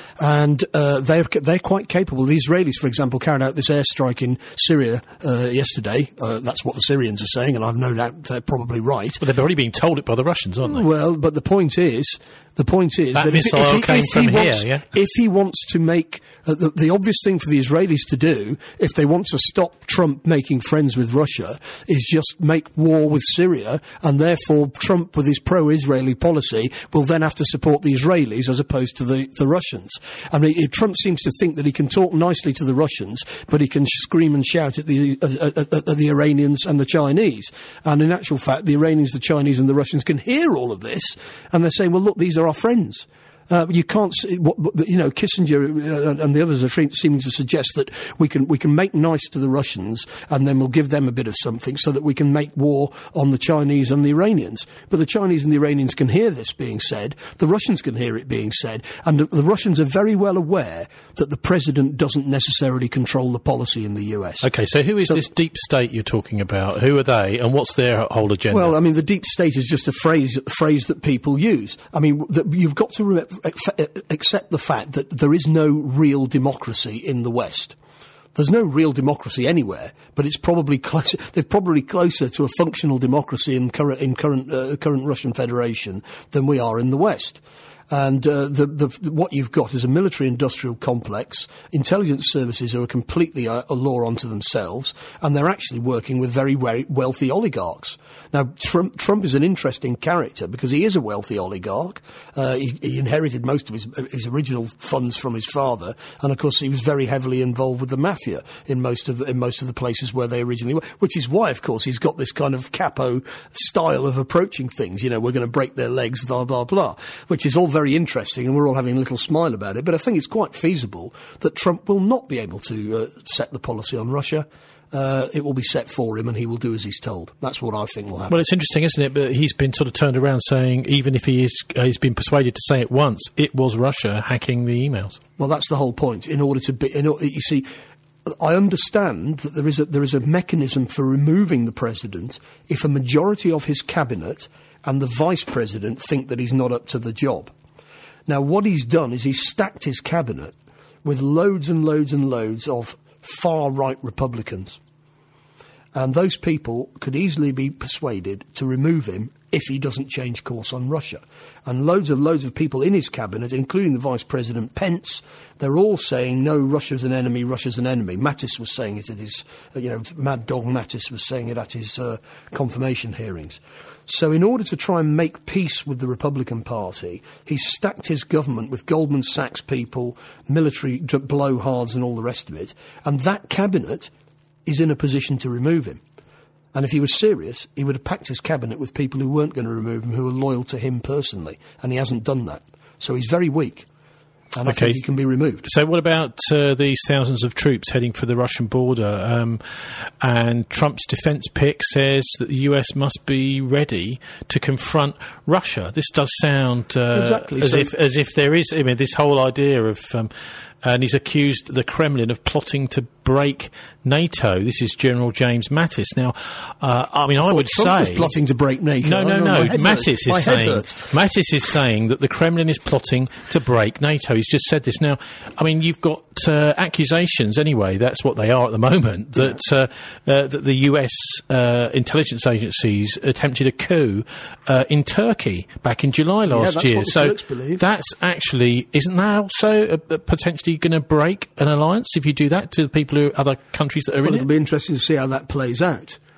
And uh, they're they're quite capable. The Israelis, for example, carried out this airstrike in Syria uh, yesterday. Uh, that's what the Syrians are saying, and I've no doubt they're probably right. But they're already being told it by the Russians, aren't they? Well, but the point is, the point is that, that missile if, if, came if, from he here, wants, yeah? if he wants to make uh, the, the obvious thing for the Israelis to do, if they want to stop Trump making friends with Russia, is just make war with Syria, and therefore Trump, with his pro-Israeli policy, will then have to support the Israelis as opposed to the, the Russians. I mean, it, Trump seems to think that he can talk nicely to the Russians, but he can scream and shout at the uh, at, at the Iranians and the Chinese. And in actual fact, the Iranians, the Chinese, and the Russians can hear all of this, and they're saying, "Well, look, these are our friends." Uh, you can't, what, what, you know, Kissinger uh, and the others are tre- seeming to suggest that we can we can make nice to the Russians and then we'll give them a bit of something so that we can make war on the Chinese and the Iranians. But the Chinese and the Iranians can hear this being said, the Russians can hear it being said, and the, the Russians are very well aware that the president doesn't necessarily control the policy in the U S. Okay, so who is so, this deep state you're talking about? Who are they, and what's their whole agenda? Well, I mean, the deep state is just a phrase a phrase that people use. I mean, that you've got to remember, accept the fact that there is no real democracy in the West. There's no real democracy anywhere, but it's probably closer. They're probably closer to a functional democracy in current in current uh, current Russian Federation than we are in the West. And uh, the, the, what you've got is a military-industrial complex, intelligence services who are completely a, a law unto themselves, and they're actually working with very, very wealthy oligarchs. Now, Trump, Trump is an interesting character because he is a wealthy oligarch. Uh, he, he inherited most of his, his original funds from his father, and of course he was very heavily involved with the mafia in most of in most of the places where they originally were. Which is why, of course, he's got this kind of capo style of approaching things. You know, we're going to break their legs, blah blah blah, which is all very very interesting, and we're all having a little smile about it. But I think it's quite feasible that Trump will not be able to uh, set the policy on Russia. Uh, it will be set for him, and he will do as he's told. That's what I think will happen. Well, it's interesting, isn't it? But he's been sort of turned around saying, even if he is, uh, he's been persuaded to say it once, it was Russia hacking the emails. Well, that's the whole point. In order to be, in, you see, I understand that there is a, there is a mechanism for removing the president if a majority of his cabinet and the vice president think that he's not up to the job. Now, what he's done is he's stacked his cabinet with loads and loads and loads of far-right Republicans. And those people could easily be persuaded to remove him if he doesn't change course on Russia. And loads of loads of people in his cabinet, including the Vice President Pence, they're all saying, no, Russia's an enemy, Russia's an enemy. Mattis was saying it at his, you know, Mad Dog Mattis was saying it at his uh, confirmation hearings. So in order to try and make peace with the Republican Party, he's stacked his government with Goldman Sachs people, military blowhards and all the rest of it, and that cabinet is in a position to remove him. And if he was serious, he would have packed his cabinet with people who weren't going to remove him, who were loyal to him personally, and he hasn't done that. So he's very weak. And okay. I think he can be removed. So what about uh, these thousands of troops heading for the Russian border? Um, and Trump's defence pick says that the U S must be ready to confront Russia. This does sound uh, exactly. as so if as if there is. I mean, this whole idea of. Um, and he's accused the Kremlin of plotting to break NATO. This is General James Mattis. Now, uh, I mean, I, I would Trump say was plotting to break NATO. No, no, no. Mattis is My saying Mattis is saying that the Kremlin is plotting to break NATO. He's just said this. Now, I mean, you've got uh, accusations anyway. That's what they are at the moment. That yeah. uh, uh, that the U S uh, intelligence agencies attempted a coup uh, in Turkey back in July last yeah, that's year. What the so Turks believe. That's actually isn't that also uh, potentially going to break an alliance if you do that to the people who other countries that are well, in it'll it? be interesting to see how that plays out.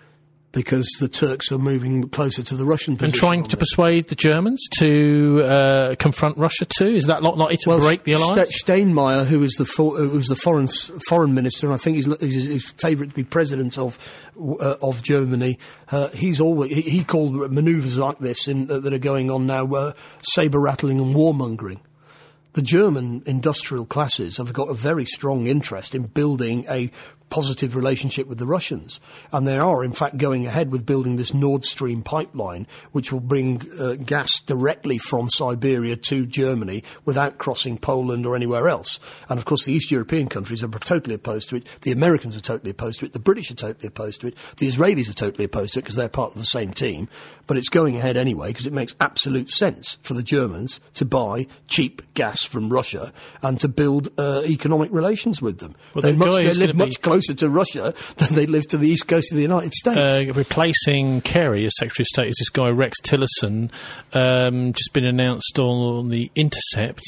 because the Turks are moving closer to the Russian position. And trying to persuade the Germans to uh, confront Russia too? Is that not likely to well, break the alliance? St- Steinmeier, who was the for- who was the foreign foreign minister, and I think he's, he's his favourite to be president of uh, of Germany. Uh, he's always he, he called manoeuvres like this in, uh, that are going on now uh, sabre rattling and warmongering. The German industrial classes have got a very strong interest in building a positive relationship with the Russians, and they are in fact going ahead with building this Nord Stream pipeline, which will bring uh, gas directly from Siberia to Germany without crossing Poland or anywhere else. And of course the East European countries are totally opposed to it, the Americans are totally opposed to it, the British are totally opposed to it, the Israelis are totally opposed to it because they're part of the same team, but it's going ahead anyway because it makes absolute sense for the Germans to buy cheap gas from Russia and to build uh, economic relations with them. Well, they the much, guy they who's live gonna much be- closer to Russia than they live to the east coast of the United States. Uh, replacing Kerry as Secretary of State is this guy Rex Tillerson, um, just been announced on the Intercept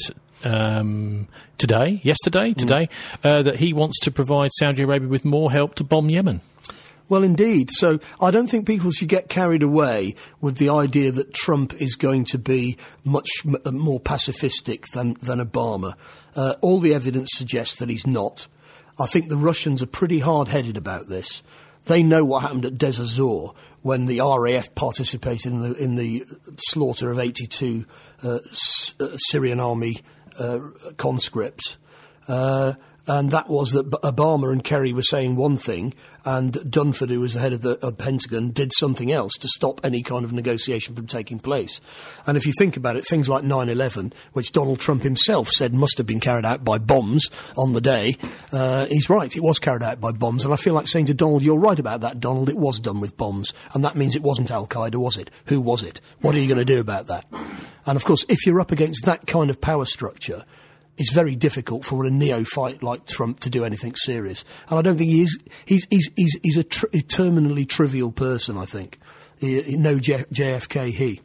um, today, yesterday, today, mm. uh, that he wants to provide Saudi Arabia with more help to bomb Yemen. Well, indeed. So I don't think people should get carried away with the idea that Trump is going to be much m- more pacifistic than, than Obama. Uh, all the evidence suggests that he's not. I think the Russians are pretty hard-headed about this. They know what happened at Deir ez-Zor when the R A F participated in the, in the slaughter of eighty-two uh, S- uh, Syrian army uh, conscripts. Uh, and that was that B- Obama and Kerry were saying one thing, and Dunford, who was the head of the of Pentagon, did something else to stop any kind of negotiation from taking place. And if you think about it, things like nine eleven, which Donald Trump himself said must have been carried out by bombs on the day, uh, he's right, it was carried out by bombs. And I feel like saying to Donald, you're right about that, Donald, it was done with bombs. And that means it wasn't Al-Qaeda, was it? Who was it? What are you going to do about that? And of course, if you're up against that kind of power structure, it's very difficult for a neophyte like Trump to do anything serious. And I don't think he is. He's, he's, he's, he's a, tr- a terminally trivial person, I think. He, he, no J- JFK he.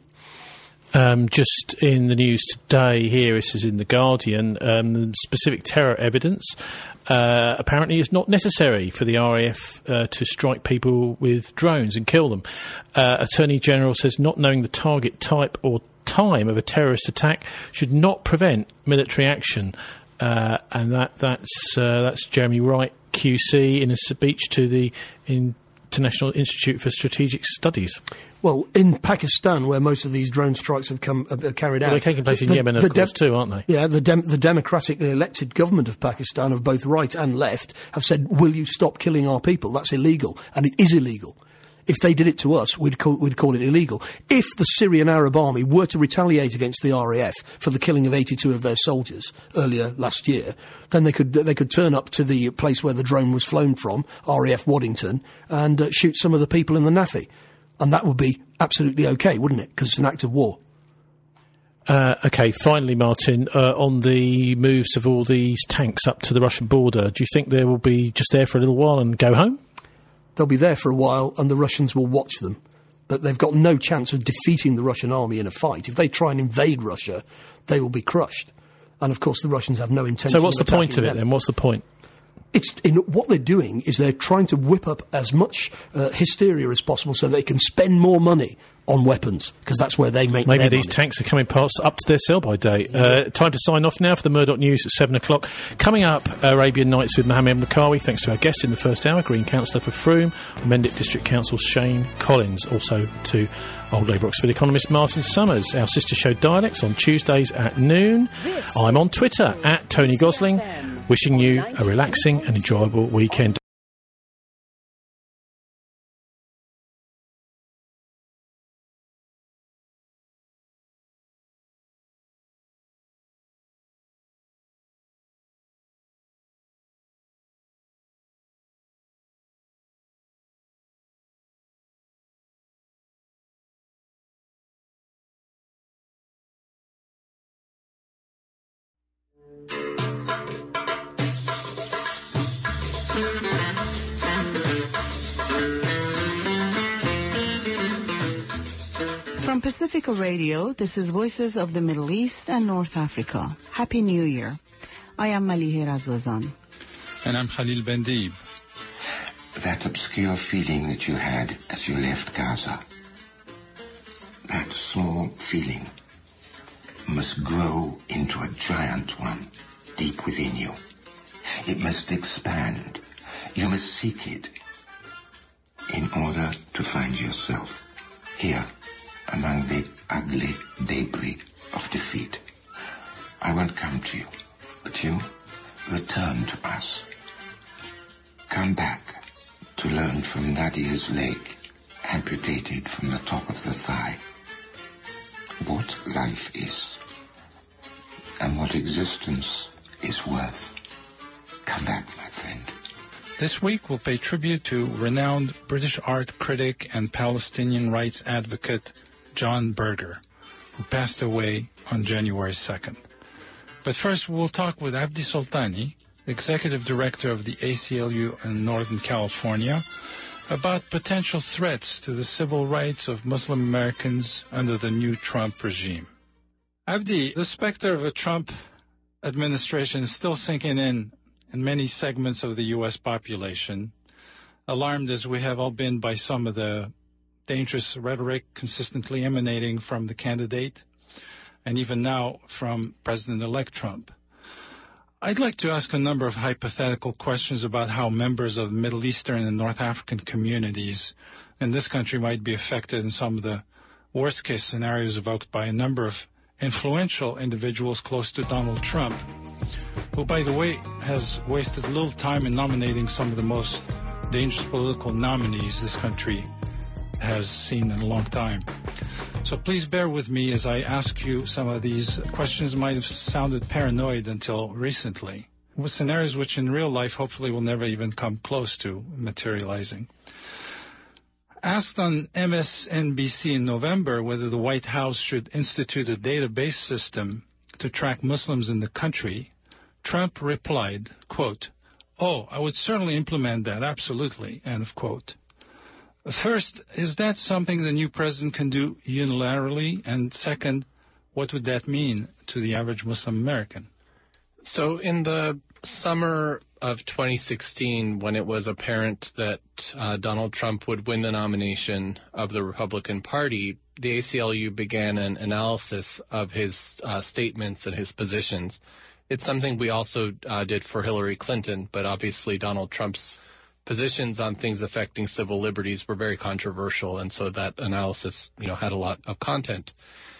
Um, just in the news today here, this is in The Guardian, um, specific terror evidence uh, apparently is not necessary for the R A F uh, to strike people with drones and kill them. Uh, Attorney General says not knowing the target type or time of a terrorist attack should not prevent military action, uh, and that that's uh, that's Jeremy Wright Q C in a speech to the International Institute for Strategic Studies. Well, in Pakistan, where most of these drone strikes have come uh, carried well, out, they're taking place in the, Yemen, of the course, de- too, aren't they? Yeah, the, dem- the democratically elected government of Pakistan, of both right and left, have said, "Will you stop killing our people? That's illegal," and it is illegal. If they did it to us, we'd call, we'd call it illegal. If the Syrian Arab Army were to retaliate against the R A F for the killing of eighty-two of their soldiers earlier last year, then they could they could turn up to the place where the drone was flown from, R A F Waddington, and uh, shoot some of the people in the NAFI. And that would be absolutely okay, wouldn't it? Because it's an act of war. Uh, OK, finally, Martin, uh, on the moves of all these tanks up to the Russian border, do you think they will be just there for a little while and go home? They'll be there for a while and the Russians will watch them. But they've got no chance of defeating the Russian army in a fight. If they try and invade Russia, they will be crushed. And, of course, the Russians have no intention of So what's the point of it, them. then? What's the point? It's in, what they're doing is they're trying to whip up as much uh, hysteria as possible so they can spend more money on weapons, because that's where they make Maybe their these money. tanks are coming past up to their sell-by date. Uh, time to sign off now for the Murdoch News at seven o'clock. Coming up, Arabian Nights with Mohammed Makawi, thanks to our guest in the first hour, Green Councillor for Frome, Mendip District Council Shane Collins, also to Old Labour Oxford economist Martin Summers. Our sister show Dialects on Tuesdays at noon. I'm on Twitter at Tony Gosling, wishing you a relaxing and enjoyable weekend. From Pacifica Radio, this is Voices of the Middle East and North Africa. Happy New Year. I am Malihe Razozan. And I'm Khalil Bendeeb. that obscure feeling that you had as you left Gaza, that small feeling must grow into a giant one deep within you. It must expand. You must seek it in order to find yourself here among the ugly debris of defeat. I won't come to you, but you return to us. Come back to learn from Nadia's leg, amputated from the top of the thigh, what life is and what existence is worth. Come back, my friend. This week we'll pay tribute to renowned British art critic and Palestinian rights advocate John Berger, who passed away on January second. But first we'll talk with Abdi Soltani, Executive Director of the A C L U in Northern California, about potential threats to the civil rights of Muslim Americans under the new Trump regime. Abdi, the specter of a Trump administration is still sinking in in many segments of the U S population, alarmed as we have all been by some of the dangerous rhetoric consistently emanating from the candidate, and even now from President-elect Trump. I'd like to ask a number of hypothetical questions about how members of Middle Eastern and North African communities in this country might be affected in some of the worst-case scenarios evoked by a number of influential individuals close to Donald Trump, who, by the way, has wasted little time in nominating some of the most dangerous political nominees this country has seen in a long time. So please bear with me as I ask you some of these questions might have sounded paranoid until recently, with scenarios which in real life hopefully will never even come close to materializing. Asked on M S N B C in November whether the White House should institute a database system to track Muslims in the country, Trump replied, quote, "Oh, I would certainly implement that, absolutely," end of quote. First, is that something the new president can do unilaterally? And second, what would that mean to the average Muslim American? So in the summer of twenty sixteen, when it was apparent that uh, Donald Trump would win the nomination of the Republican Party, the A C L U began an analysis of his uh, statements and his positions. It's something we also uh, did for Hillary Clinton, but obviously Donald Trump's positions on things affecting civil liberties were very controversial, and so that analysis, you know, had a lot of content.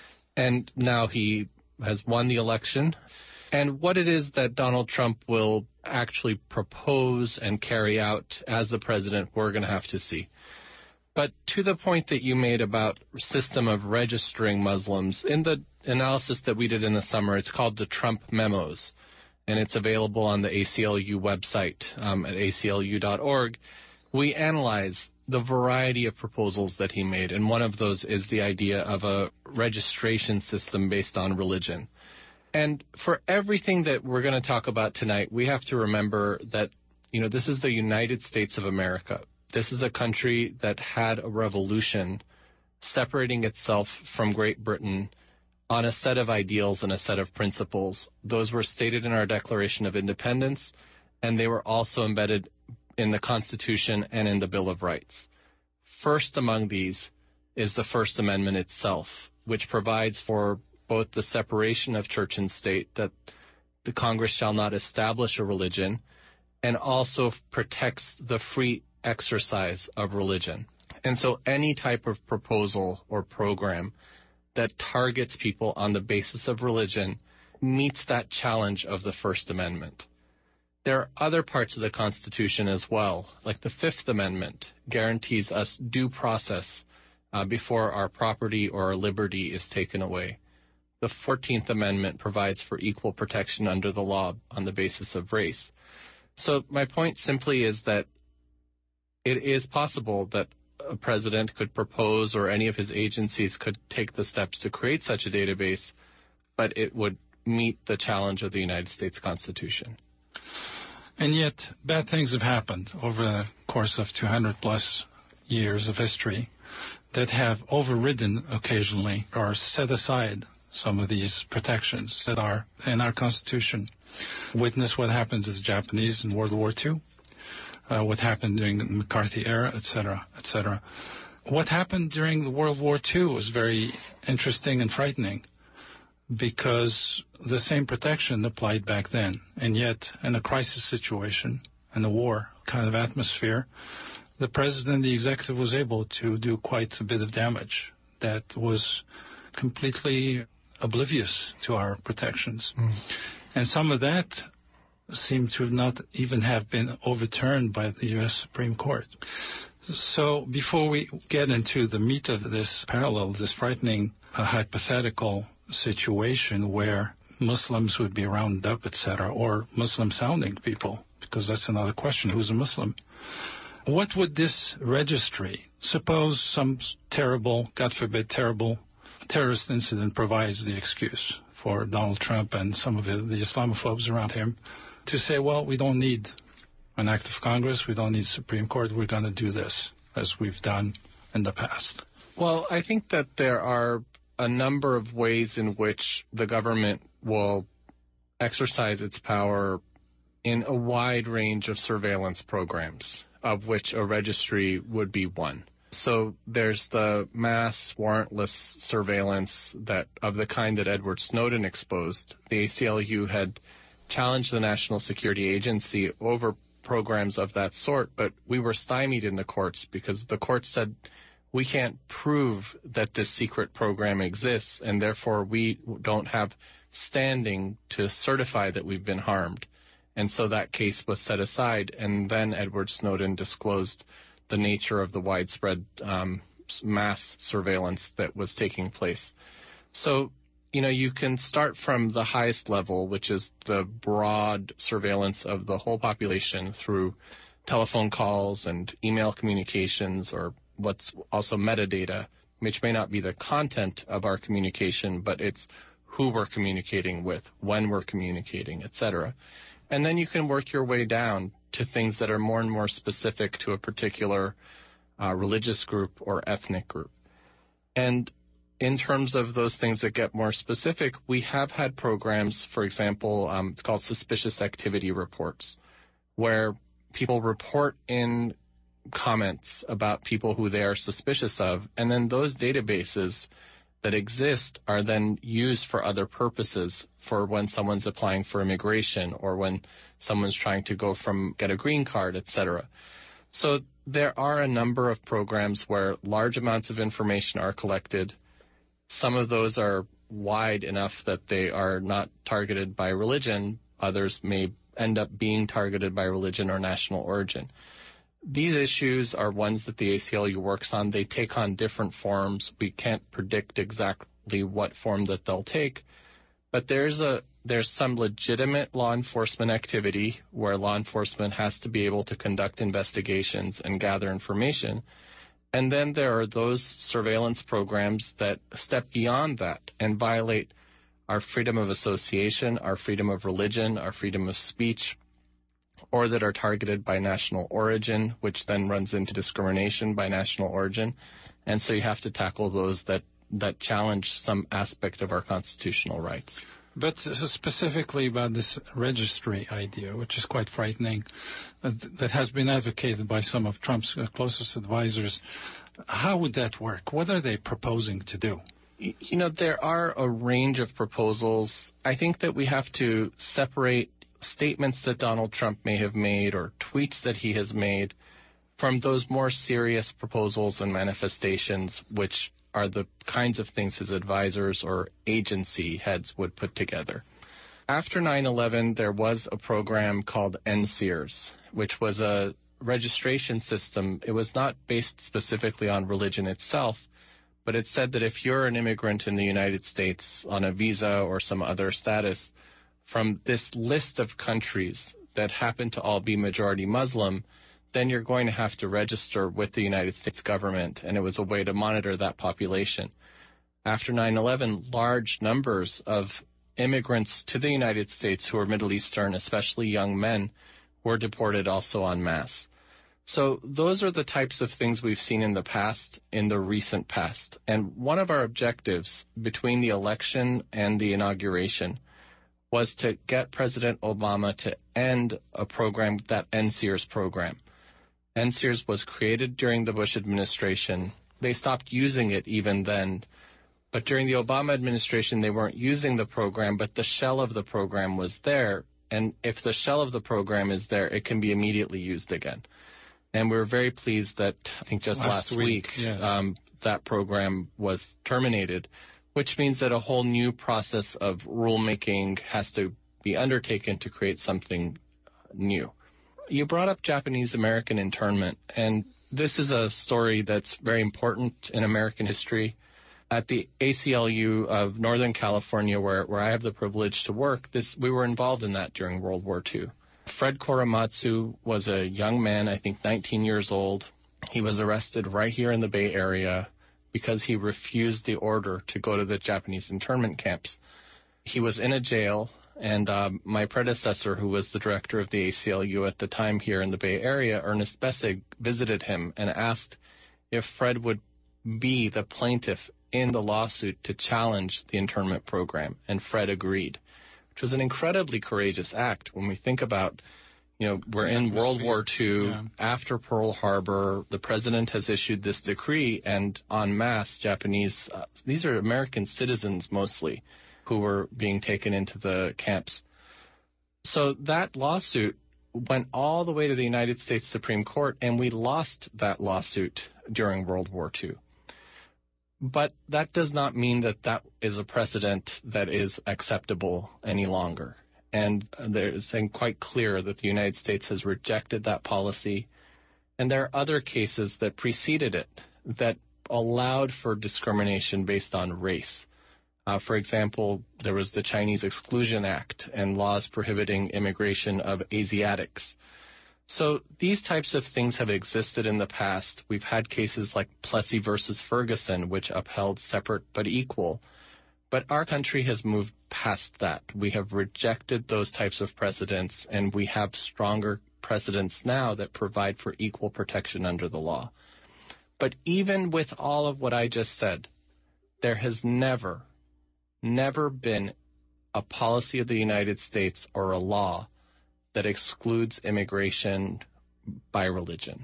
And now he has won the election. And what it is that Donald Trump will actually propose and carry out as the president, we're going to have to see. But to the point that you made about system of registering Muslims, in the analysis that we did in the summer, it's called the Trump Memos, and it's available on the A C L U website um, at A C L U dot org. We analyze the variety of proposals that he made, and one of those is the idea of a registration system based on religion. And for everything that we're going to talk about tonight, we have to remember that, you know, this is the United States of America. This is a country that had a revolution separating itself from Great Britain on a set of ideals and a set of principles. Those were stated in our Declaration of Independence, and they were also embedded in the Constitution and in the Bill of Rights. First among these is the First Amendment itself, which provides for both the separation of church and state, that the Congress shall not establish a religion, and also protects the free exercise of religion. And so any type of proposal or program that targets people on the basis of religion meets that challenge of the First Amendment. There are other parts of the Constitution as well, like the Fifth Amendment guarantees us due process uh, before our property or our liberty is taken away. The Fourteenth Amendment provides for equal protection under the law on the basis of race. So my point simply is that it is possible that a president could propose, or any of his agencies could take the steps to create such a database, but it would meet the challenge of the United States Constitution. And yet, bad things have happened over the course of two hundred plus years of history that have overridden occasionally or set aside some of these protections that are in our Constitution. Witness what happened to the Japanese in World War Two. uh, what happened during the McCarthy era, et cetera, et cetera. What happened during the World War Two was very interesting and frightening, because the same protection applied back then. And yet, in a crisis situation, in a war kind of atmosphere, the president and the executive was able to do quite a bit of damage that was completely oblivious to our protections. Mm. And some of that seemed to not even have been overturned by the U S Supreme Court. So before we get into the meat of this parallel, this frightening uh, hypothetical situation where Muslims would be rounded up, et cetera, or Muslim-sounding people, because that's another question, who's a Muslim? What would this registry, suppose some terrible, God forbid, terrible terrorist incident provides the excuse for Donald Trump and some of the, the Islamophobes around him to say, well, we don't need an act of Congress, we don't need Supreme Court, we're going to do this as we've done in the past. Well, I think that there are a number of ways in which the government will exercise its power in a wide range of surveillance programs, of which a registry would be one. So there's the mass warrantless surveillance that of the kind that Edward Snowden exposed. The A C L U had challenged the National Security Agency over programs of that sort, but we were stymied in the courts because the courts said we can't prove that this secret program exists, and therefore we don't have standing to certify that we've been harmed. And so that case was set aside, and then Edward Snowden disclosed the nature of the widespread um, mass surveillance that was taking place. So, you know, you can start from the highest level, which is the broad surveillance of the whole population through telephone calls and email communications, or what's also metadata, which may not be the content of our communication, but it's who we're communicating with, when we're communicating, et cetera. And then you can work your way down to things that are more and more specific to a particular uh, religious group or ethnic group. And in terms of those things that get more specific, we have had programs, for example, um, it's called suspicious activity reports, where people report in comments about people who they are suspicious of, and then those databases that exist are then used for other purposes, for when someone's applying for immigration or when someone's trying to go from get a green card, et cetera. So there are a number of programs where large amounts of information are collected. Some of those are wide enough that they are not targeted by religion. Others may end up being targeted by religion or national origin. These issues are ones that the A C L U works on. They take on different forms. We can't predict exactly what form that they'll take, but there's a there's some legitimate law enforcement activity where law enforcement has to be able to conduct investigations and gather information. And then there are those surveillance programs that step beyond that and violate our freedom of association, our freedom of religion, our freedom of speech, or that are targeted by national origin, which then runs into discrimination by national origin. And so you have to tackle those that, that challenge some aspect of our constitutional rights. But specifically about this registry idea, which is quite frightening, uh, that has been advocated by some of Trump's uh, closest advisors, how would that work? What are they proposing to do? You know, there are a range of proposals. I think that we have to separate statements that Donald Trump may have made or tweets that he has made from those more serious proposals and manifestations, which are the kinds of things his advisors or agency heads would put together. After nine eleven, there was a program called N SEERS, which was a registration system. It was not based specifically on religion itself, but it said that if you're an immigrant in the United States on a visa or some other status, from this list of countries that happen to all be majority Muslim, then you're going to have to register with the United States government, and it was a way to monitor that population. After nine eleven, large numbers of immigrants to the United States who are Middle Eastern, especially young men, were deported also en masse. So those are the types of things we've seen in the past, in the recent past. And one of our objectives between the election and the inauguration was to get President Obama to end a program, that N SEERS program. N SEERS was created during the Bush administration. They stopped using it even then. But during the Obama administration, they weren't using the program, but the shell of the program was there. And if the shell of the program is there, it can be immediately used again. And we were very pleased that, I think just last, last week, week yes. um, that program was terminated, which means that a whole new process of rulemaking has to be undertaken to create something new. You brought up Japanese American internment, and this is a story that's very important in American history. At the A C L U of Northern California, where, where I have the privilege to work, this we were involved in that during World War Two. Fred Korematsu was a young man, I think nineteen years old. He was arrested right here in the Bay Area because he refused the order to go to the Japanese internment camps. He was in a jail, and um, my predecessor, who was the director of the A C L U at the time here in the Bay Area, Ernest Bessig, visited him and asked if Fred would be the plaintiff in the lawsuit to challenge the internment program, and Fred agreed, which was an incredibly courageous act when we think about, you know, we're in World War Two, yeah. After Pearl Harbor, the president has issued this decree, and en masse Japanese, uh, these are American citizens mostly, who were being taken into the camps. So that lawsuit went all the way to the United States Supreme Court, and we lost that lawsuit during World War Two. But that does not mean that that is a precedent that is acceptable any longer. And there's quite clear that the United States has rejected that policy. And there are other cases that preceded it that allowed for discrimination based on race. Uh, for example, there was the Chinese Exclusion Act and laws prohibiting immigration of Asiatics. So these types of things have existed in the past. We've had cases like Plessy versus Ferguson, which upheld separate but equal. But our country has moved past that. We have rejected those types of precedents, and we have stronger precedents now that provide for equal protection under the law. But even with all of what I just said, there has never, never been a policy of the United States or a law that excludes immigration by religion.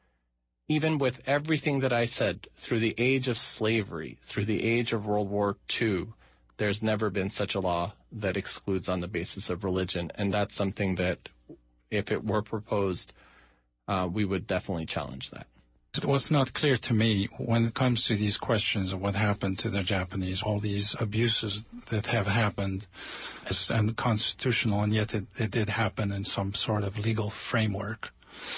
Even with everything that I said, through the age of slavery, through the age of World War Two, there's never been such a law that excludes on the basis of religion. And that's something that, if it were proposed, uh, we would definitely challenge that. What's not clear to me when it comes to these questions of what happened to the Japanese, all these abuses that have happened is unconstitutional, and yet it, it did happen in some sort of legal framework.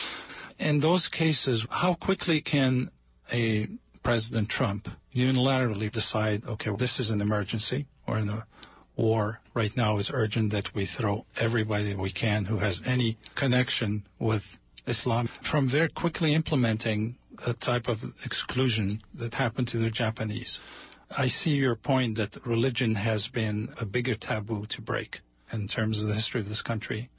In those cases, how quickly can a President Trump unilaterally decide, okay, this is an emergency, or in a war right now is urgent that we throw everybody we can who has any connection with Islam, from very quickly implementing a type of exclusion that happened to the Japanese? I see your point that religion has been a bigger taboo to break in terms of the history of this country.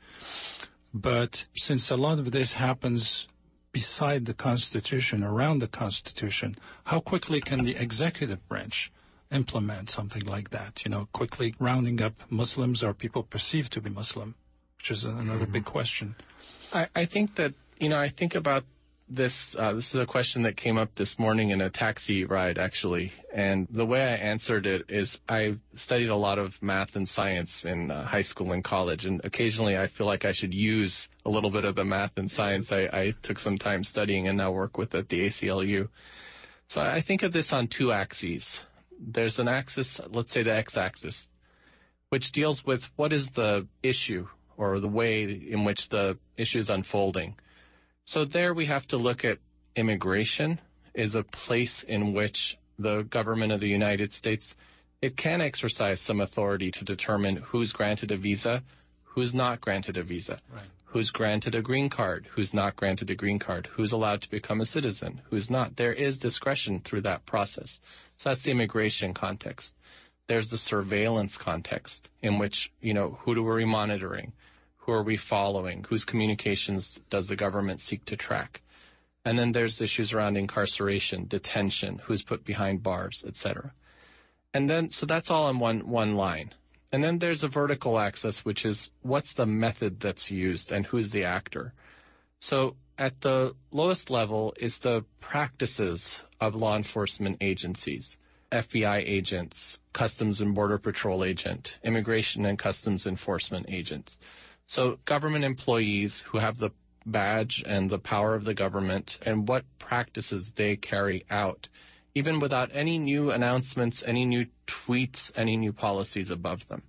But since a lot of this happens beside the Constitution, around the Constitution, how quickly can the executive branch implement something like that? You know, quickly rounding up Muslims or people perceived to be Muslim, which is another big question. I, I think that, you know, I think about this. Uh, this is a question that came up this morning in a taxi ride, actually. And the way I answered it is I studied a lot of math and science in uh, high school and college. And occasionally I feel like I should use a little bit of the math and science I, I took some time studying and now work with at the A C L U. So I think of this on two axes. There's an axis, let's say the x-axis, which deals with what is the issue or the way in which the issue is unfolding. So there we have to look at immigration is a place in which the government of the United States, it can exercise some authority to determine who's granted a visa, who's not granted a visa, right. Who's granted a green card, who's not granted a green card, who's allowed to become a citizen, who's not. There is discretion through that process. So that's the immigration context. There's the surveillance context in which, you know, who are we monitoring? Who are we following? Whose communications does the government seek to track? And then there's issues around incarceration, detention, who's put behind bars, et cetera. And then, so that's all in one, one line. And then there's a vertical axis, which is what's the method that's used and who's the actor. So at the lowest level is the practices of law enforcement agencies, F B I agents, Customs and Border Patrol agent, Immigration and Customs Enforcement agents. So government employees who have the badge and the power of the government and what practices they carry out, even without any new announcements, any new tweets, any new policies above them.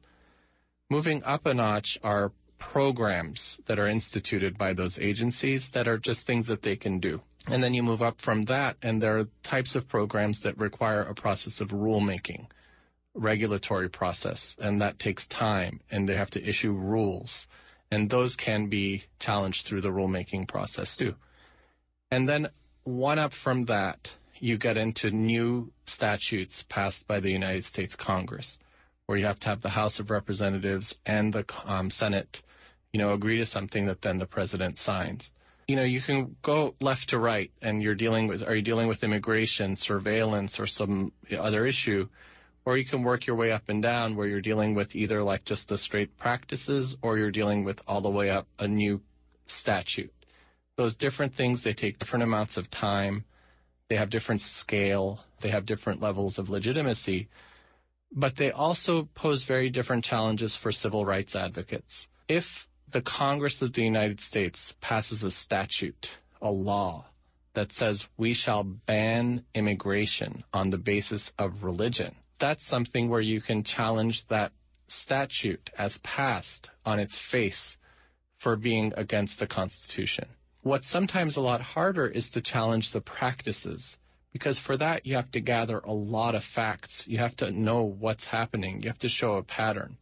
Moving up a notch are programs that are instituted by those agencies that are just things that they can do. And then you move up from that, and there are types of programs that require a process of rulemaking, regulatory process, and that takes time, and they have to issue rules. And those can be challenged through the rulemaking process too. And then one up from that, you get into new statutes passed by the United States Congress, where you have to have the House of Representatives and the um, Senate, you know, agree to something that then the president signs. You know, you can go left to right, and you're dealing with, are you dealing with immigration, surveillance, or some other issue? Or you can work your way up and down where you're dealing with either like just the straight practices, or you're dealing with all the way up a new statute. Those different things, they take different amounts of time. They have different scale. They have different levels of legitimacy. But they also pose very different challenges for civil rights advocates. If the Congress of the United States passes a statute, a law, that says we shall ban immigration on the basis of religion, that's something where you can challenge that statute as passed on its face for being against the Constitution. What's sometimes a lot harder is to challenge the practices, because for that you have to gather a lot of facts. You have to know what's happening. You have to show a pattern.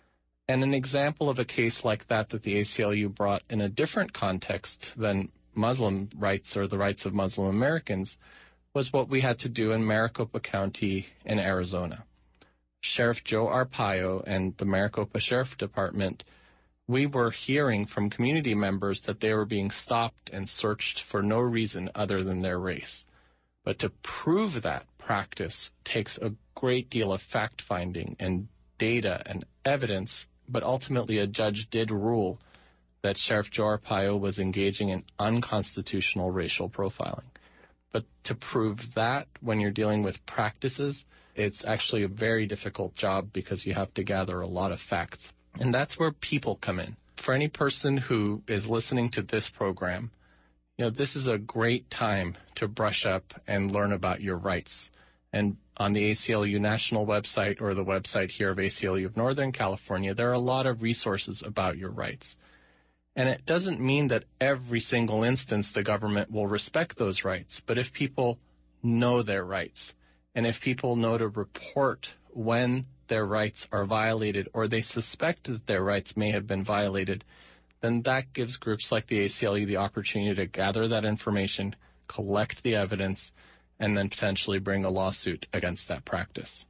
And an example of a case like that that the A C L U brought in a different context than Muslim rights or the rights of Muslim Americans was what we had to do in Maricopa County in Arizona. Sheriff Joe Arpaio and the Maricopa Sheriff Department, we were hearing from community members that they were being stopped and searched for no reason other than their race. But to prove that practice takes a great deal of fact-finding and data and evidence, but ultimately a judge did rule that Sheriff Joe Arpaio was engaging in unconstitutional racial profiling. But to prove that when you're dealing with practices, it's actually a very difficult job because you have to gather a lot of facts. And that's where people come in. For any person who is listening to this program, you know, this is a great time to brush up and learn about your rights. And on the A C L U national website or the website here of A C L U of Northern California, there are a lot of resources about your rights. And it doesn't mean that every single instance the government will respect those rights. But if people know their rights, and if people know to report when their rights are violated or they suspect that their rights may have been violated, then that gives groups like the A C L U the opportunity to gather that information, collect the evidence, and then potentially bring a lawsuit against that practice.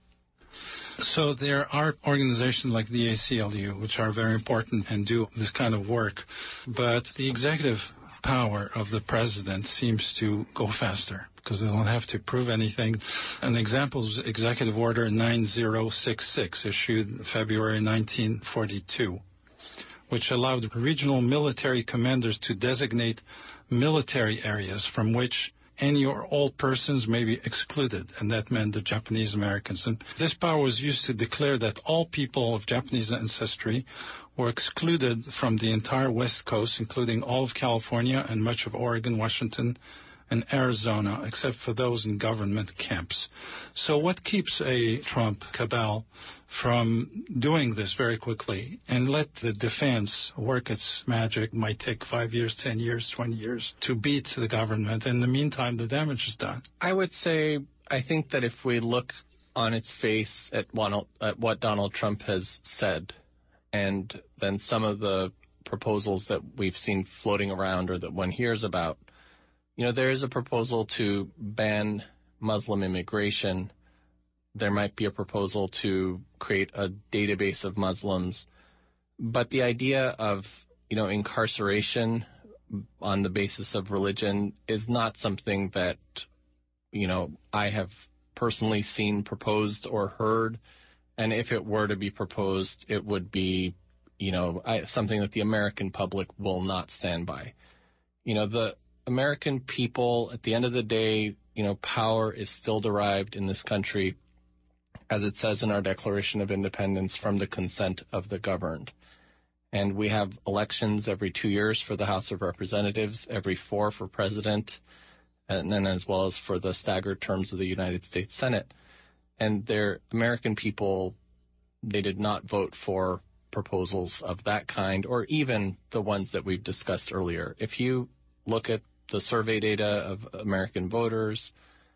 So there are organizations like the A C L U, which are very important and do this kind of work, but the executive power of the president seems to go faster because they don't have to prove anything. An example is Executive Order nine zero six six, issued February nineteen forty-two, which allowed regional military commanders to designate military areas from which any or all persons may be excluded, and that meant the Japanese Americans. And this power was used to declare that all people of Japanese ancestry were excluded from the entire West Coast, including all of California and much of Oregon, Washington, and Arizona, except for those in government camps. So what keeps a Trump cabal from doing this very quickly and let the defense work its magic? Might take five years, ten years, twenty years to beat the government. In the meantime, the damage is done. I would say, I think that if we look on its face at, one, at what Donald Trump has said, and then some of the proposals that we've seen floating around or that one hears about, you know, there is a proposal to ban Muslim immigration. There might be a proposal to create a database of Muslims. But the idea of, you know, incarceration on the basis of religion is not something that, you know, I have personally seen proposed or heard. And if it were to be proposed, it would be, you know, I, something that the American public will not stand by. You know, the American people, at the end of the day, you know, power is still derived in this country, as it says in our Declaration of Independence, from the consent of the governed. And we have elections every two years for the House of Representatives, every four for president, and then as well as for the staggered terms of the United States Senate. And their American people, they did not vote for proposals of that kind, or even the ones that we've discussed earlier. If you look at the survey data of American voters,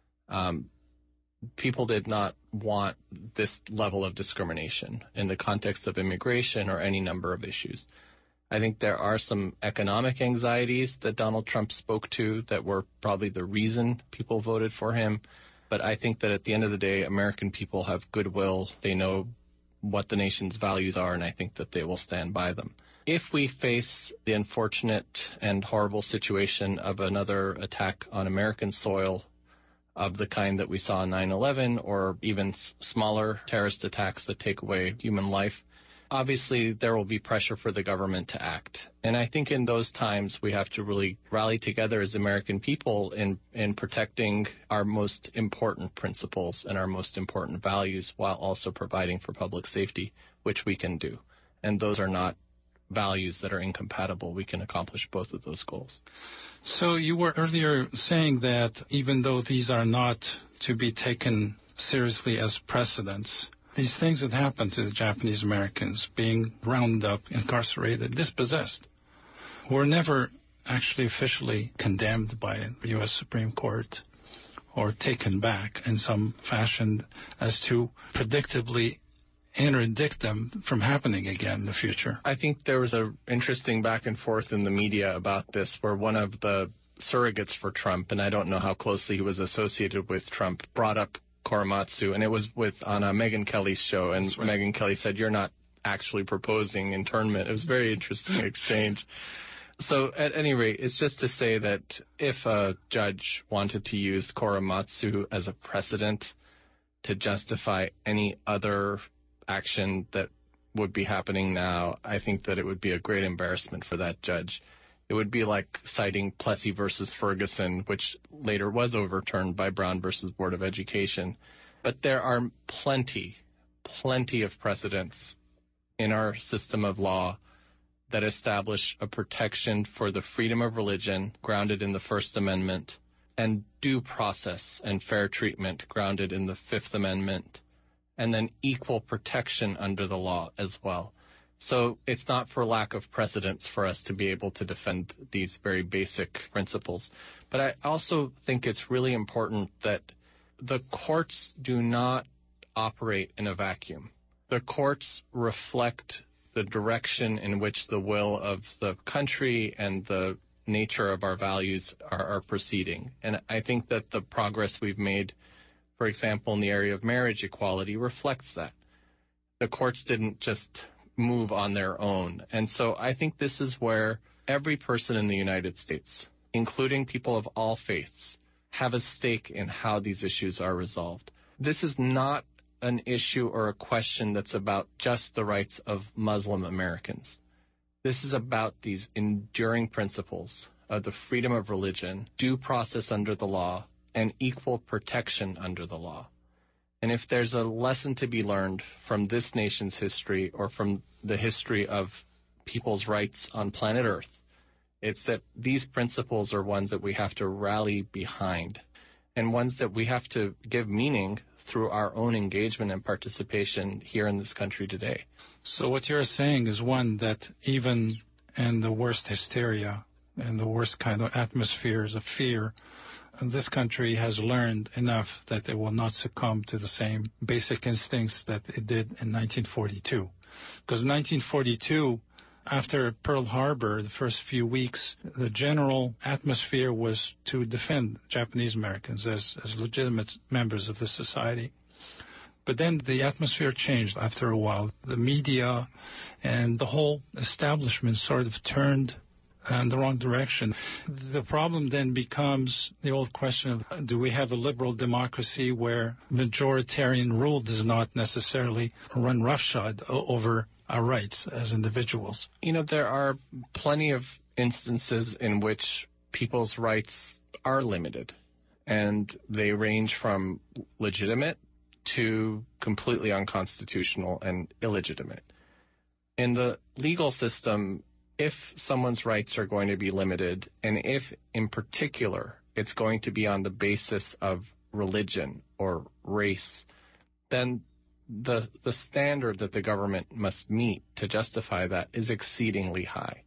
um, people did not want this level of discrimination in the context of immigration or any number of issues. I think there are some economic anxieties that Donald Trump spoke to that were probably the reason people voted for him. But I think that at the end of the day, American people have goodwill. They know what the nation's values are, and I think that they will stand by them. If we face the unfortunate and horrible situation of another attack on American soil of the kind that we saw on nine eleven, or even s- smaller terrorist attacks that take away human life, obviously there will be pressure for the government to act. And I think in those times we have to really rally together as American people in, in protecting our most important principles and our most important values while also providing for public safety, which we can do. And those are not values that are incompatible. We can accomplish both of those goals. So you were earlier saying that even though these are not to be taken seriously as precedents, these things that happened to the Japanese Americans, being rounded up, incarcerated, dispossessed, were never actually officially condemned by the U S Supreme Court or taken back in some fashion as to predictably interdict them from happening again in the future. I think there was an interesting back and forth in the media about this, where one of the surrogates for Trump, and I don't know how closely he was associated with Trump, brought up Korematsu, and it was with on uh, Megyn Kelly's show, and right. Megyn Kelly said, "You're not actually proposing internment." It was a very interesting exchange. So at any rate, it's just to say that if a judge wanted to use Korematsu as a precedent to justify any other action that would be happening now, I think that it would be a great embarrassment for that judge. It would be like citing Plessy versus Ferguson, which later was overturned by Brown versus Board of Education. But there are plenty, plenty of precedents in our system of law that establish a protection for the freedom of religion grounded in the First Amendment, and due process and fair treatment grounded in the Fifth Amendment, and then equal protection under the law as well. So it's not for lack of precedents for us to be able to defend these very basic principles. But I also think it's really important that the courts do not operate in a vacuum. The courts reflect the direction in which the will of the country and the nature of our values are, are proceeding. And I think that the progress we've made, for example, in the area of marriage equality, reflects that. The courts didn't just move on their own. And so I think this is where every person in the United States, including people of all faiths, have a stake in how these issues are resolved. This is not an issue or a question that's about just the rights of Muslim Americans. This is about these enduring principles of the freedom of religion, due process under the law, and equal protection under the law. And if there's a lesson to be learned from this nation's history or from the history of people's rights on planet Earth, it's that these principles are ones that we have to rally behind, and ones that we have to give meaning through our own engagement and participation here in this country today. So what you're saying is, one, that even in the worst hysteria and the worst kind of atmospheres of fear, this country has learned enough that it will not succumb to the same basic instincts that it did in nineteen forty-two. Because in nineteen forty-two, after Pearl Harbor, the first few weeks, the general atmosphere was to defend Japanese Americans as, as legitimate members of the society. But then the atmosphere changed after a while. The media and the whole establishment sort of turned in the wrong direction. The problem then becomes the old question of, do we have a liberal democracy where majoritarian rule does not necessarily run roughshod over our rights as individuals? You know, there are plenty of instances in which people's rights are limited, and they range from legitimate to completely unconstitutional and illegitimate. In the legal system, if someone's rights are going to be limited, and if in particular it's going to be on the basis of religion or race, then the the standard that the government must meet to justify that is exceedingly high.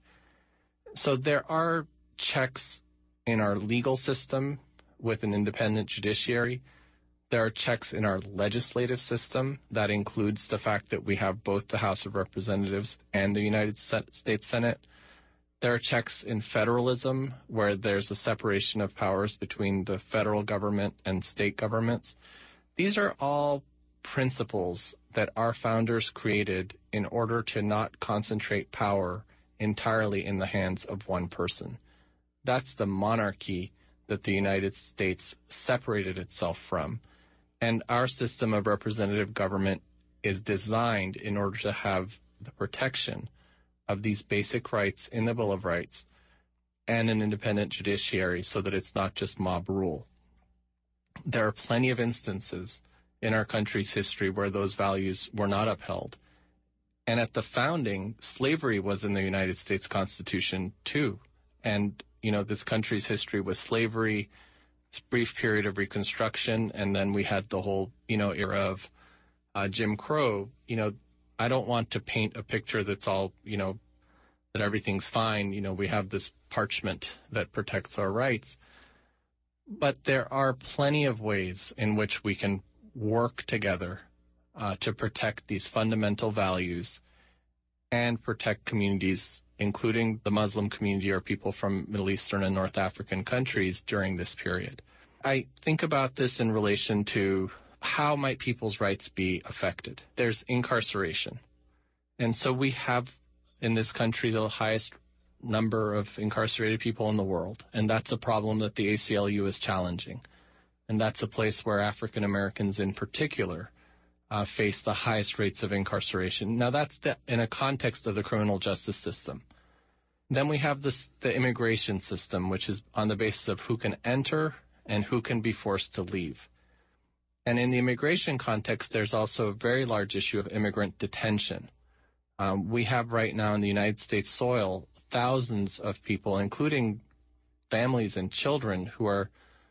So there are checks in our legal system with an independent judiciary. There are checks in our legislative system. That includes the fact that we have both the House of Representatives and the United States Senate. There are checks in federalism, where there's a separation of powers between the federal government and state governments. These are all principles that our founders created in order to not concentrate power entirely in the hands of one person. That's the monarchy that the United States separated itself from. And our system of representative government is designed in order to have the protection of these basic rights in the Bill of Rights and an independent judiciary so that it's not just mob rule. There are plenty of instances in our country's history where those values were not upheld. And at the founding, slavery was in the United States Constitution too. And, you know, this country's history was slavery, this brief period of Reconstruction, and then we had the whole, you know, era of uh, Jim Crow. You know, I don't want to paint a picture that's all, you know, that everything's fine. You know, we have this parchment that protects our rights. But there are plenty of ways in which we can work together uh, to protect these fundamental values and protect communities, including the Muslim community or people from Middle Eastern and North African countries during this period. I think about this in relation to how might people's rights be affected. There's incarceration. And so we have in this country the highest number of incarcerated people in the world. And that's a problem that the A C L U is challenging. And that's a place where African Americans in particular uh, face the highest rates of incarceration. Now, that's the, in a context of the criminal justice system. Then we have this, the immigration system, which is on the basis of who can enter and who can be forced to leave. And in the immigration context, there's also a very large issue of immigrant detention. Um, we have right now in the United States soil thousands of people, including families and children, who are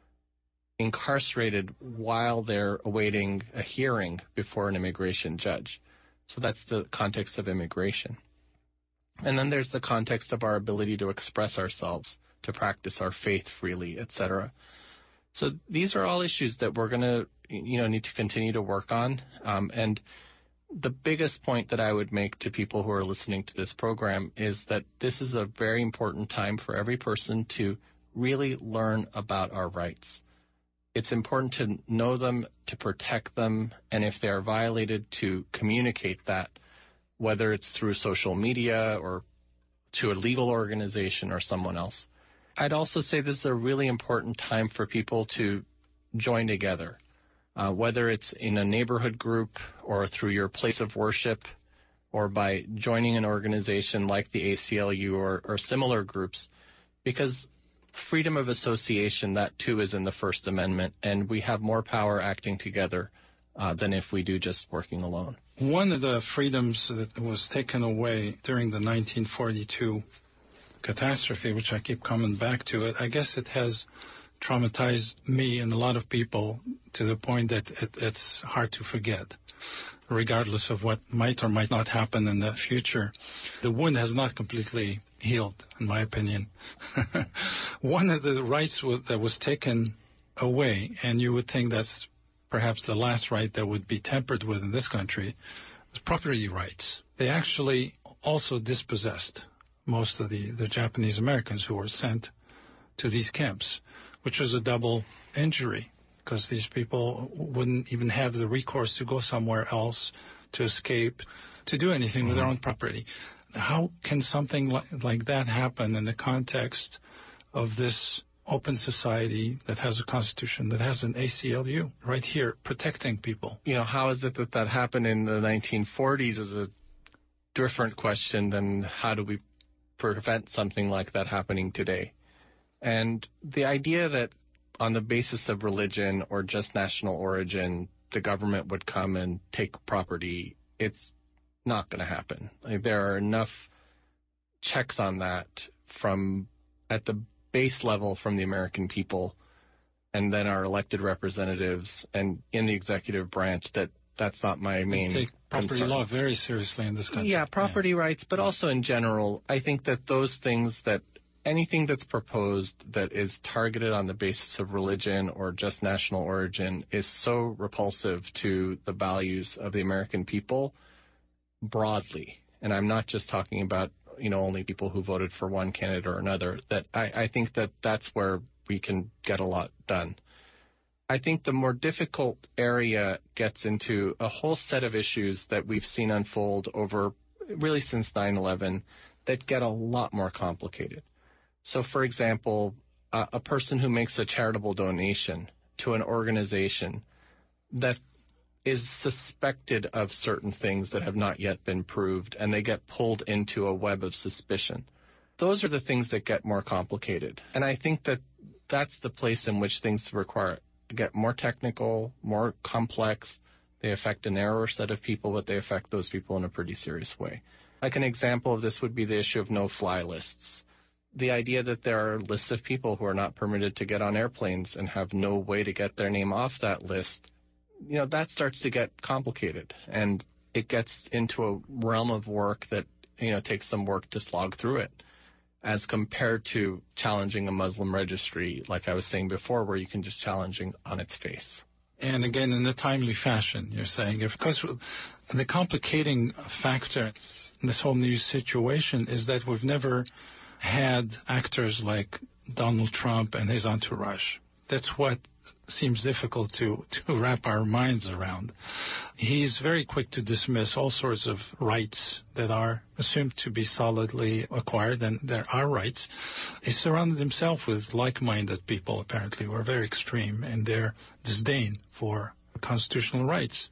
incarcerated while they're awaiting a hearing before an immigration judge. So that's the context of immigration. And then there's the context of our ability to express ourselves, to practice our faith freely, et cetera. So these are all issues that we're going to, you know, need to continue to work on. Um, and the biggest point that I would make to people who are listening to this program is that this is a very important time for every person to really learn about our rights. It's important to know them, to protect them, and if they are violated, to communicate that, whether it's through social media or to a legal organization or someone else. I'd also say this is a really important time for people to join together, uh, whether it's in a neighborhood group or through your place of worship or by joining an organization like the A C L U or, or similar groups, because freedom of association, that too is in the First Amendment, and we have more power acting together uh, than if we do just working alone. One of the freedoms that was taken away during the nineteen forty-two catastrophe, which I keep coming back to, it, I guess it has traumatized me and a lot of people to the point that it, it's hard to forget, regardless of what might or might not happen in the future. The wound has not completely healed, in my opinion. One of the rights w- that was taken away, and you would think that's perhaps the last right that would be tempered with in this country, was property rights. They actually also dispossessed most of the, the Japanese Americans who were sent to these camps, which was a double injury, because these people wouldn't even have the recourse to go somewhere else, to escape, to do anything mm-hmm. with their own property. How can something like, like that happen in the context of this open society that has a constitution, that has an A C L U right here protecting people? You know, how is it that that happened in the nineteen forties is a different question than how do we prevent something like that happening today. And the idea that on the basis of religion or just national origin, the government would come and take property, it's not going to happen. Like, there are enough checks on that from at the base level from the American people and then our elected representatives and in the executive branch that that's not my main concern. Take property concern. law very seriously in this country. Yeah, property yeah. rights, but also in general, I think that those things that anything that's proposed that is targeted on the basis of religion or just national origin is so repulsive to the values of the American people broadly. And I'm not just talking about, you know, only people who voted for one candidate or another, that I, I think that that's where we can get a lot done. I think the more difficult area gets into a whole set of issues that we've seen unfold over really since nine eleven that get a lot more complicated. So, for example, uh, a person who makes a charitable donation to an organization that is suspected of certain things that have not yet been proved, and they get pulled into a web of suspicion. Those are the things that get more complicated. And I think that that's the place in which things require get more technical, more complex. They affect a narrower set of people, but they affect those people in a pretty serious way. Like an example of this would be the issue of no-fly lists. The idea that there are lists of people who are not permitted to get on airplanes and have no way to get their name off that list, you know, that starts to get complicated. And it gets into a realm of work that, you know, takes some work to slog through it, as compared to challenging a Muslim registry, like I was saying before, where you can just challenge it on its face. And again, in a timely fashion, you're saying. Because the complicating factor in this whole new situation is that we've never had actors like Donald Trump and his entourage. That's what seems difficult to, to wrap our minds around. He's very quick to dismiss all sorts of rights that are assumed to be solidly acquired, and there are rights. He surrounded himself with like-minded people, apparently, who are very extreme in their disdain for constitutional rights.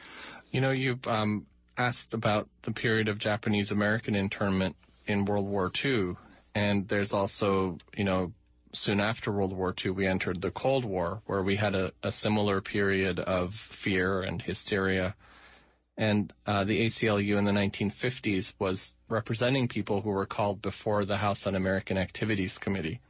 You know, you've um, asked about the period of Japanese-American internment in World War Two, and there's also, you know, soon after World War Two, we entered the Cold War, where we had a, a similar period of fear and hysteria. And uh, the A C L U in the nineteen fifties was representing people who were called before the House Un-American Activities Committee.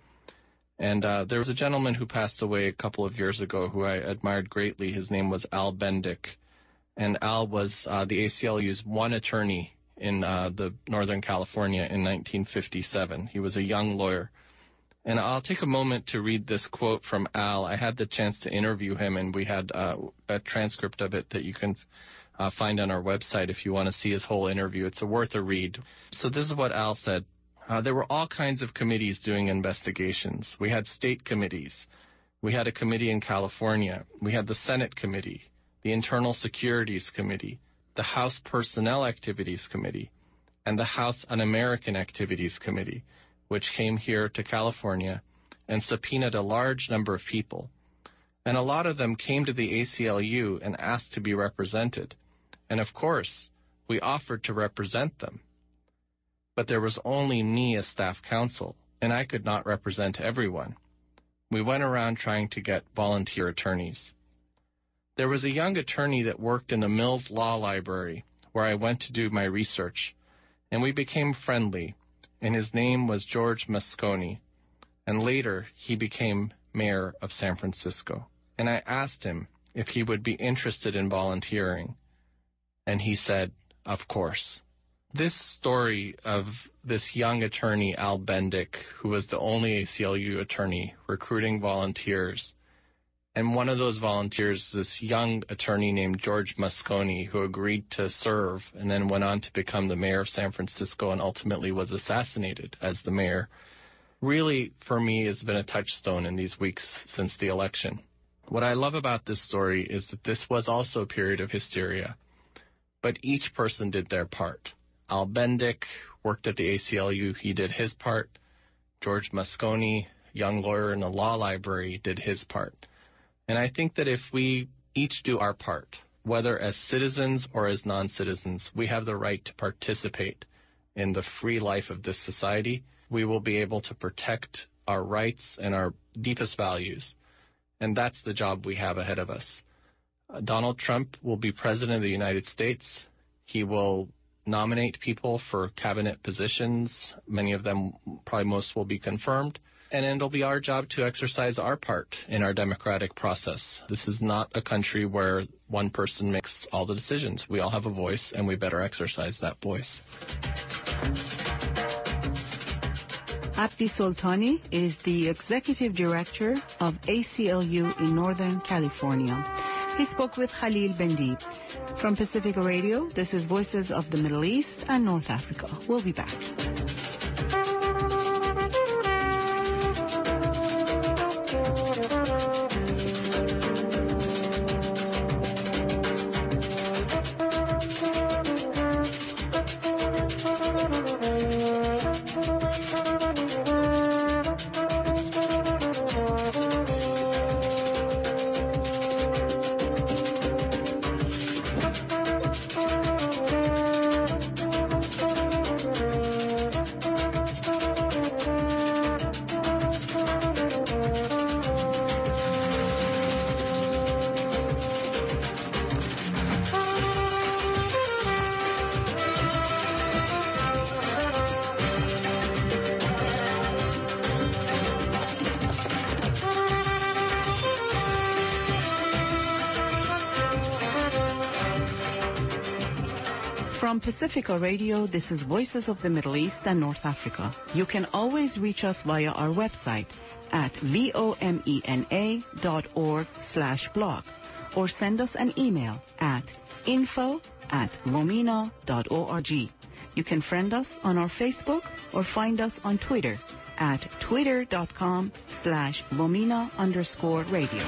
And uh, there was a gentleman who passed away a couple of years ago who I admired greatly. His name was Al Bendick. And Al was uh, the A C L U's one attorney in uh, the Northern California in nineteen fifty-seven. He was a young lawyer. And I'll take a moment to read this quote from Al. I had the chance to interview him, and we had uh, a transcript of it that you can uh, find on our website if you want to see his whole interview. It's a worth a read. So this is what Al said. Uh, there were all kinds of committees doing investigations. We had state committees. We had a committee in California. We had the Senate Committee, the Internal Securities Committee, the House Personnel Activities Committee, and the House Un-American Activities Committee, which came here to California and subpoenaed a large number of people. And a lot of them came to the A C L U and asked to be represented. And of course, we offered to represent them. But there was only me as staff counsel, and I could not represent everyone. We went around trying to get volunteer attorneys. There was a young attorney that worked in the Mills Law Library, where I went to do my research, and we became friendly. And his name was George Moscone, and later he became mayor of San Francisco. And I asked him if he would be interested in volunteering, and he said, of course. This story of this young attorney, Al Bendick, who was the only A C L U attorney recruiting volunteers, and one of those volunteers, this young attorney named George Moscone, who agreed to serve and then went on to become the mayor of San Francisco and ultimately was assassinated as the mayor, really, for me, has been a touchstone in these weeks since the election. What I love about this story is that this was also a period of hysteria, but each person did their part. Al Bendick worked at the A C L U. He did his part. George Moscone, young lawyer in the law library, did his part. And I think that if we each do our part, whether as citizens or as non-citizens, we have the right to participate in the free life of this society. We will be able to protect our rights and our deepest values. And that's the job we have ahead of us. Uh, Donald Trump will be president of the United States. He will nominate people for cabinet positions. Many of them, probably most, will be confirmed. And it'll be our job to exercise our part in our democratic process. This is not a country where one person makes all the decisions. We all have a voice, and we better exercise that voice. Abdi Soltani is the executive director of A C L U in Northern California. He spoke with Khalil Bendib. From Pacifica Radio, this is Voices of the Middle East and North Africa. We'll be back. From Pacifica Radio, this is Voices of the Middle East and North Africa. You can always reach us via our website at vomena dot org slash blog or send us an email at info at vomena dot org. You can friend us on our Facebook or find us on Twitter at twitter.com slash vomena underscore radio.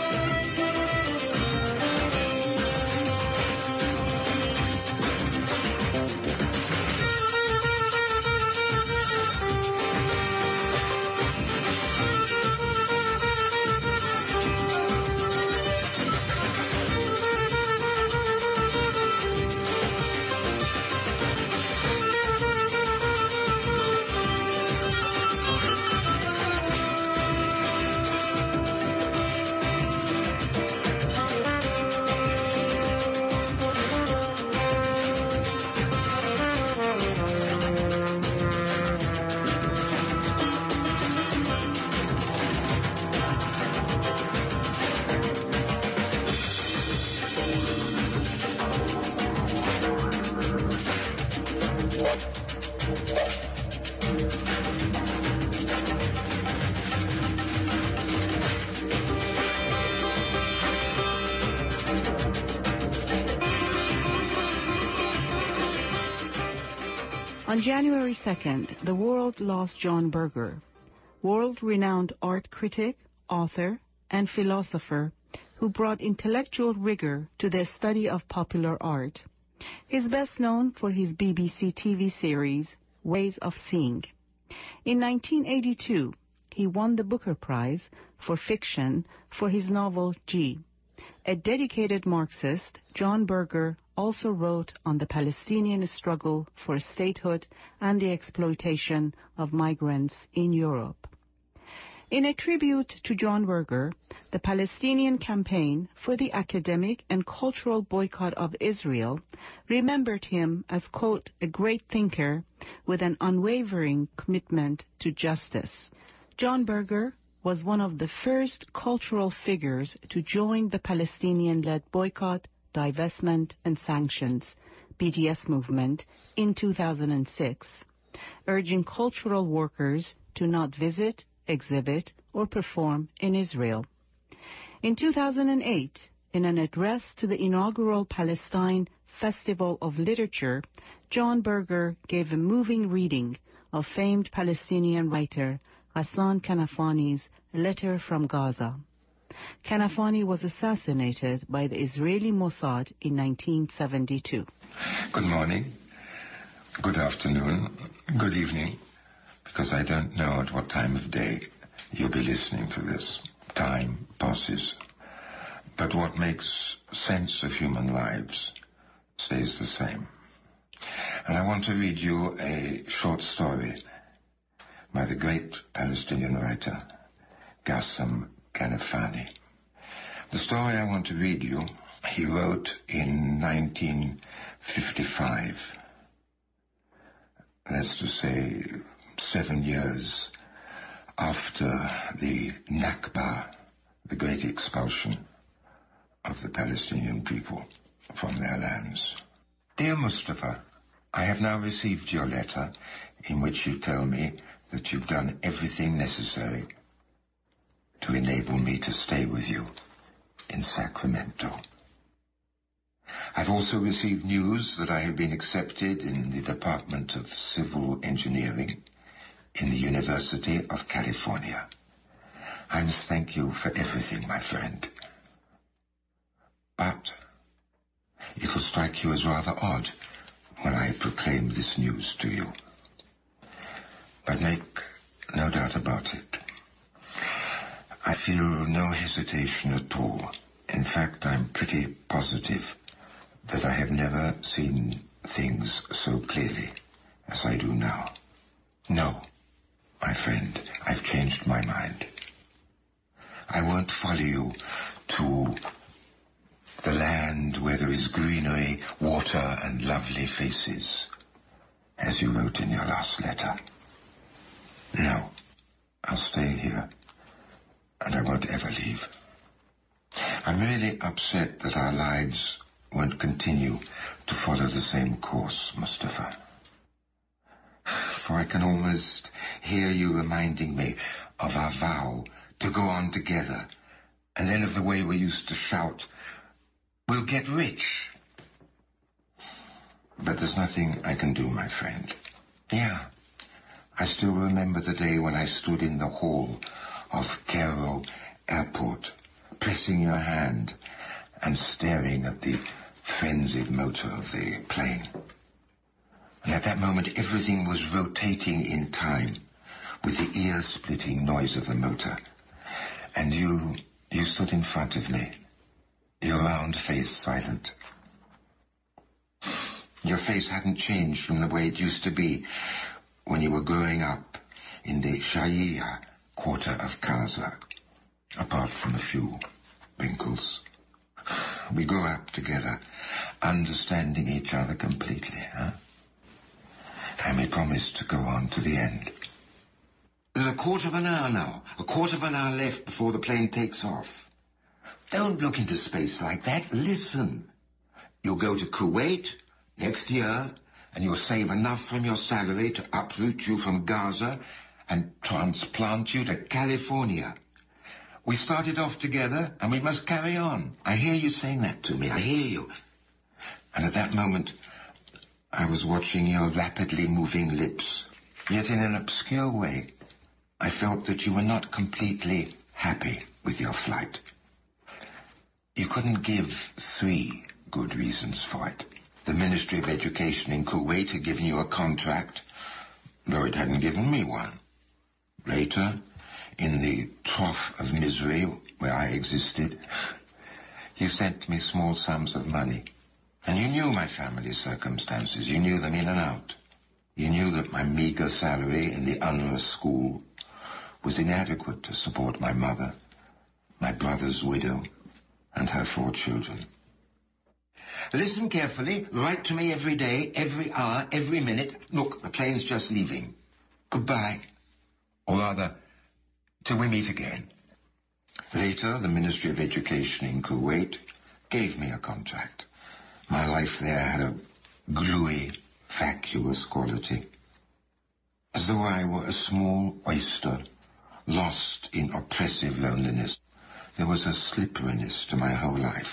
On January second, the world lost John Berger, world-renowned art critic, author, and philosopher who brought intellectual rigor to the study of popular art. He's best known for his B B C T V series, Ways of Seeing. In nineteen eighty-two, he won the Booker Prize for fiction for his novel G. A dedicated Marxist, John Berger also wrote on the Palestinian struggle for statehood and the exploitation of migrants in Europe. In a tribute to John Berger, the Palestinian Campaign for the Academic and Cultural Boycott of Israel remembered him as, quote, a great thinker with an unwavering commitment to justice. John Berger was one of the first cultural figures to join the Palestinian-led boycott, divestment, and sanctions, B D S movement, in two thousand six, urging cultural workers to not visit, exhibit, or perform in Israel. In two thousand eight, in an address to the inaugural Palestine Festival of Literature, John Berger gave a moving reading of famed Palestinian writer Ghassan Kanafani's Letter from Gaza. Kanafani was assassinated by the Israeli Mossad in nineteen seventy-two. Good morning, good afternoon, good evening, because I don't know at what time of day you'll be listening to this. Time passes. But what makes sense of human lives stays the same. And I want to read you a short story by the great Palestinian writer Qassem Kanafani. The story I want to read you, he wrote in nineteen fifty-five. That's to say, seven years after the Nakba, the great expulsion of the Palestinian people from their lands. Dear Mustafa, I have now received your letter in which you tell me that you've done everything necessary to enable me to stay with you in Sacramento. I've also received news that I have been accepted in the Department of Civil Engineering in the University of California. I must thank you for everything, my friend. But it will strike you as rather odd when I proclaim this news to you. But make no doubt about it. I feel no hesitation at all. In fact, I'm pretty positive that I have never seen things so clearly as I do now. No, my friend, I've changed my mind. I won't follow you to the land where there is greenery, water, and lovely faces, as you wrote in your last letter. No, I'll stay here, and I won't ever leave. I'm really upset that our lives won't continue to follow the same course, Mustafa. For I can almost hear you reminding me of our vow to go on together, and then of the way we used to shout, "We'll get rich." But there's nothing I can do, my friend. Yeah, I still remember the day when I stood in the hall of Cairo Airport, pressing your hand and staring at the frenzied motor of the plane. And at that moment, everything was rotating in time with the ear-splitting noise of the motor. And you, you stood in front of me, your round face silent. Your face hadn't changed from the way it used to be when you were growing up in the Shaiya quarter of Gaza, apart from a few wrinkles. We grew up together, understanding each other completely, huh? And we promised to go on to the end. There's a quarter of an hour now, a quarter of an hour left before the plane takes off. Don't look into space like that. Listen. You'll go to Kuwait next year, and you'll save enough from your salary to uproot you from Gaza and transplant you to California. We started off together, and we must carry on. I hear you saying that to me. I hear you. And at that moment, I was watching your rapidly moving lips. Yet in an obscure way, I felt that you were not completely happy with your flight. You couldn't give three good reasons for it. The Ministry of Education in Kuwait had given you a contract, though it hadn't given me one. Later, in the trough of misery where I existed, you sent me small sums of money. And you knew my family's circumstances. You knew them in and out. You knew that my meager salary in the UNRWA school was inadequate to support my mother, my brother's widow, and her four children. Listen carefully. Write to me every day, every hour, every minute. Look, the plane's just leaving. Goodbye. Or rather, till we meet again. Later, the Ministry of Education in Kuwait gave me a contract. My life there had a gluey, vacuous quality. As though I were a small oyster, lost in oppressive loneliness. There was a slipperiness to my whole life.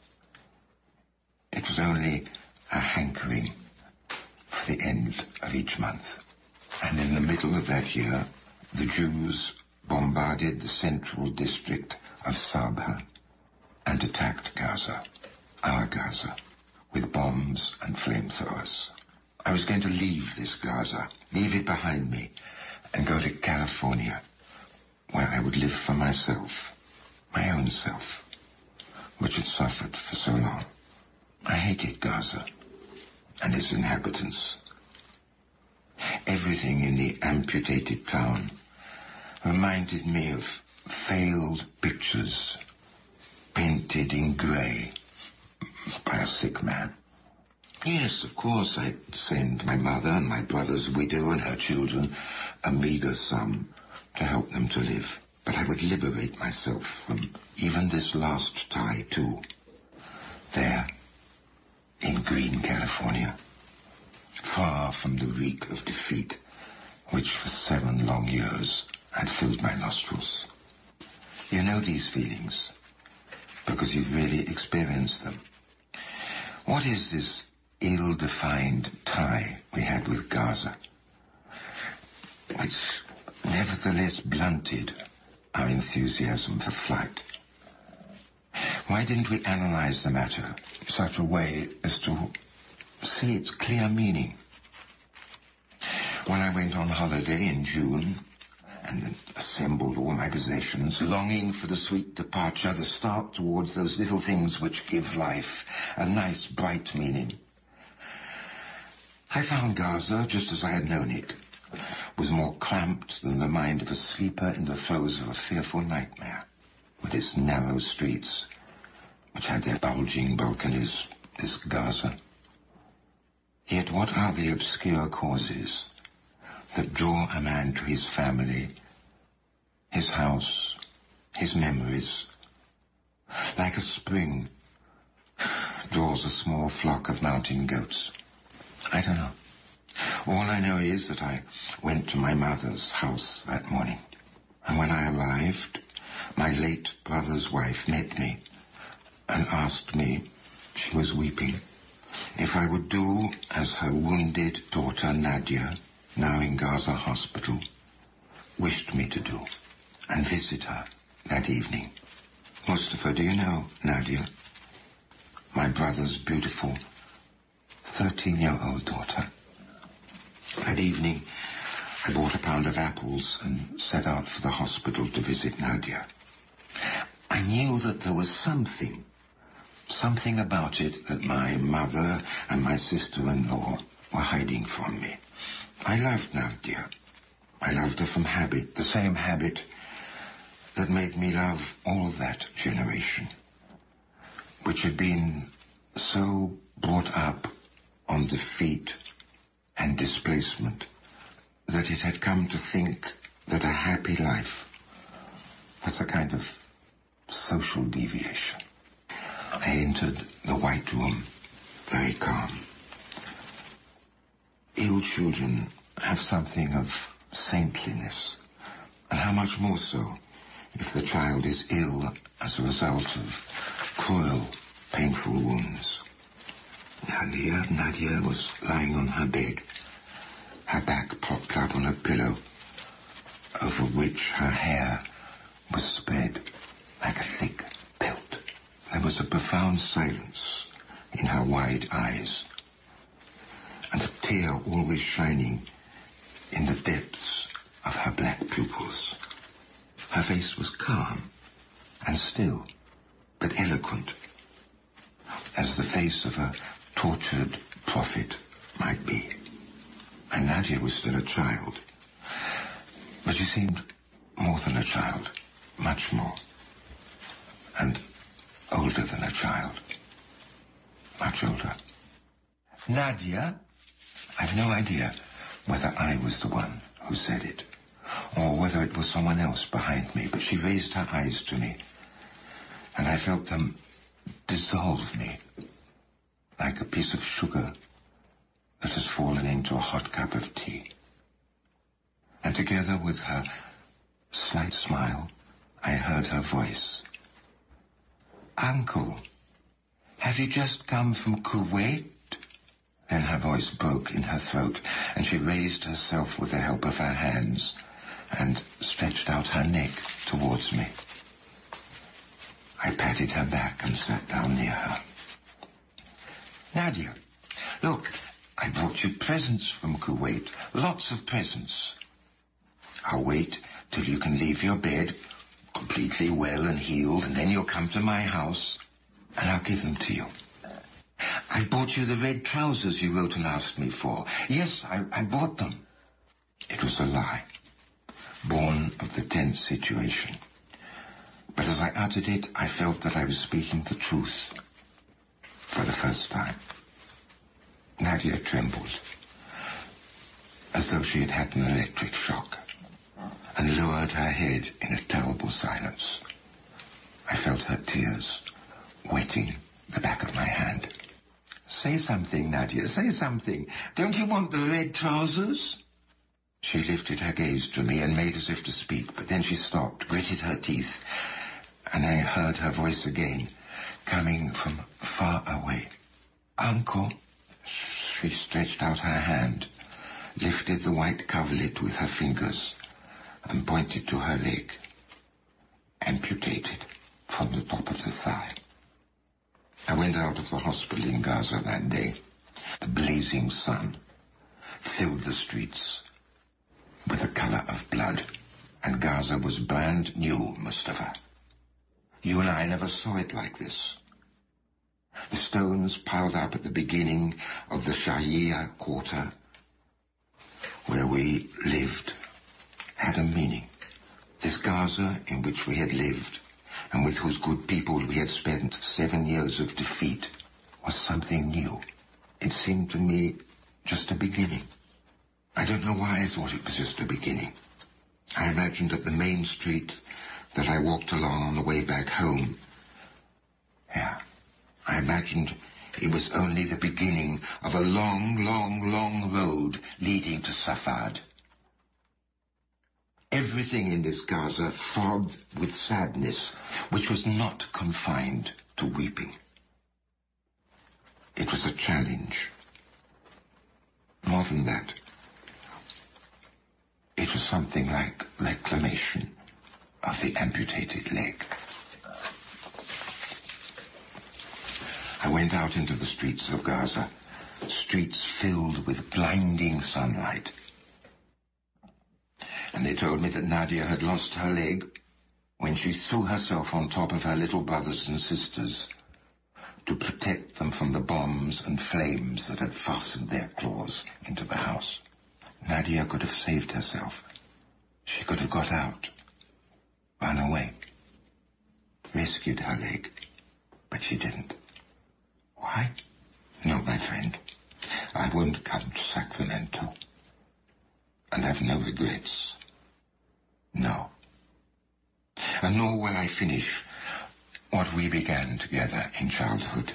It was only a hankering for the end of each month. And in the middle of that year, the Jews bombarded the central district of Sabha and attacked Gaza, our Gaza, with bombs and flamethrowers. I was going to leave this Gaza, leave it behind me, and go to California, where I would live for myself, my own self, which had suffered for so long. I hated Gaza and its inhabitants. everything in the amputated town reminded me of failed pictures painted in grey by a sick man. Yes, of course, I'd send my mother and my brother's widow and her children a meagre sum to help them to live. But I would liberate myself from even this last tie, too. There, in green California, far from the reek of defeat, which for seven long years had filled my nostrils. You know these feelings, because you've really experienced them. What is this ill-defined tie we had with Gaza, which nevertheless blunted our enthusiasm for flight? Why didn't we analyze the matter in such a way as to see its clear meaning? When I went on holiday in June and assembled all my possessions, longing for the sweet departure, the start towards those little things which give life a nice, bright meaning, I found Gaza, just as I had known it, was more cramped than the mind of a sleeper in the throes of a fearful nightmare, with its narrow streets, which had their bulging balconies, this Gaza. Yet what are the obscure causes that draw a man to his family, his house, his memories, like a spring draws a small flock of mountain goats? I don't know. All I know is that I went to my mother's house that morning, and when I arrived, my late brother's wife met me and asked me, she was weeping, if I would do as her wounded daughter Nadia, now in Gaza hospital, wished me to do, and visit her that evening. Mustafa, do you know Nadia? My brother's beautiful thirteen-year-old daughter. That evening, I bought a pound of apples and set out for the hospital to visit Nadia. I knew that there was something, something about it that my mother and my sister-in-law were hiding from me. I loved Nadia. I loved her from habit, the same habit that made me love all that generation, which had been so brought up on defeat and displacement that it had come to think that a happy life was a kind of social deviation. I entered the White Room, very calm. Ill children have something of saintliness, and how much more so if the child is ill as a result of cruel, painful wounds. Nadia, Nadia was lying on her bed, her back propped up on a pillow, over which her hair was spread like a thick pelt. There was a profound silence in her wide eyes, and a tear always shining in the depths of her black pupils. Her face was calm and still, but eloquent, as the face of a tortured prophet might be. And Nadia was still a child, but she seemed more than a child, much more, and older than a child, much older. Nadia, I've no idea whether I was the one who said it, or whether it was someone else behind me, but she raised her eyes to me, and I felt them dissolve me, like a piece of sugar that has fallen into a hot cup of tea. And together with her slight smile, I heard her voice. Uncle, have you just come from Kuwait? Then her voice broke in her throat, and she raised herself with the help of her hands and stretched out her neck towards me. I patted her back and sat down near her. Nadia, look, I brought you presents from Kuwait, lots of presents. I'll wait till you can leave your bed, completely well and healed, and then you'll come to my house, and I'll give them to you. I bought you the red trousers you wrote and asked me for. Yes, I, I bought them. It was a lie, born of the tense situation. But as I uttered it, I felt that I was speaking the truth for the first time. Nadia trembled, as though she had had an electric shock, and lowered her head in a terrible silence. I felt her tears wetting the back of my hand. Say something, Nadia, say something. Don't you want the red trousers? She lifted her gaze to me and made as if to speak, but then she stopped, gritted her teeth, and I heard her voice again, coming from far away. Uncle. She stretched out her hand, lifted the white coverlet with her fingers, and pointed to her leg, amputated from the top of the thigh. I went out of the hospital in Gaza that day. The blazing sun filled the streets with the color of blood, and Gaza was brand new, Mustafa. You and I never saw it like this. The stones piled up at the beginning of the Shahia quarter, where we lived, had a meaning. This Gaza in which we had lived, and with whose good people we had spent seven years of defeat, was something new. It seemed to me just a beginning. I don't know why I thought it was just a beginning. I imagined that the main street that I walked along on the way back home, yeah, I imagined it was only the beginning of a long, long, long road leading to Safad. Everything in this Gaza throbbed with sadness, which was not confined to weeping. It was a challenge. More than that, it was something like reclamation of the amputated leg. I went out into the streets of Gaza, streets filled with blinding sunlight. And they told me that Nadia had lost her leg when she threw herself on top of her little brothers and sisters to protect them from the bombs and flames that had fastened their claws into the house. Nadia could have saved herself. She could have got out, run away, rescued her leg, but she didn't. Why? No, my friend. I won't come to Sacramento and have no regrets. No. And nor will I finish what we began together in childhood.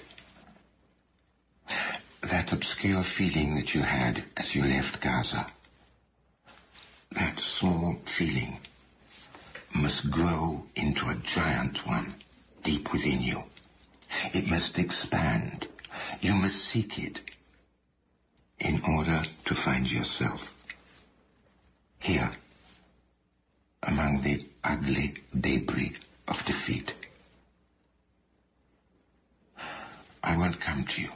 That obscure feeling that you had as you left Gaza, that small feeling must grow into a giant one deep within you. It must expand. You must seek it in order to find yourself. Here, among the ugly debris of defeat. I won't come to you.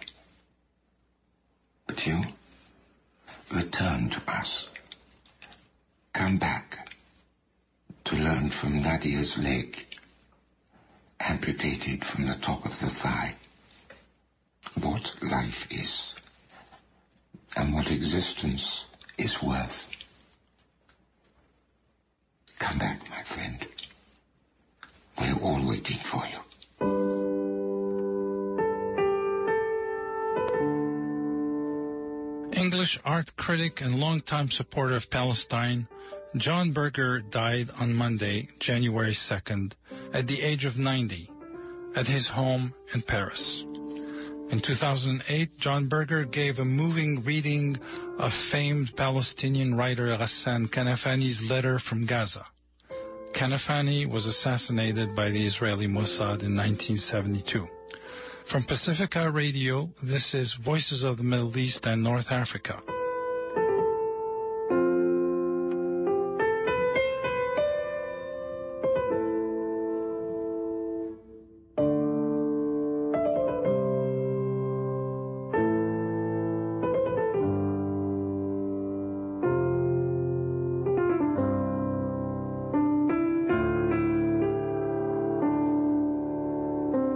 But you, return to us. Come back to learn from Nadia's leg, amputated from the top of the thigh, what life is and what existence is worth. Come back, my friend. We're all waiting for you. English art critic and longtime supporter of Palestine, John Berger died on Monday, January second, at the age of ninety, at his home in Paris. In two thousand eight, John Berger gave a moving reading of famed Palestinian writer Ghassan Kanafani's letter from Gaza. Kanafani was assassinated by the Israeli Mossad in nineteen seventy-two. From Pacifica Radio, this is Voices of the Middle East and North Africa.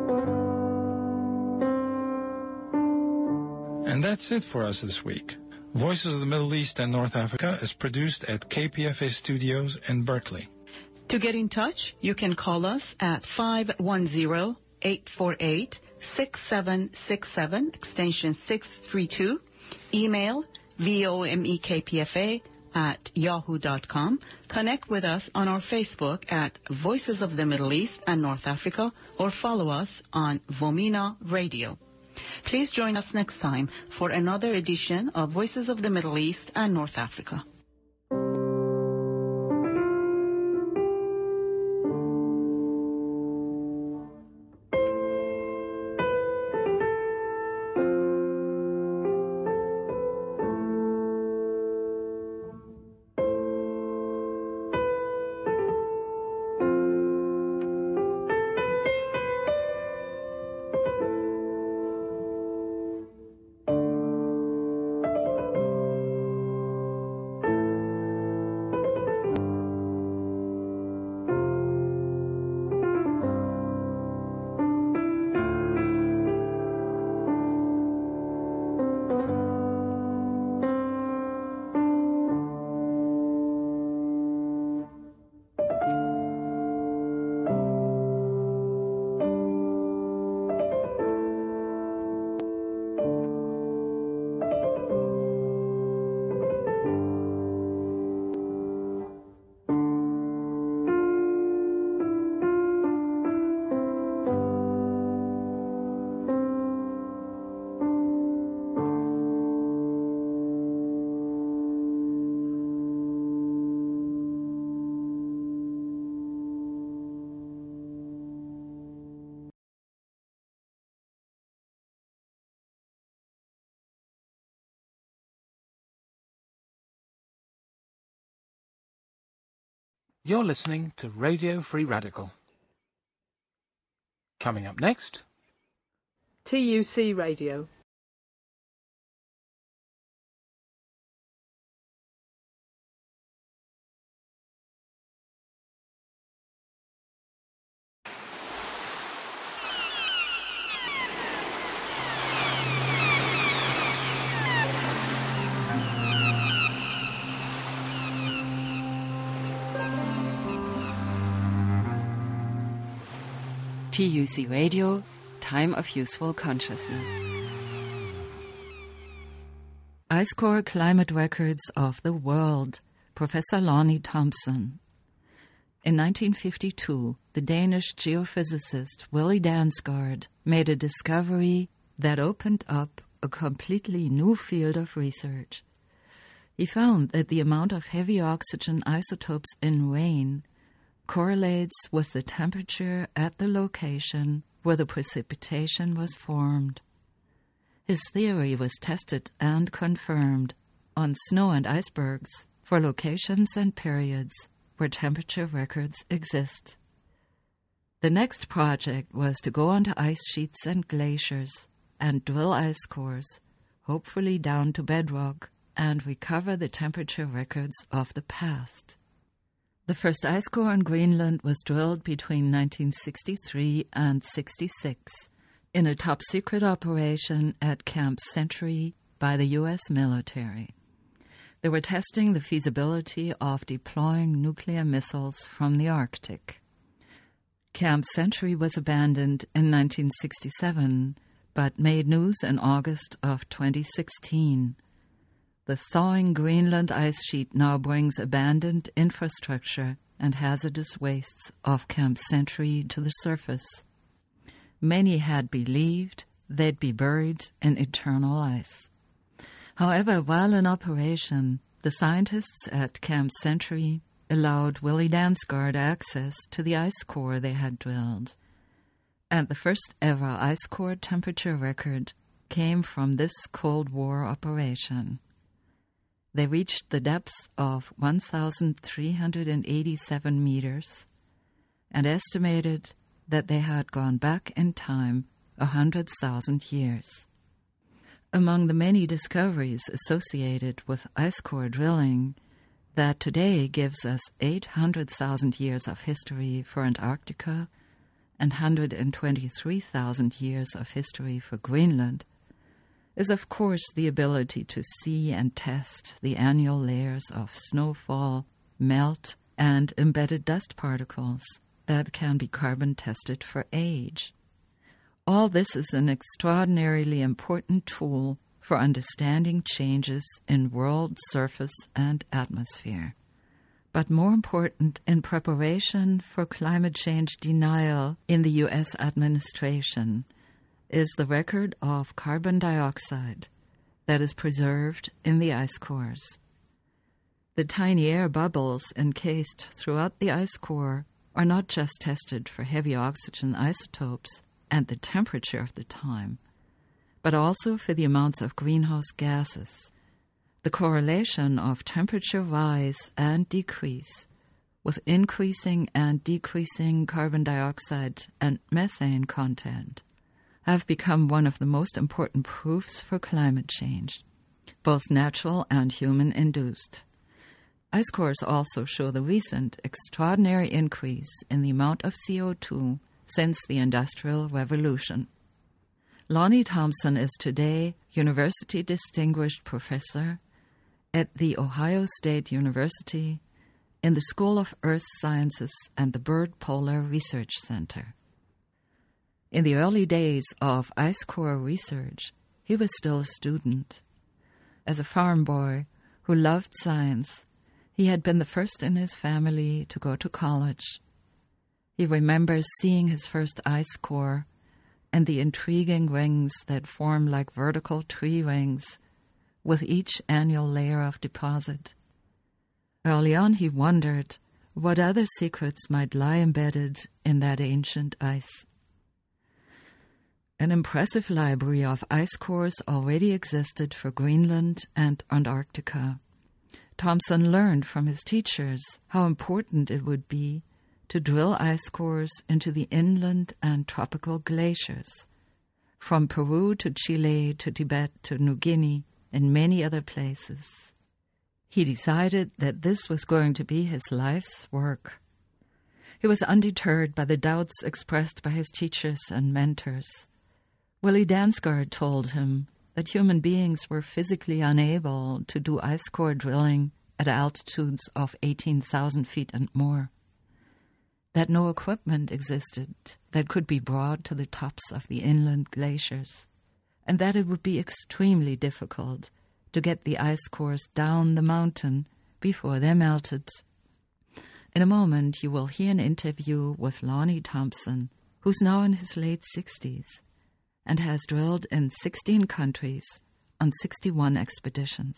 That's it for us this week. Voices of the Middle East and North Africa is produced at K P F A Studios in Berkeley. To get in touch, you can call us at five one zero, eight four eight, six seven six seven, extension six three two. Email vomekpfa at yahoo dot com. Connect with us on our Facebook at Voices of the Middle East and North Africa, or follow us on Vomina Radio. Please join us next time for another edition of Voices of the Middle East and North Africa. You're listening to Radio Free Radical. Coming up next, T U C Radio. T U C Radio, Time of Useful Consciousness. Ice Core Climate Records of the World, Professor Lonnie Thompson. In nineteen fifty-two, the Danish geophysicist Willy Dansgaard made a discovery that opened up a completely new field of research. He found that the amount of heavy oxygen isotopes in rain correlates with the temperature at the location where the precipitation was formed. His theory was tested and confirmed on snow and icebergs for locations and periods where temperature records exist. The next project was to go onto ice sheets and glaciers and drill ice cores, hopefully down to bedrock, and recover the temperature records of the past. The first ice core in Greenland was drilled between nineteen sixty-three and sixty-six in a top-secret operation at Camp Century by the U S military. They were testing the feasibility of deploying nuclear missiles from the Arctic. Camp Century was abandoned in nineteen sixty-seven, but made news in August of twenty sixteen. The thawing Greenland ice sheet now brings abandoned infrastructure and hazardous wastes off Camp Century to the surface. Many had believed they'd be buried in eternal ice. However, while in operation, the scientists at Camp Century allowed Willy Dansgaard access to the ice core they had drilled. And the first ever ice core temperature record came from this Cold War operation. They reached the depth of one thousand three hundred eighty-seven meters and estimated that they had gone back in time one hundred thousand years. Among the many discoveries associated with ice core drilling that today gives us eight hundred thousand years of history for Antarctica and one hundred twenty-three thousand years of history for Greenland, is, of course, the ability to see and test the annual layers of snowfall, melt, and embedded dust particles that can be carbon tested for age. All this is an extraordinarily important tool for understanding changes in world surface and atmosphere. But more important in preparation for climate change denial in the U S administration is the record of carbon dioxide that is preserved in the ice cores. The tiny air bubbles encased throughout the ice core are not just tested for heavy oxygen isotopes and the temperature of the time, but also for the amounts of greenhouse gases, the correlation of temperature rise and decrease with increasing and decreasing carbon dioxide and methane content have become one of the most important proofs for climate change, both natural and human-induced. Ice cores also show the recent extraordinary increase in the amount of C O two since the Industrial Revolution. Lonnie Thompson is today University Distinguished Professor at The Ohio State University in the School of Earth Sciences and the Byrd Polar Research Center. In the early days of ice core research, he was still a student. As a farm boy who loved science, he had been the first in his family to go to college. He remembers seeing his first ice core and the intriguing rings that form like vertical tree rings with each annual layer of deposit. Early on he wondered what other secrets might lie embedded in that ancient ice. An impressive library of ice cores already existed for Greenland and Antarctica. Thompson learned from his teachers how important it would be to drill ice cores into the inland and tropical glaciers, from Peru to Chile to Tibet to New Guinea and many other places. He decided that this was going to be his life's work. He was undeterred by the doubts expressed by his teachers and mentors. Willie Dansgaard told him that human beings were physically unable to do ice core drilling at altitudes of eighteen thousand feet and more, that no equipment existed that could be brought to the tops of the inland glaciers, and that it would be extremely difficult to get the ice cores down the mountain before they melted. In a moment, you will hear an interview with Lonnie Thompson, who's now in his late sixties and has drilled in sixteen countries on sixty-one expeditions.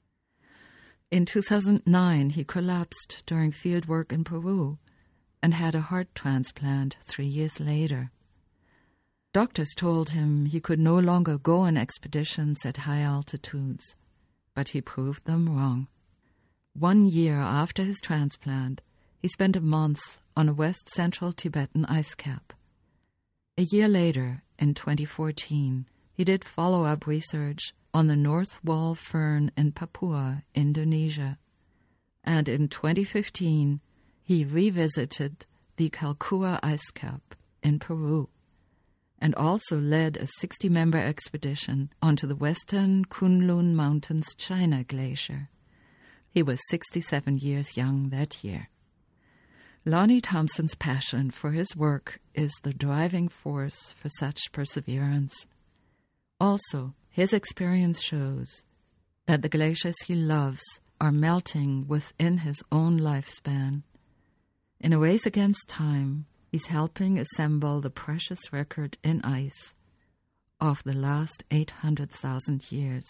In two thousand nine, he collapsed during field work in Peru and had a heart transplant three years later. Doctors told him he could no longer go on expeditions at high altitudes, but he proved them wrong. One year after his transplant, he spent a month on a west-central Tibetan ice cap. A year later, in twenty fourteen, he did follow-up research on the North Wall fern in Papua, Indonesia. And in twenty fifteen, he revisited the Calcua ice cap in Peru, and also led a sixty-member expedition onto the western Kunlun Mountains China Glacier. He was sixty-seven years young that year. Lonnie Thompson's passion for his work is the driving force for such perseverance. Also, his experience shows that the glaciers he loves are melting within his own lifespan. In a race against time, he's helping assemble the precious record in ice of the last eight hundred thousand years.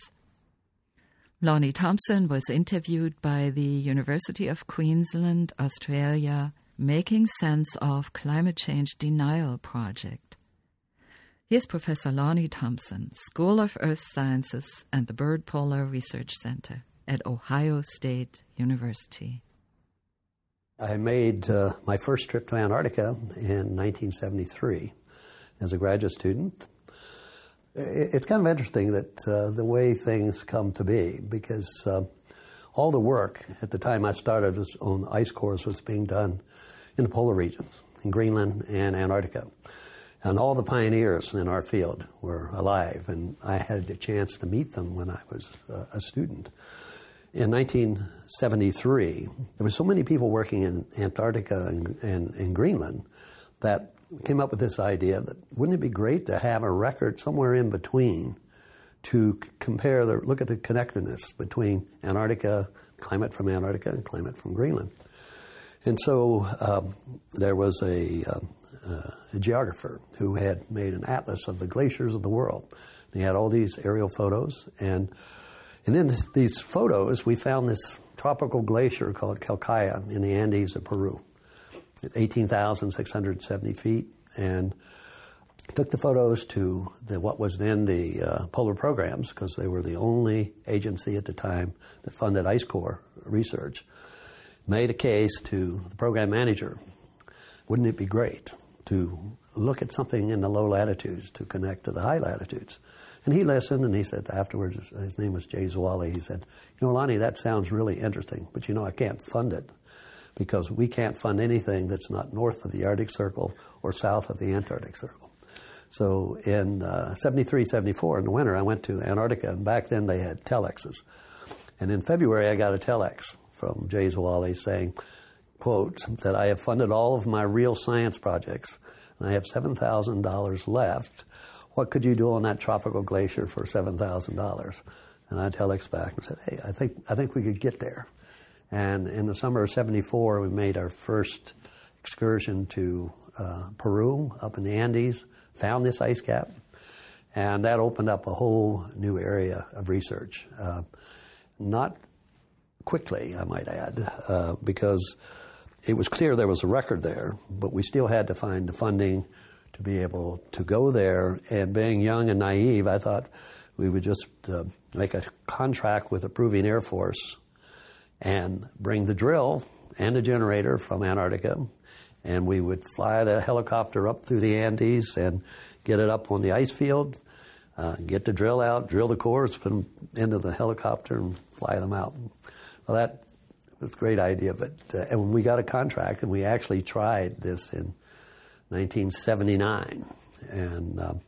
Lonnie Thompson was interviewed by the University of Queensland, Australia, Making Sense of Climate Change Denial project. Here's Professor Lonnie Thompson, School of Earth Sciences and the Byrd Polar Research Center at Ohio State University. I made uh, my first trip to Antarctica in nineteen seventy-three as a graduate student. It's kind of interesting that uh, the way things come to be, because uh, all the work at the time I started on ice cores was being done in the polar regions, in Greenland and Antarctica. And all the pioneers in our field were alive, and I had a chance to meet them when I was uh, a student. In nineteen seventy-three, there were so many people working in Antarctica and, and, and Greenland that came up with this idea that wouldn't it be great to have a record somewhere in between to compare, the look at the connectedness between Antarctica, climate from Antarctica, and climate from Greenland. And so um, there was a, um, uh, a geographer who had made an atlas of the glaciers of the world. He had all these aerial photos, and and in this, these photos, we found this tropical glacier called Calcaya in the Andes of Peru, at eighteen thousand six hundred seventy feet, and took the photos to the, what was then the uh, Polar Programs, because they were the only agency at the time that funded ice core research. Made a case to the program manager, wouldn't it be great to look at something in the low latitudes to connect to the high latitudes? And he listened, and he said afterwards, his name was Jay Zwally, he said, you know, Lonnie, that sounds really interesting, but you know, I can't fund it because we can't fund anything that's not north of the Arctic Circle or south of the Antarctic Circle. So in uh, seventy-three, seventy-four, in the winter, I went to Antarctica, and back then they had telexes. And in February, I got a telex from Jay Zwally saying, quote, that I have funded all of my real science projects, and I have seven thousand dollars left. What could you do on that tropical glacier for seven thousand dollars? And I telex back and said, hey, I think I think we could get there. And in the summer of seventy-four, we made our first excursion to uh, Peru, up in the Andes, found this ice cap, and that opened up a whole new area of research. Uh, not quickly, I might add, uh, because it was clear there was a record there, but we still had to find the funding to be able to go there. And being young and naive, I thought we would just uh, make a contract with the Peruvian Air Force and bring the drill and the generator from Antarctica, and we would fly the helicopter up through the Andes and get it up on the ice field, uh, get the drill out, drill the cores, put them into the helicopter, and fly them out. Well, that was a great idea, but uh, and when we got a contract, and we actually tried this in nineteen seventy-nine, and uh,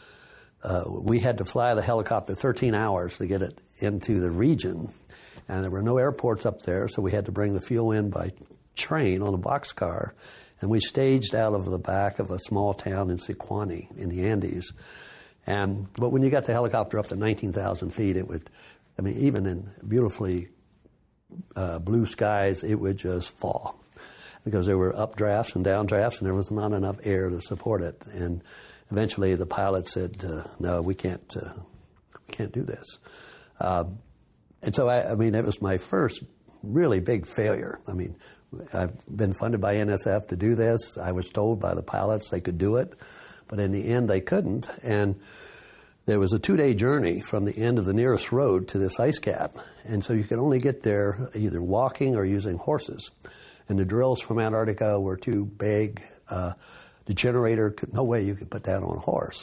uh, we had to fly the helicopter thirteen hours to get it into the region, and there were no airports up there, so we had to bring the fuel in by train on a boxcar, and we staged out of the back of a small town in Sicuani in the Andes. And but when you got the helicopter up to nineteen thousand feet, it would, I mean, even in beautifully uh, blue skies, it would just fall because there were updrafts and downdrafts, and there was not enough air to support it. And eventually, the pilot said, uh, "No, we can't, uh, we can't do this." Uh, and so, I, I mean, it was my first really big failure. I mean, I've been funded by N S F to do this. I was told by the pilots they could do it, but in the end, they couldn't. And there was a two-day journey from the end of the nearest road to this ice cap, and so you could only get there either walking or using horses. And the drills from Antarctica were too big. Uh, the generator, could, no way you could put that on a horse.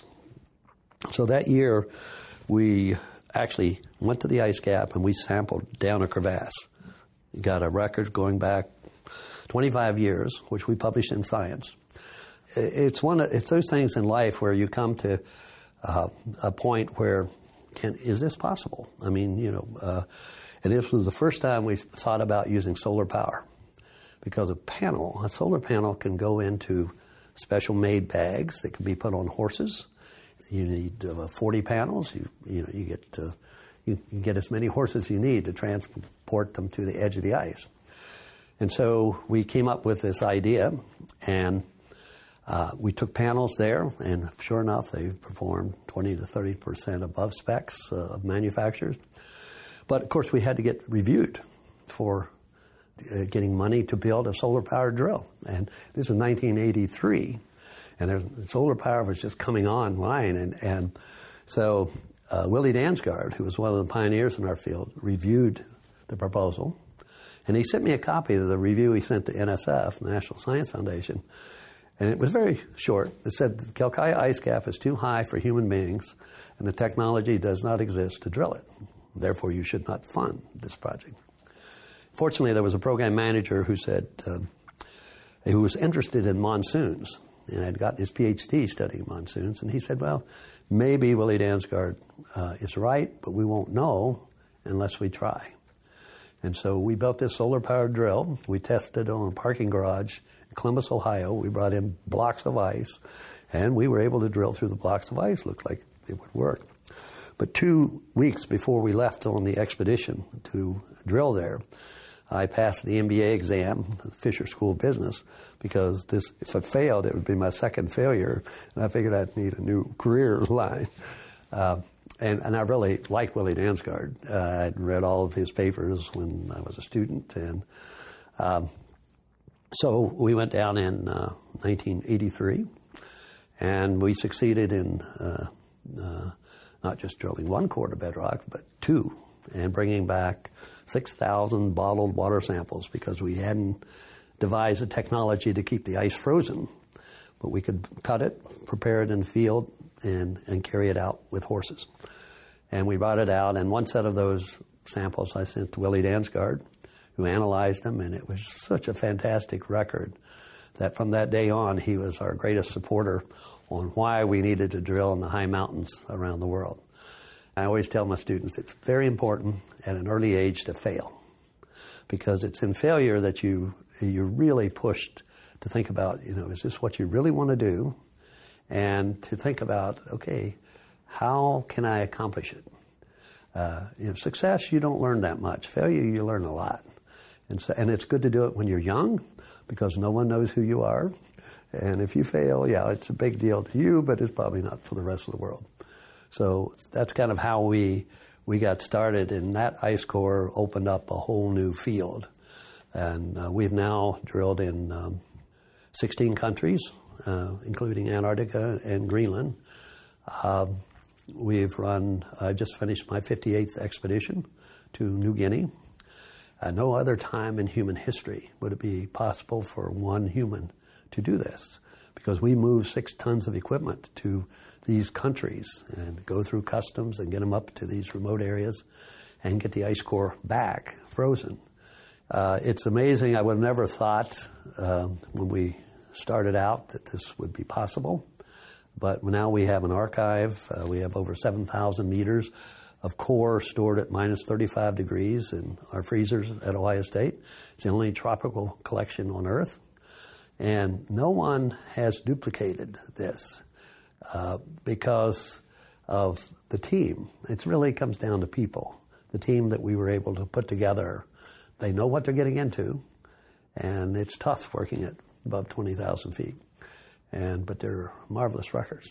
So that year, we actually went to the ice cap and we sampled down a crevasse. We got a record going back twenty-five years, which we published in Science. It's one. Of, it's those things in life where you come to uh, a point where, can, is this possible? I mean, you know, uh, and this was the first time we thought about using solar power, because a panel, a solar panel, can go into special made bags that can be put on horses. You need uh, forty panels. You you know you get uh, you, you get as many horses as you need to transport them to the edge of the ice. And so we came up with this idea, and uh, we took panels there, and sure enough, they performed twenty to thirty percent above specs uh, of manufacturers. But of course, we had to get reviewed for uh, getting money to build a solar-powered drill. And this is nineteen eighty-three, and there's, solar power was just coming online. And, and so uh, Willie Dansgaard, who was one of the pioneers in our field, reviewed the proposal. And he sent me a copy of the review he sent to N S F, National Science Foundation, and it was very short. It said the Calcaya ice cap is too high for human beings, and the technology does not exist to drill it. Therefore, you should not fund this project. Fortunately, there was a program manager who said, uh, who was interested in monsoons, and had gotten his P H D studying monsoons, and he said, well, maybe Willie Dansgaard uh, is right, but we won't know unless we try. And so we built this solar-powered drill. We tested it on a parking garage in Columbus, Ohio. We brought in blocks of ice, and we were able to drill through the blocks of ice. Looked like it would work. But two weeks before we left on the expedition to drill there, I passed the M B A exam, the Fisher School of Business, because this, if I failed, it would be my second failure, and I figured I'd need a new career line. Uh, and, and I really like Willie Dansgaard. Uh, I'd read all of his papers when I was a student, and um, so we went down in uh, nineteen eighty-three, and we succeeded in uh, uh, not just drilling one core to bedrock, but two, and bringing back six thousand bottled water samples, because we hadn't devised a technology to keep the ice frozen, but we could cut it, prepare it in the field, and, and carry it out with horses. And we brought it out, and one set of those samples I sent to Willie Dansgaard, who analyzed them, and it was such a fantastic record that from that day on, he was our greatest supporter on why we needed to drill in the high mountains around the world. I always tell my students it's very important at an early age to fail, because it's in failure that you, you're really pushed to think about, you know, is this what you really want to do? And to think about, okay, how can I accomplish it? Uh, you know, success, you don't learn that much. Failure, you learn a lot. And, so, and it's good to do it when you're young, because no one knows who you are. And if you fail, yeah, it's a big deal to you, but it's probably not for the rest of the world. So that's kind of how we we got started, and that ice core opened up a whole new field. And uh, we've now drilled in um, sixteen countries, uh, including Antarctica and Greenland. Um, we've run, I just finished my fifty-eighth expedition to New Guinea. Uh, no other time in human history would it be possible for one human to do this, because we move six tons of equipment to these countries and go through customs and get them up to these remote areas and get the ice core back frozen. Uh, it's amazing. I would have never thought um, when we started out that this would be possible. But now we have an archive. Uh, we have over seven thousand meters of core stored at minus thirty-five degrees in our freezers at Ohio State. It's the only tropical collection on Earth. And no one has duplicated this. Uh, because of the team. It really comes down to people. The team that we were able to put together, they know what they're getting into, and it's tough working at above twenty thousand feet. And but they're marvelous records.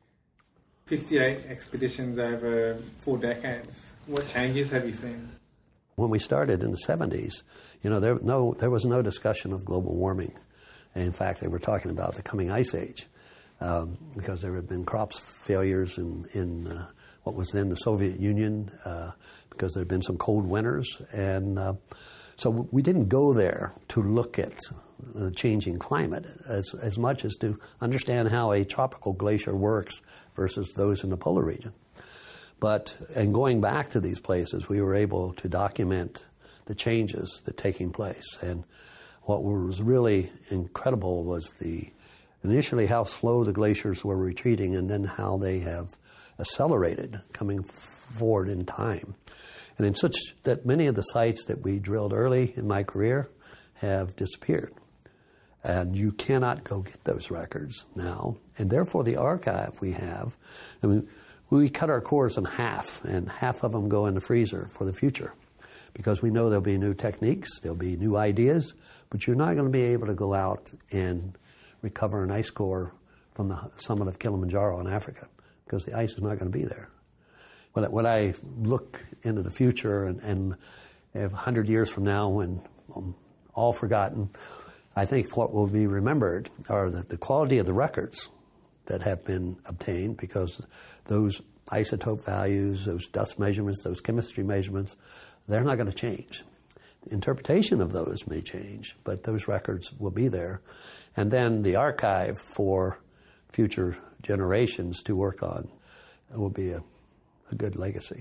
fifty-eight expeditions over four decades. What changes have you seen? When we started in the seventies, you know, there no there was no discussion of global warming. In fact, they were talking about the coming ice age. Um, because there had been crops failures in, in uh, what was then the Soviet Union, uh, because there had been some cold winters. And uh, so we didn't go there to look at the changing climate as, as much as to understand how a tropical glacier works versus those in the polar region. But in going back to these places, we were able to document the changes that are taking place. And what was really incredible was the initially how slow the glaciers were retreating, and then how they have accelerated coming forward in time. And in such that many of the sites that we drilled early in my career have disappeared. And you cannot go get those records now. And therefore the archive we have, I mean, we cut our cores in half, and half of them go in the freezer for the future. Because we know there'll be new techniques, there'll be new ideas, but you're not going to be able to go out and recover an ice core from the summit of Kilimanjaro in Africa, because the ice is not going to be there. When, when I look into the future and, and one hundred years from now, when I'm all forgotten, I think what will be remembered are the, the quality of the records that have been obtained, because those isotope values, those dust measurements, those chemistry measurements, they're not going to change. The interpretation of those may change, but those records will be there. And then the archive for future generations to work on will be a, a good legacy.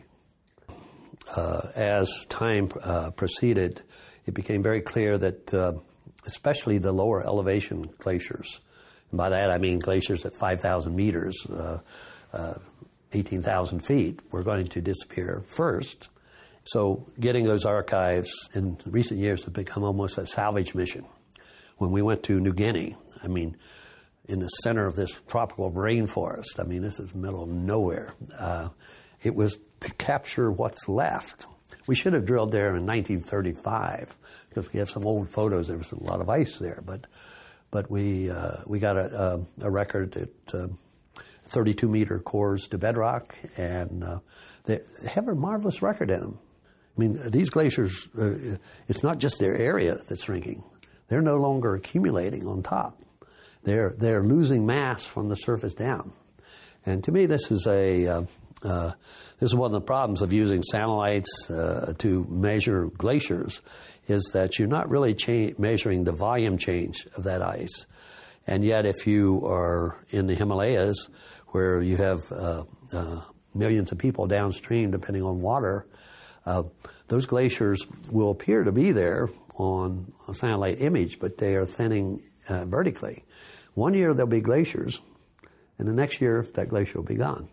Uh, as time uh, proceeded, it became very clear that uh, especially the lower elevation glaciers, By that I mean glaciers at five thousand meters, uh, uh, eighteen thousand feet, were going to disappear first. So getting those archives in recent years has become almost a salvage mission. When we went to New Guinea, I mean, in the center of this tropical rainforest, I mean, this is the middle of nowhere, uh, it was to capture what's left. We should have drilled there in nineteen thirty-five, because we have some old photos. There was a lot of ice there, but but we uh, we got a, a, a record at uh, thirty-two meter cores to bedrock, and uh, they have a marvelous record in them. I mean, these glaciers, uh, it's not just their area that's shrinking. They're no longer accumulating on top. They're they're losing mass from the surface down. And to me, this is a uh, uh, this is one of the problems of using satellites uh, to measure glaciers, is that you're not really cha- measuring the volume change of that ice. And yet, if you are in the Himalayas, where you have uh, uh, millions of people downstream depending on water, uh, those glaciers will appear to be there on a satellite image, but they are thinning uh, vertically. One year there'll be glaciers, and the next year that glacier will be gone.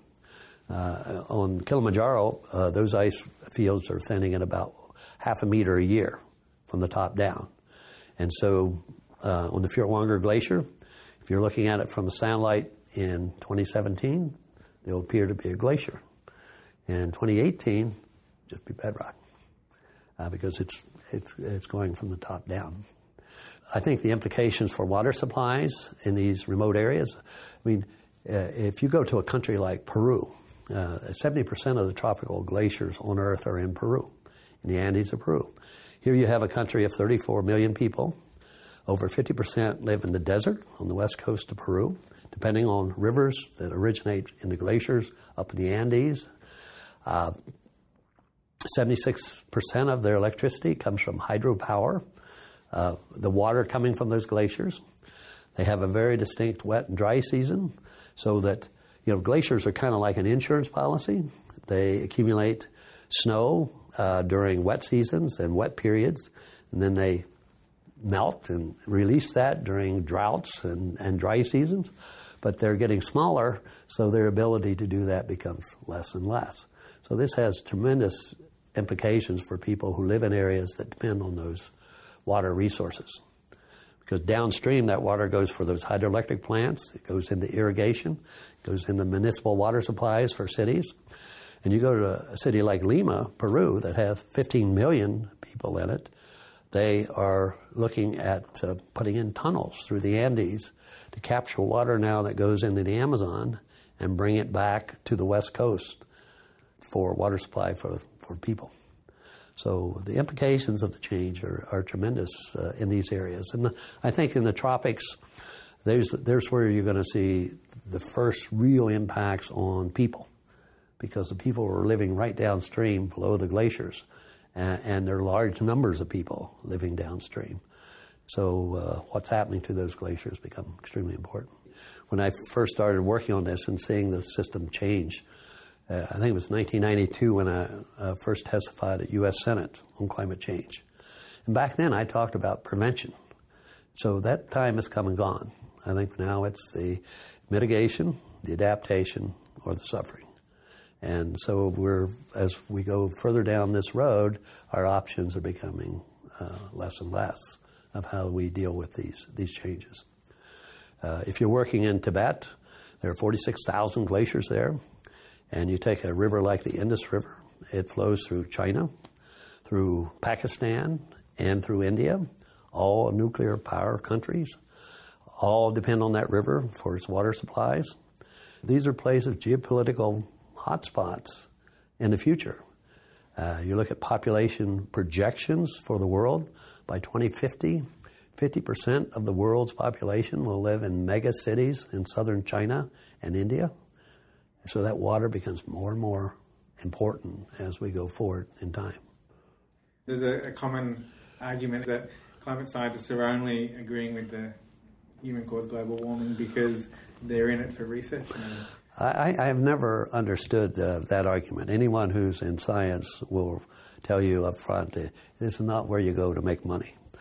Uh, on Kilimanjaro, uh, those ice fields are thinning at about half a meter a year from the top down. And so uh, on the Furtwängler Glacier, if you're looking at it from a satellite in twenty seventeen, there will appear to be a glacier. In twenty eighteen, just be bedrock, uh, because it's it's it's going from the top down. I think the implications for water supplies in these remote areas, I mean, uh, if you go to a country like Peru, uh, seventy percent of the tropical glaciers on Earth are in Peru, in the Andes of Peru. Here you have a country of thirty-four million people. Over fifty percent live in the desert on the west coast of Peru, depending on rivers that originate in the glaciers up in the Andes. Uh, seventy-six percent of their electricity comes from hydropower, uh, the water coming from those glaciers. They have a very distinct wet and dry season, so that, you know, glaciers are kind of like an insurance policy. They accumulate snow uh, during wet seasons and wet periods, and then they melt and release that during droughts and, and dry seasons. But they're getting smaller, so their ability to do that becomes less and less. So this has tremendous implications for people who live in areas that depend on those water resources. Because downstream, that water goes for those hydroelectric plants, it goes into irrigation, it goes into municipal water supplies for cities. And you go to a city like Lima, Peru, that have fifteen million people in it, they are looking at uh, putting in tunnels through the Andes to capture water now that goes into the Amazon and bring it back to the west coast for water supply for, for people. So the implications of the change are, are tremendous uh, in these areas. And I think in the tropics, there's, there's where you're going to see the first real impacts on people, because the people are living right downstream below the glaciers, and, and there are large numbers of people living downstream. So uh, what's happening to those glaciers become extremely important. When I first started working on this and seeing the system change, Uh, I think it was nineteen ninety-two when I uh, first testified at U S Senate on climate change. And back then I talked about prevention. So that time has come and gone. I think now it's the mitigation, the adaptation, or the suffering. And so we're, as we go further down this road, our options are becoming uh, less and less of how we deal with these, these changes. Uh, if you're working in Tibet, there are forty-six thousand glaciers there. And you take a river like the Indus River, it flows through China, through Pakistan, and through India, all nuclear power countries, all depend on that river for its water supplies. These are places, geopolitical hotspots in the future. Uh, you look at population projections for the world. By twenty fifty, fifty percent of the world's population will live in mega cities in southern China and India. So that water becomes more and more important as we go forward in time. There's a, a common argument that climate scientists are only agreeing with the human-caused global warming because they're in it for research. I, I have never understood uh, that argument. Anyone who's in science will tell you up front, uh, this is not where you go to make money.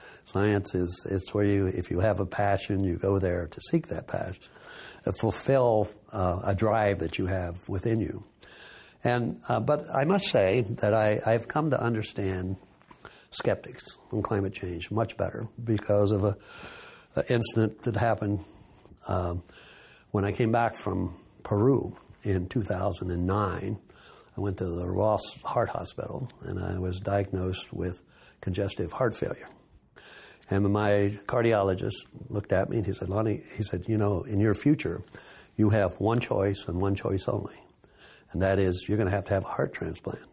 Science is it's where you, if you have a passion, you go there to seek that passion, uh, fulfill uh, a drive that you have within you. And uh, but I must say that I, I've come to understand skeptics on climate change much better because of a, a incident that happened um, when I came back from Peru in two thousand nine. I went to the Ross Heart Hospital and I was diagnosed with congestive heart failure. And my cardiologist looked at me and he said, Lonnie, he said, you know, in your future, you have one choice and one choice only. And that is, you're going to have to have a heart transplant.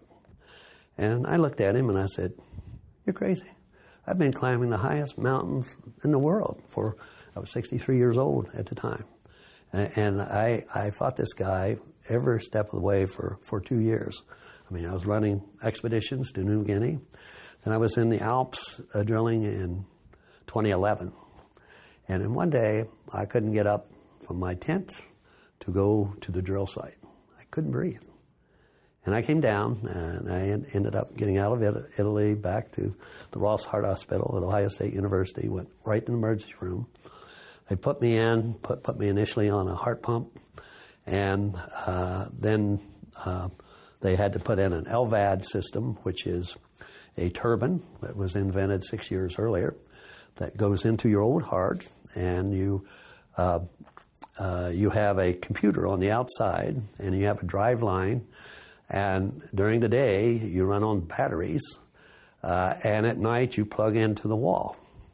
And I looked at him and I said, you're crazy. I've been climbing the highest mountains in the world for, I was sixty-three years old at the time. And, and I, I fought this guy every step of the way for, for two years. I mean, I was running expeditions to New Guinea. Then I was in the Alps uh, drilling in twenty eleven. And then one day, I couldn't get up from my tent to go to the drill site. I couldn't breathe. And I came down, and I ended up getting out of Italy back to the Ross Heart Hospital at Ohio State University, went right in the emergency room. They put me in, put, put me initially on a heart pump, and uh, then uh, they had to put in an L V A D system, which is a turbine that was invented six years earlier that goes into your old heart, and you uh, uh, you have a computer on the outside, and you have a drive line, and during the day you run on batteries, uh, and at night you plug into the wall.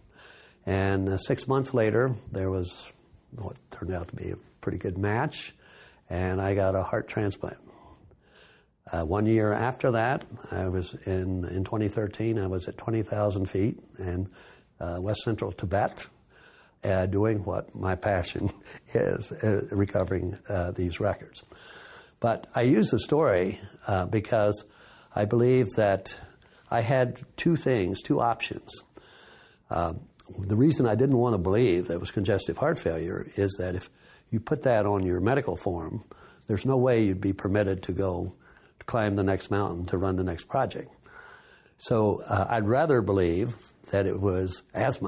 And uh, six months later, there was what turned out to be a pretty good match, and I got a heart transplant. Uh, one year after that, I was in, in twenty thirteen, I was at twenty thousand feet in uh, west central Tibet, uh, doing what my passion is, uh, recovering uh, these records. But I use the story uh, because I believe that I had two things, two options. Uh, the reason I didn't want to believe that it was congestive heart failure is that if you put that on your medical form, there's no way you'd be permitted to go to climb the next mountain, to run the next project. So uh, I'd rather believe that it was asthma.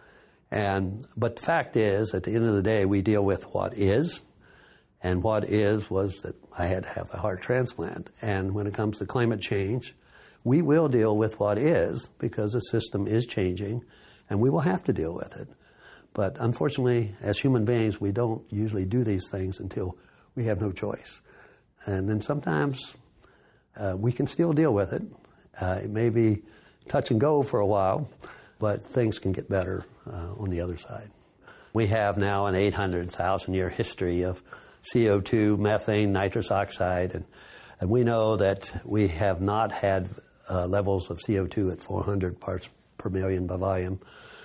And but the fact is, at the end of the day, we deal with what is, and what is was that I had to have a heart transplant. And when it comes to climate change, we will deal with what is because the system is changing, and we will have to deal with it. But unfortunately, as human beings, we don't usually do these things until we have no choice. And then sometimes uh, we can still deal with it. Uh, it may be touch and go for a while, but things can get better uh, on the other side. We have now an eight hundred thousand year history of C O two, methane, nitrous oxide, and, and we know that we have not had uh, levels of C O two at four hundred parts per million by volume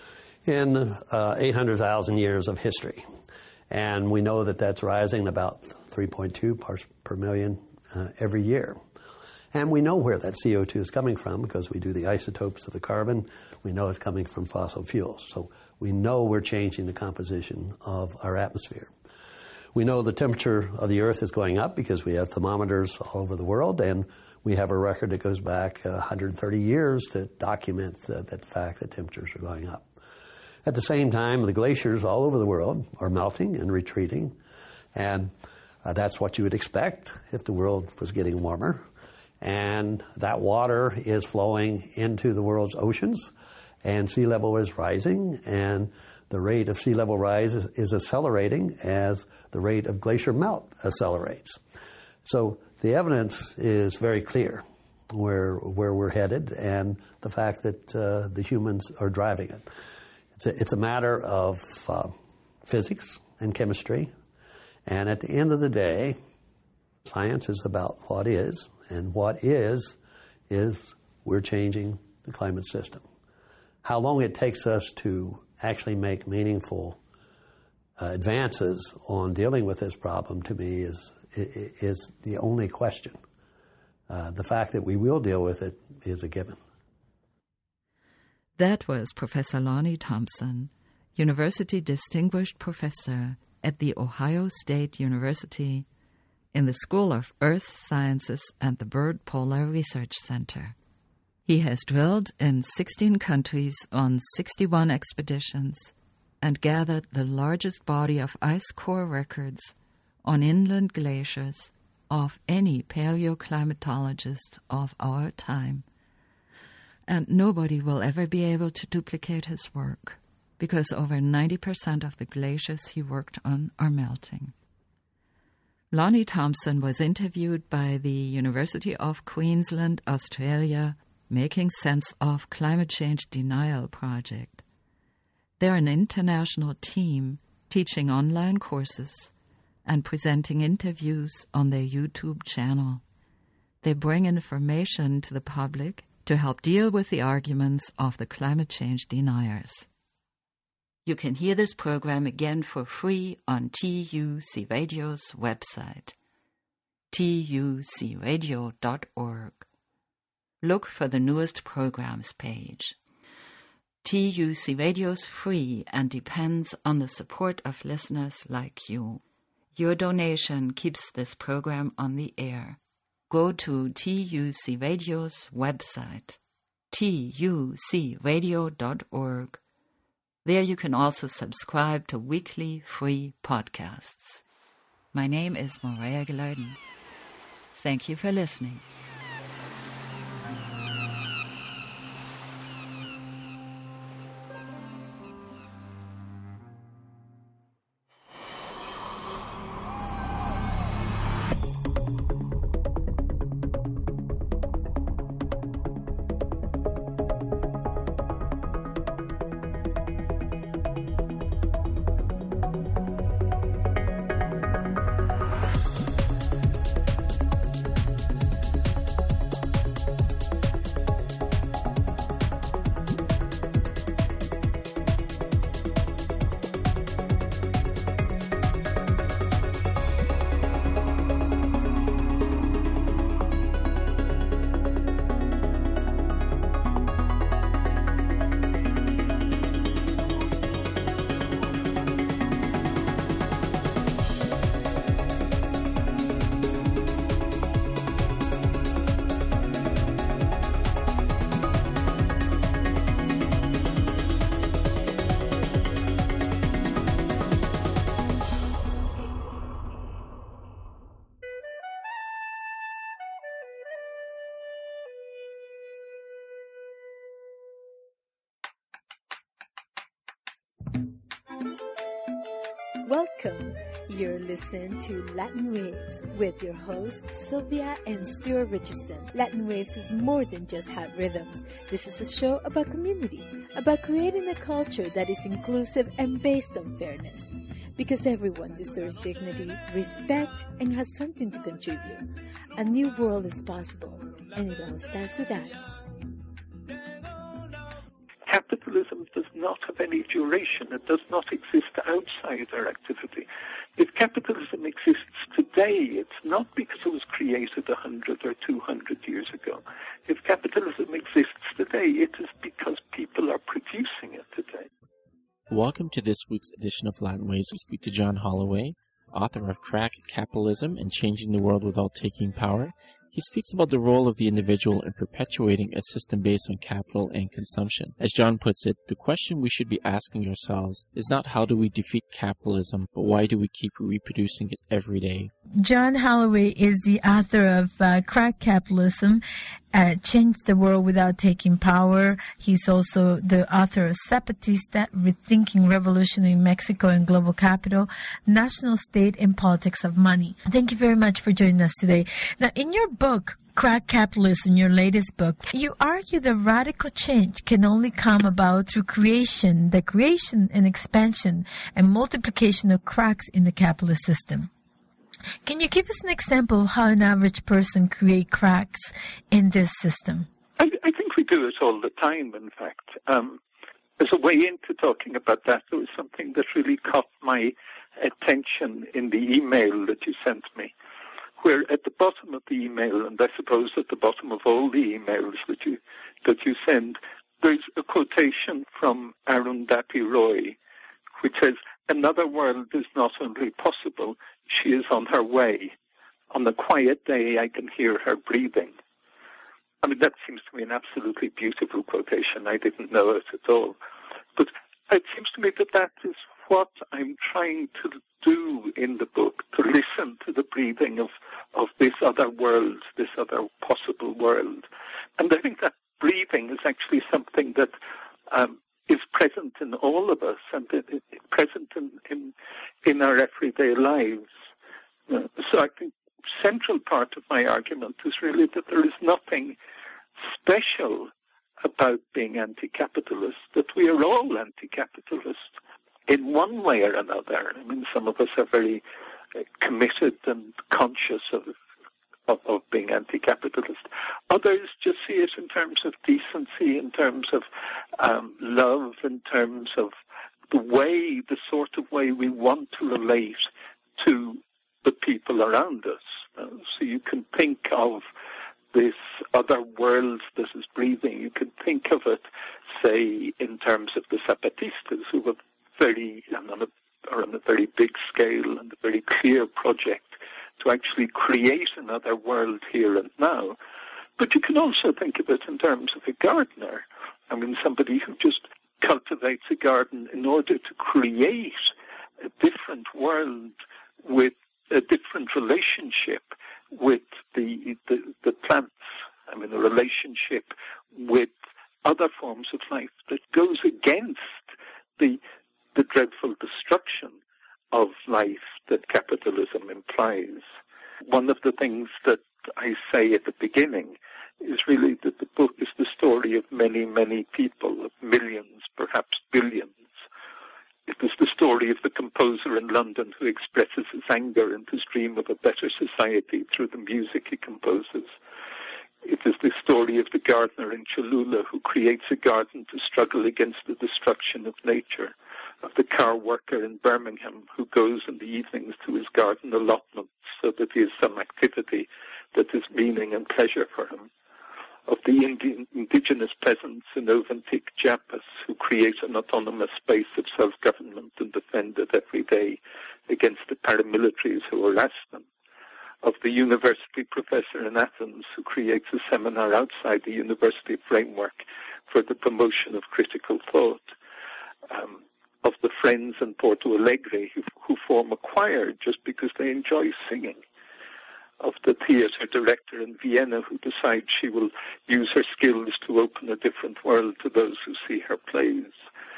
in uh, eight hundred thousand years of history. And we know that that's rising about three point two parts per million uh, every year. And we know where that C O two is coming from because we do the isotopes of the carbon. We know it's coming from fossil fuels. So we know we're changing the composition of our atmosphere. We know the temperature of the Earth is going up because we have thermometers all over the world, and we have a record that goes back one hundred thirty years to document the, that fact that temperatures are going up. At the same time, the glaciers all over the world are melting and retreating, and uh, that's what you would expect if the world was getting warmer. And that water is flowing into the world's oceans, and sea level is rising, and the rate of sea level rise is, is accelerating as the rate of glacier melt accelerates. So the evidence is very clear where where we're headed, and the fact that uh, the humans are driving it. It's a, it's a matter of uh, physics and chemistry, and at the end of the day, science is about what is, and what is is we're changing the climate system. How long it takes us to actually make meaningful uh, advances on dealing with this problem, to me, is is the only question. Uh, the fact that we will deal with it is a given. That was Professor Lonnie Thompson, University Distinguished Professor at The Ohio State University in the School of Earth Sciences and the Byrd Polar Research Center. He has drilled in sixteen countries on sixty-one expeditions and gathered the largest body of ice core records on inland glaciers of any paleoclimatologist of our time. And nobody will ever be able to duplicate his work, because over ninety percent of the glaciers he worked on are melting. Lonnie Thompson was interviewed by the University of Queensland, Australia, Making Sense of Climate Change Denial project. They're an international team teaching online courses and presenting interviews on their YouTube channel. They bring information to the public to help deal with the arguments of the climate change deniers. You can hear this program again for free on T U C Radio's website, T U C radio dot org. Look for the newest programs page. T U C Radio's free and depends on the support of listeners like you. Your donation keeps this program on the air. Go to T U C Radio's website, T U C radio dot org. There you can also subscribe to weekly free podcasts. My name is Maria Gilardin. Thank you for listening. Welcome. You're listening to Latin Waves with your hosts Sylvia and Stuart Richardson. Latin Waves is more than just hot rhythms. This is a show about community, about creating a culture that is inclusive and based on fairness. Because everyone deserves dignity, respect, and has something to contribute. A new world is possible, and it all starts with us. Capitalism does not have any duration. It does not exist outside our activity. If capitalism exists today, it's not because it was created one hundred or two hundred years ago. If capitalism exists today, it is because people are producing it today. Welcome to this week's edition of Latin Waves. We speak to John Holloway, author of Crack Capitalism and Changing the World Without Taking Power. He speaks about the role of the individual in perpetuating a system based on capital and consumption. As John puts it, the question we should be asking ourselves is not how do we defeat capitalism, but why do we keep reproducing it every day? John Holloway is the author of uh, Crack Capitalism, uh, Change the World Without Taking Power. He's also the author of Zapatista, Rethinking Revolution in Mexico and Global Capital, National State and Politics of Money. Thank you very much for joining us today. Now, in your book, Crack Capitalism, your latest book, you argue that radical change can only come about through creation, the creation and expansion and multiplication of cracks in the capitalist system. Can you give us an example of how an average person create cracks in this system? I, I think we do it all the time, in fact. Um, as a way into talking about that, there was something that really caught my attention in the email that you sent me, where at the bottom of the email, and I suppose at the bottom of all the emails that you that you send, there's a quotation from Arundhati Roy, which says, "Another world is not only possible, she is on her way. On a quiet day, I can hear her breathing." I mean, that seems to me an absolutely beautiful quotation. I didn't know it at all. But it seems to me that that is what I'm trying to do in the book, to listen to the breathing of, of this other world, this other possible world. And I think that breathing is actually something that um, is present in all of us and it, it, it present in, in, in our everyday lives. Uh, so I think central part of my argument is really that there is nothing special about being anti-capitalist, that we are all anti-capitalist in one way or another. I mean, some of us are very uh, committed and conscious of, of of being anti-capitalist. Others just see it in terms of decency, in terms of um, love, in terms of the way, the sort of way we want to relate to the people around us. Uh, so you can think of this other world that is breathing. You can think of it, say, in terms of the Zapatistas, who were very, and on a, are on a very big scale and a very clear project to actually create another world here and now. But you can also think of it in terms of a gardener. I mean, somebody who just cultivates a garden in order to create a different world with a different relationship with the, the the plants. I mean, a relationship with other forms of life that goes against the the dreadful destruction of life that capitalism implies. One of the things that I say at the beginning is really that the book is the story of many, many people, of millions, perhaps billions. It is the story of the composer in London who expresses his anger and his dream of a better society through the music he composes. It is the story of the gardener in Cholula who creates a garden to struggle against the destruction of nature, of the car worker in Birmingham who goes in the evenings to his garden allotments so that he has some activity that is meaning and pleasure for him, of the Indian, indigenous peasants in Ovantik, Chiapas, who create an autonomous space of self-government and defend it every day against the paramilitaries who harass them, of the university professor in Athens who creates a seminar outside the university framework for the promotion of critical thought, um, of the friends in Porto Alegre who, who form a choir just because they enjoy singing, of the theatre director in Vienna who decides she will use her skills to open a different world to those who see her plays,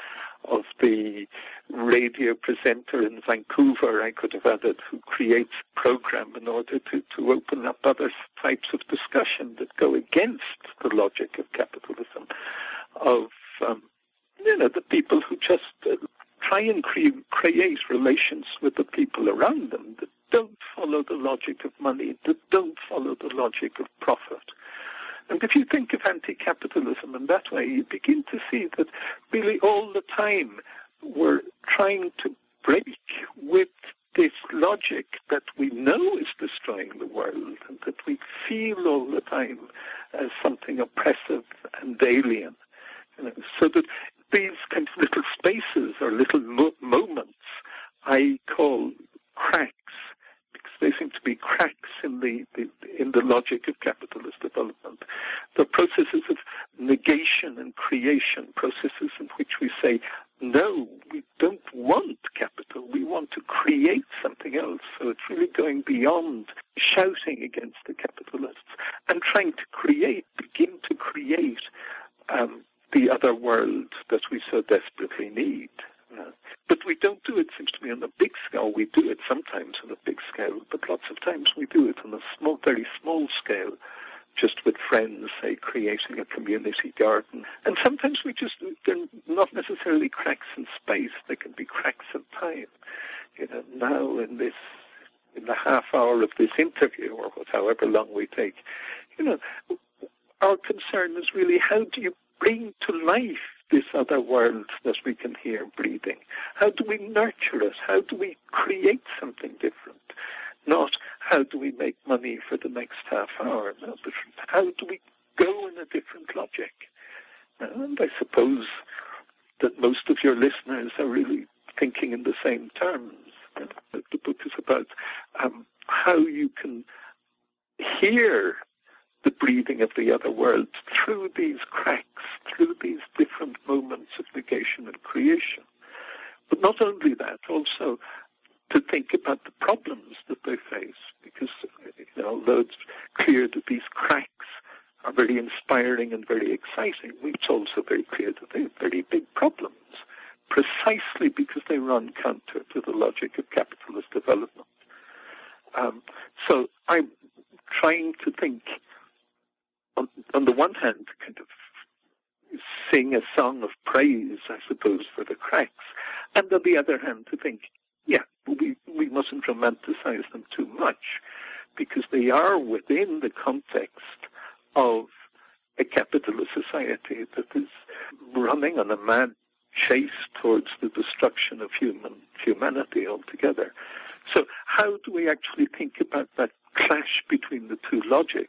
of the radio presenter in Vancouver, I could have added, who creates a program in order to, to open up other types of discussion that go against the logic of capitalism, of, um, you know, the people who just uh, try and cre- create relations with the people around them that don't follow the logic of money, that don't follow the logic of profit. And if you think of anti-capitalism in that way, you begin to see that really all the time we're trying to break with this logic that we know is destroying the world and that we feel all the time as something oppressive and alien. You know, so that these kind of little spaces or little mo- moments I call cracks, because they seem to be cracks in the, the in the logic of capitalist development. The processes of negation and creation, processes in which we say, no, we don't want capital, we want to create something else. So it's really going beyond shouting against the capitalists and trying to create, begin to create um, the other world that we so desperately need. Uh, but we don't do it, seems to me, on a big scale. We do it sometimes on a big scale, but lots of times we do it on a small, very small scale, just with friends, say, creating a community garden. And sometimes we just, they're not necessarily cracks in space, they can be cracks in time. You know, now in this, in the half hour of this interview, or however long we take, you know, our concern is really how do you bring to life this other world that we can hear breathing? How do we nurture it? How do we create something different? Not how do we make money for the next half hour, no, but how do we go in a different logic? And I suppose that most of your listeners are really thinking in the same terms. The book is about um, how you can hear the breathing of the other world through these cracks, through these different moments of negation and creation. But not only that, also to think about the problems that they face, because, you know, although it's clear that these cracks are very inspiring and very exciting, it's also very clear that they have very big problems, precisely because they run counter to the logic of capitalist development. Um, so I'm trying to think, on, on the one hand, kind of sing a song of praise, I suppose, for the cracks, and on the other hand, to think, yeah, we, we mustn't romanticize them too much, because they are within the context of a capitalist society that is running on a mad chase towards the destruction of human humanity altogether. So how do we actually think about that clash between the two logics?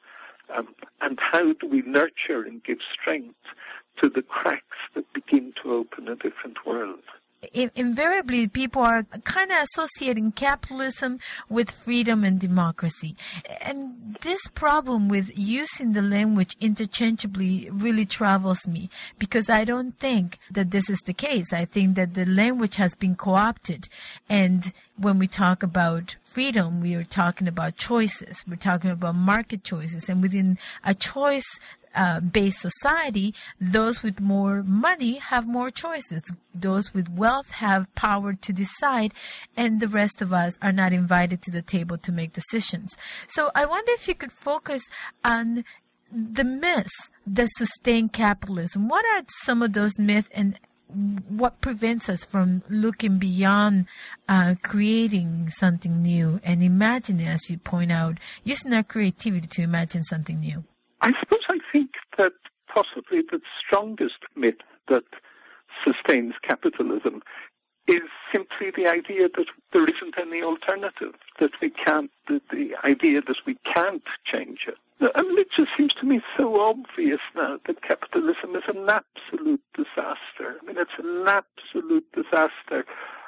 Um, and how do we nurture and give strength to the cracks that begin to open a different world? Invariably, people are kind of associating capitalism with freedom and democracy. And this problem with using the language interchangeably really troubles me, because I don't think that this is the case. I think that the language has been co-opted. And when we talk about freedom, we are talking about choices. We're talking about market choices. And within a choice Uh, based society, those with more money have more choices. Those with wealth have power to decide, and the rest of us are not invited to the table to make decisions. So I wonder if you could focus on the myths that sustain capitalism. What are some of those myths, and what prevents us from looking beyond uh, creating something new and imagining, as you point out, using our creativity to imagine something new? I suppose I think that possibly the strongest myth that sustains capitalism is simply the idea that there isn't any alternative, that we can't, the, the idea that we can't change it. I mean, it just seems to me so obvious now that capitalism is an absolute disaster. I mean, it's an absolute disaster,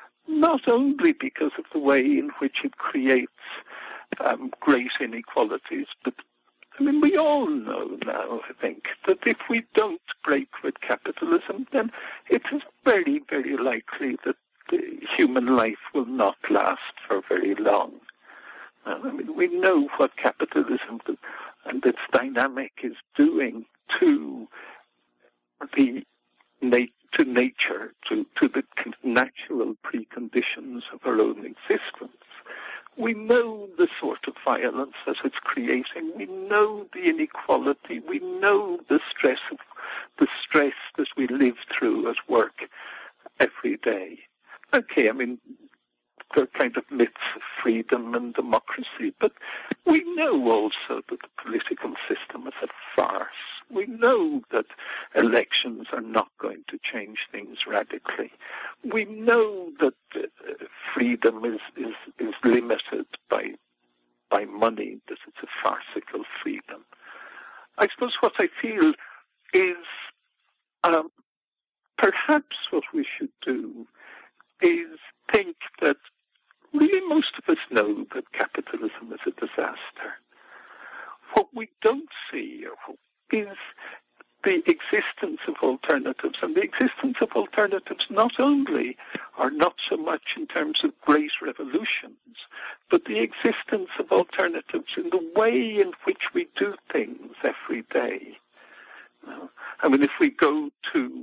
not only because of the way in which it creates um, great inequalities, but I mean, we all know now, I think, that if we don't break with capitalism, then it is very, very likely that the human life will not last for very long. Uh, I mean, we know what capitalism and its dynamic is doing to the na- to nature, to, to the natural preconditions of our own existence. We know the sort of violence that it's creating. We know the inequality. We know the stress of the stress that we live through at work every day. Okay, I mean, they're kind of myths of freedom and democracy, but we know also that the political system is a farce. We know that elections are not going to change things radically. We know that uh, freedom is, is, is limited by, by money, that it's a farcical freedom. I suppose what I feel is um, perhaps what we should do is think that really most of us know that capitalism is a disaster. What we don't see or is the existence of alternatives, and the existence of alternatives not only are not so much in terms of great revolutions, but the existence of alternatives in the way in which we do things every day. Uh, I mean, if we go to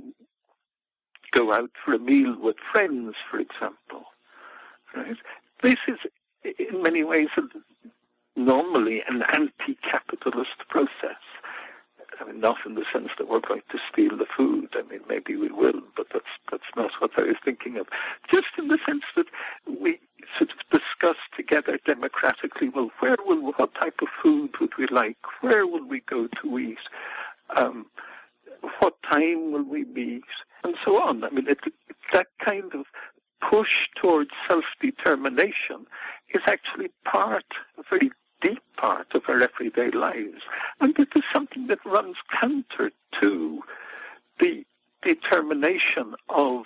go out for a meal with friends, for example, right? This is in many ways a, normally an anti-capitalist process. I mean, not in the sense that we're going to steal the food. I mean, maybe we will, but that's that's not what I was thinking of. Just in the sense that we sort of discuss together democratically, well, where will, what type of food would we like? Where will we go to eat? Um, what time will we meet? And so on. I mean, it, that kind of push towards self-determination is actually part, a very deep part of our everyday lives. And it is something that runs counter to the determination of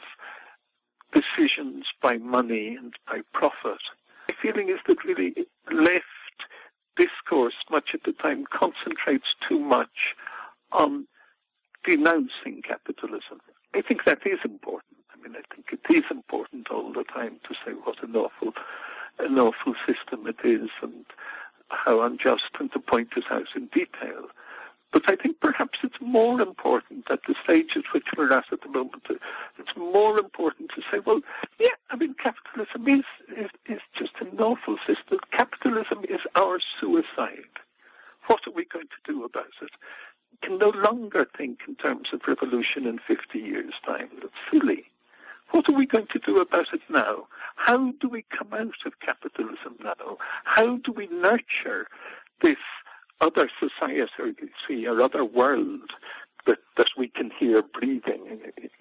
decisions by money and by profit. My feeling is that really left discourse, much at the time, concentrates too much on denouncing capitalism. I think that is important. I mean, I think it is important all the time to say what an awful, an awful system it is and how unjust, and to point this out in detail. But I think perhaps it's more important at the stage at which we're at at the moment. It's more important to say, well, yeah, I mean, capitalism is, is, is just an awful system. Capitalism is our suicide. What are we going to do about it? We can no longer think in terms of revolution in fifty years' time. That's silly. What are we going to do about it now? How do we come out of capitalism now? How do we nurture this other society or other world that, that we can hear breathing,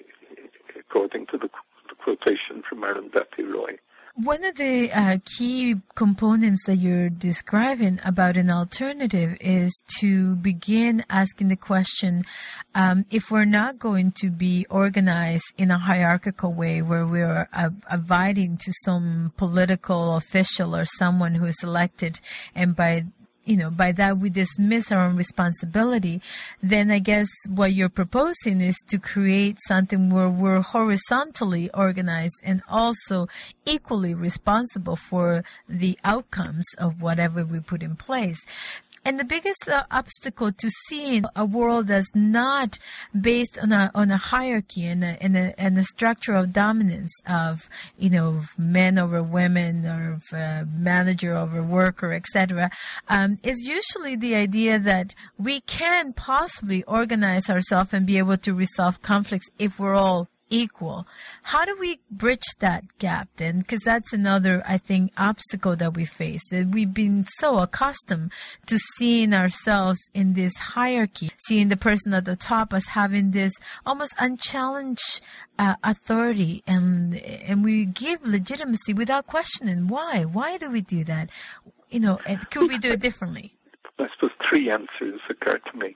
according to the, the quotation from Arundhati Roy? One of the uh, key components that you're describing about an alternative is to begin asking the question, um, if we're not going to be organized in a hierarchical way where we're uh, abiding to some political official or someone who is elected, and by you know, by that we dismiss our own responsibility, then I guess what you're proposing is to create something where we're horizontally organized and also equally responsible for the outcomes of whatever we put in place. And the biggest uh, obstacle to seeing a world that's not based on a on a hierarchy and a, and a, and a structure of dominance of, you know, men over women or of, uh, manager over worker, et cetera, um, is usually the idea that we can possibly organize ourselves and be able to resolve conflicts if we're all equal. How do we bridge that gap then? Because that's another, I think, obstacle that we face. We've been so accustomed to seeing ourselves in this hierarchy, seeing the person at the top as having this almost unchallenged uh, authority, and and we give legitimacy without questioning why. Why do we do that? You know, and could we do it differently? I suppose three answers occur to me.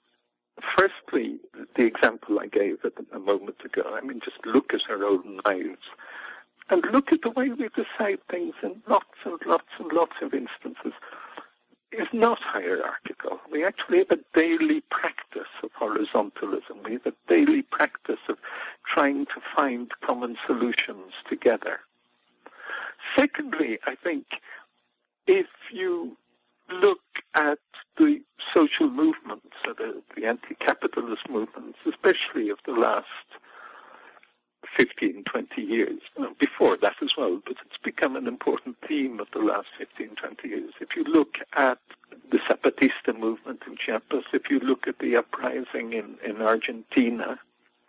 Firstly, the example I gave a moment ago, I mean, just look at our own lives and look at the way we decide things in lots and lots and lots of instances is not hierarchical. We actually have a daily practice of horizontalism. We have a daily practice of trying to find common solutions together. Secondly, I think if you look at the social movements, or the, the anti-capitalist movements, especially of the last fifteen, twenty years, well, before that as well, but it's become an important theme of the last fifteen, twenty years. If you look at the Zapatista movement in Chiapas, if you look at the uprising in, in Argentina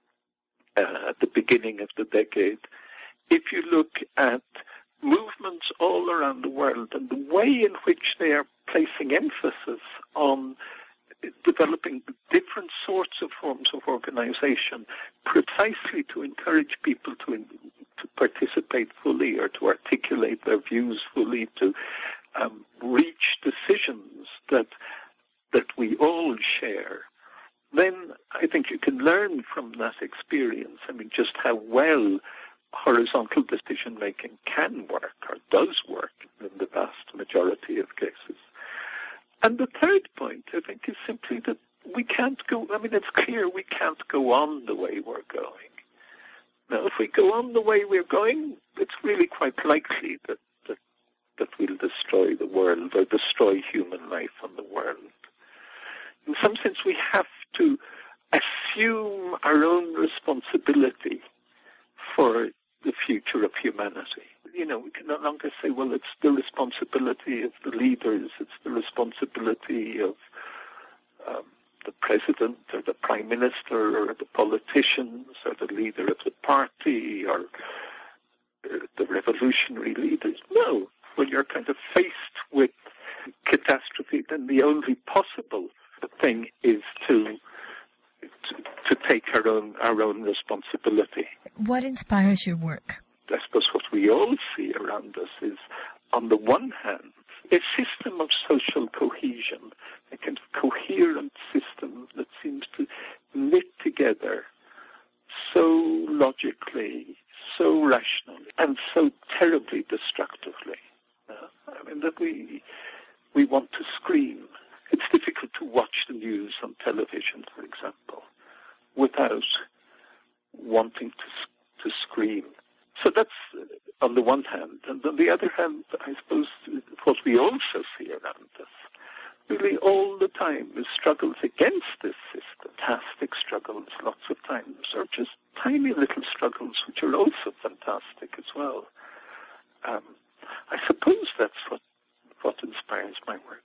uh, at the beginning of the decade, if you look at movements all around the world and the way in which they are placing emphasis on developing different sorts of forms of organization precisely to encourage people to, in, to participate fully or to articulate their views fully, to um, reach decisions that that we all share, then I think you can learn from that experience, I mean, just how well horizontal decision-making can work or does work in the vast majority of cases. And the third point, I think, is simply that we can't go, I mean, it's clear we can't go on the way we're going. Now, if we go on the way we're going, it's really quite likely that, that, that we'll destroy the world or destroy human life on the world. In some sense, we have to assume our own responsibility for the future of humanity. You know, we can no longer say, well, it's the responsibility of the leaders, it's the responsibility of um, the president or the prime minister or the politicians or the leader of the party or uh, the revolutionary leaders. No, when you're kind of faced with catastrophe, then the only possible thing is to To, to take our own our own responsibility. What inspires your work? I suppose what we all see around us is, on the one hand, a system of social cohesion, a kind of coherent system that seems to knit together so logically, so rationally, and so terribly destructively. Uh, I mean, that we we want news on television, for example, without wanting to to scream. So that's uh, on the one hand. And on the other hand, I suppose what we also see around us really all the time is struggles against this system, fantastic struggles lots of times, or just tiny little struggles which are also fantastic as well. Um, I suppose that's what, what inspires my work.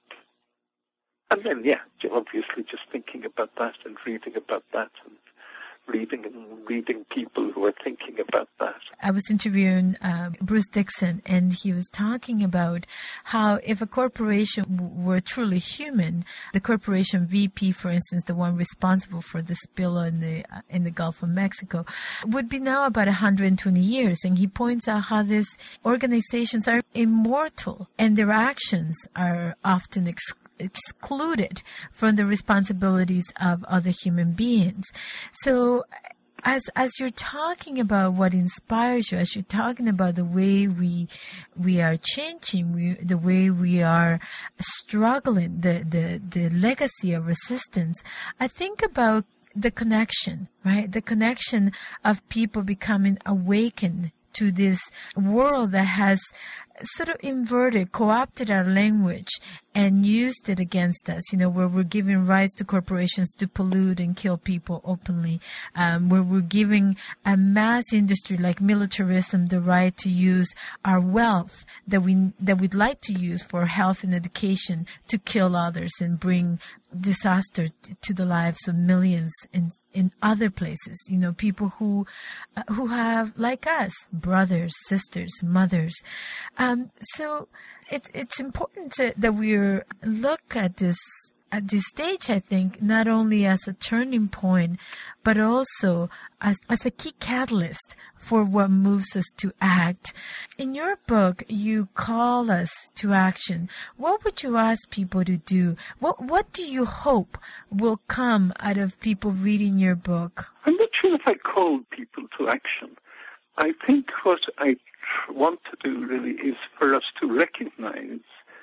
And then, yeah, obviously just thinking about that and reading about that and reading and reading people who are thinking about that. I was interviewing uh, Bruce Dixon, and he was talking about how if a corporation w- were truly human, the corporation V P, for instance, the one responsible for the spill in the uh, in the Gulf of Mexico, would be now about one hundred twenty years. And he points out how these organizations are immortal, and their actions are often excluded. excluded from the responsibilities of other human beings. So as as you're talking about what inspires you, as you're talking about the way we we are changing, we, the way we are struggling, the, the, the legacy of resistance, I think about the connection, right? The connection of people becoming awakened to this world that has sort of inverted, co-opted our language and used it against us, you know, where we're giving rights to corporations to pollute and kill people openly, um, where we're giving a mass industry like militarism the right to use our wealth that we that we'd like to use for health and education to kill others and bring disaster t- to the lives of millions in in other places, you know, people who uh, who have, like us, brothers, sisters, mothers. Um, so it's it's important to, that we look at this at this stage, I think, not only as a turning point, but also as, as a key catalyst for what moves us to act. In your book, you call us to action. What would you ask people to do? What What do you hope will come out of people reading your book? I'm not sure if I call people to action. I think what I want to do really is for us to recognize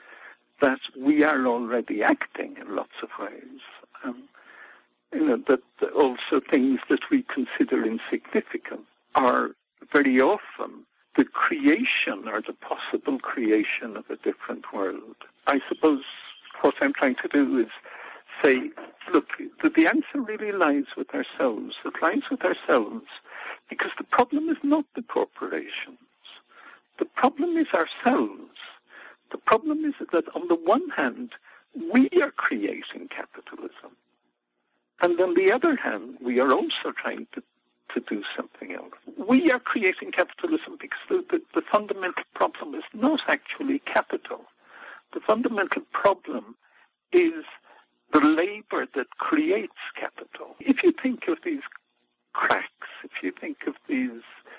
that we are already acting in lots of ways. Um, you know, that also things that we consider insignificant are very often the creation or the possible creation of a different world. I suppose what I'm trying to do is say, look, the answer really lies with ourselves. It lies with ourselves because the problem is not the corporations. The problem is ourselves. The problem is that on the one hand, we are creating capitalism. And on the other hand, we are also trying to, to do something else. We are creating capitalism because the, the, the fundamental problem is not actually capital. The fundamental problem is the labor that creates capital. If you think of these cracks, if you think of these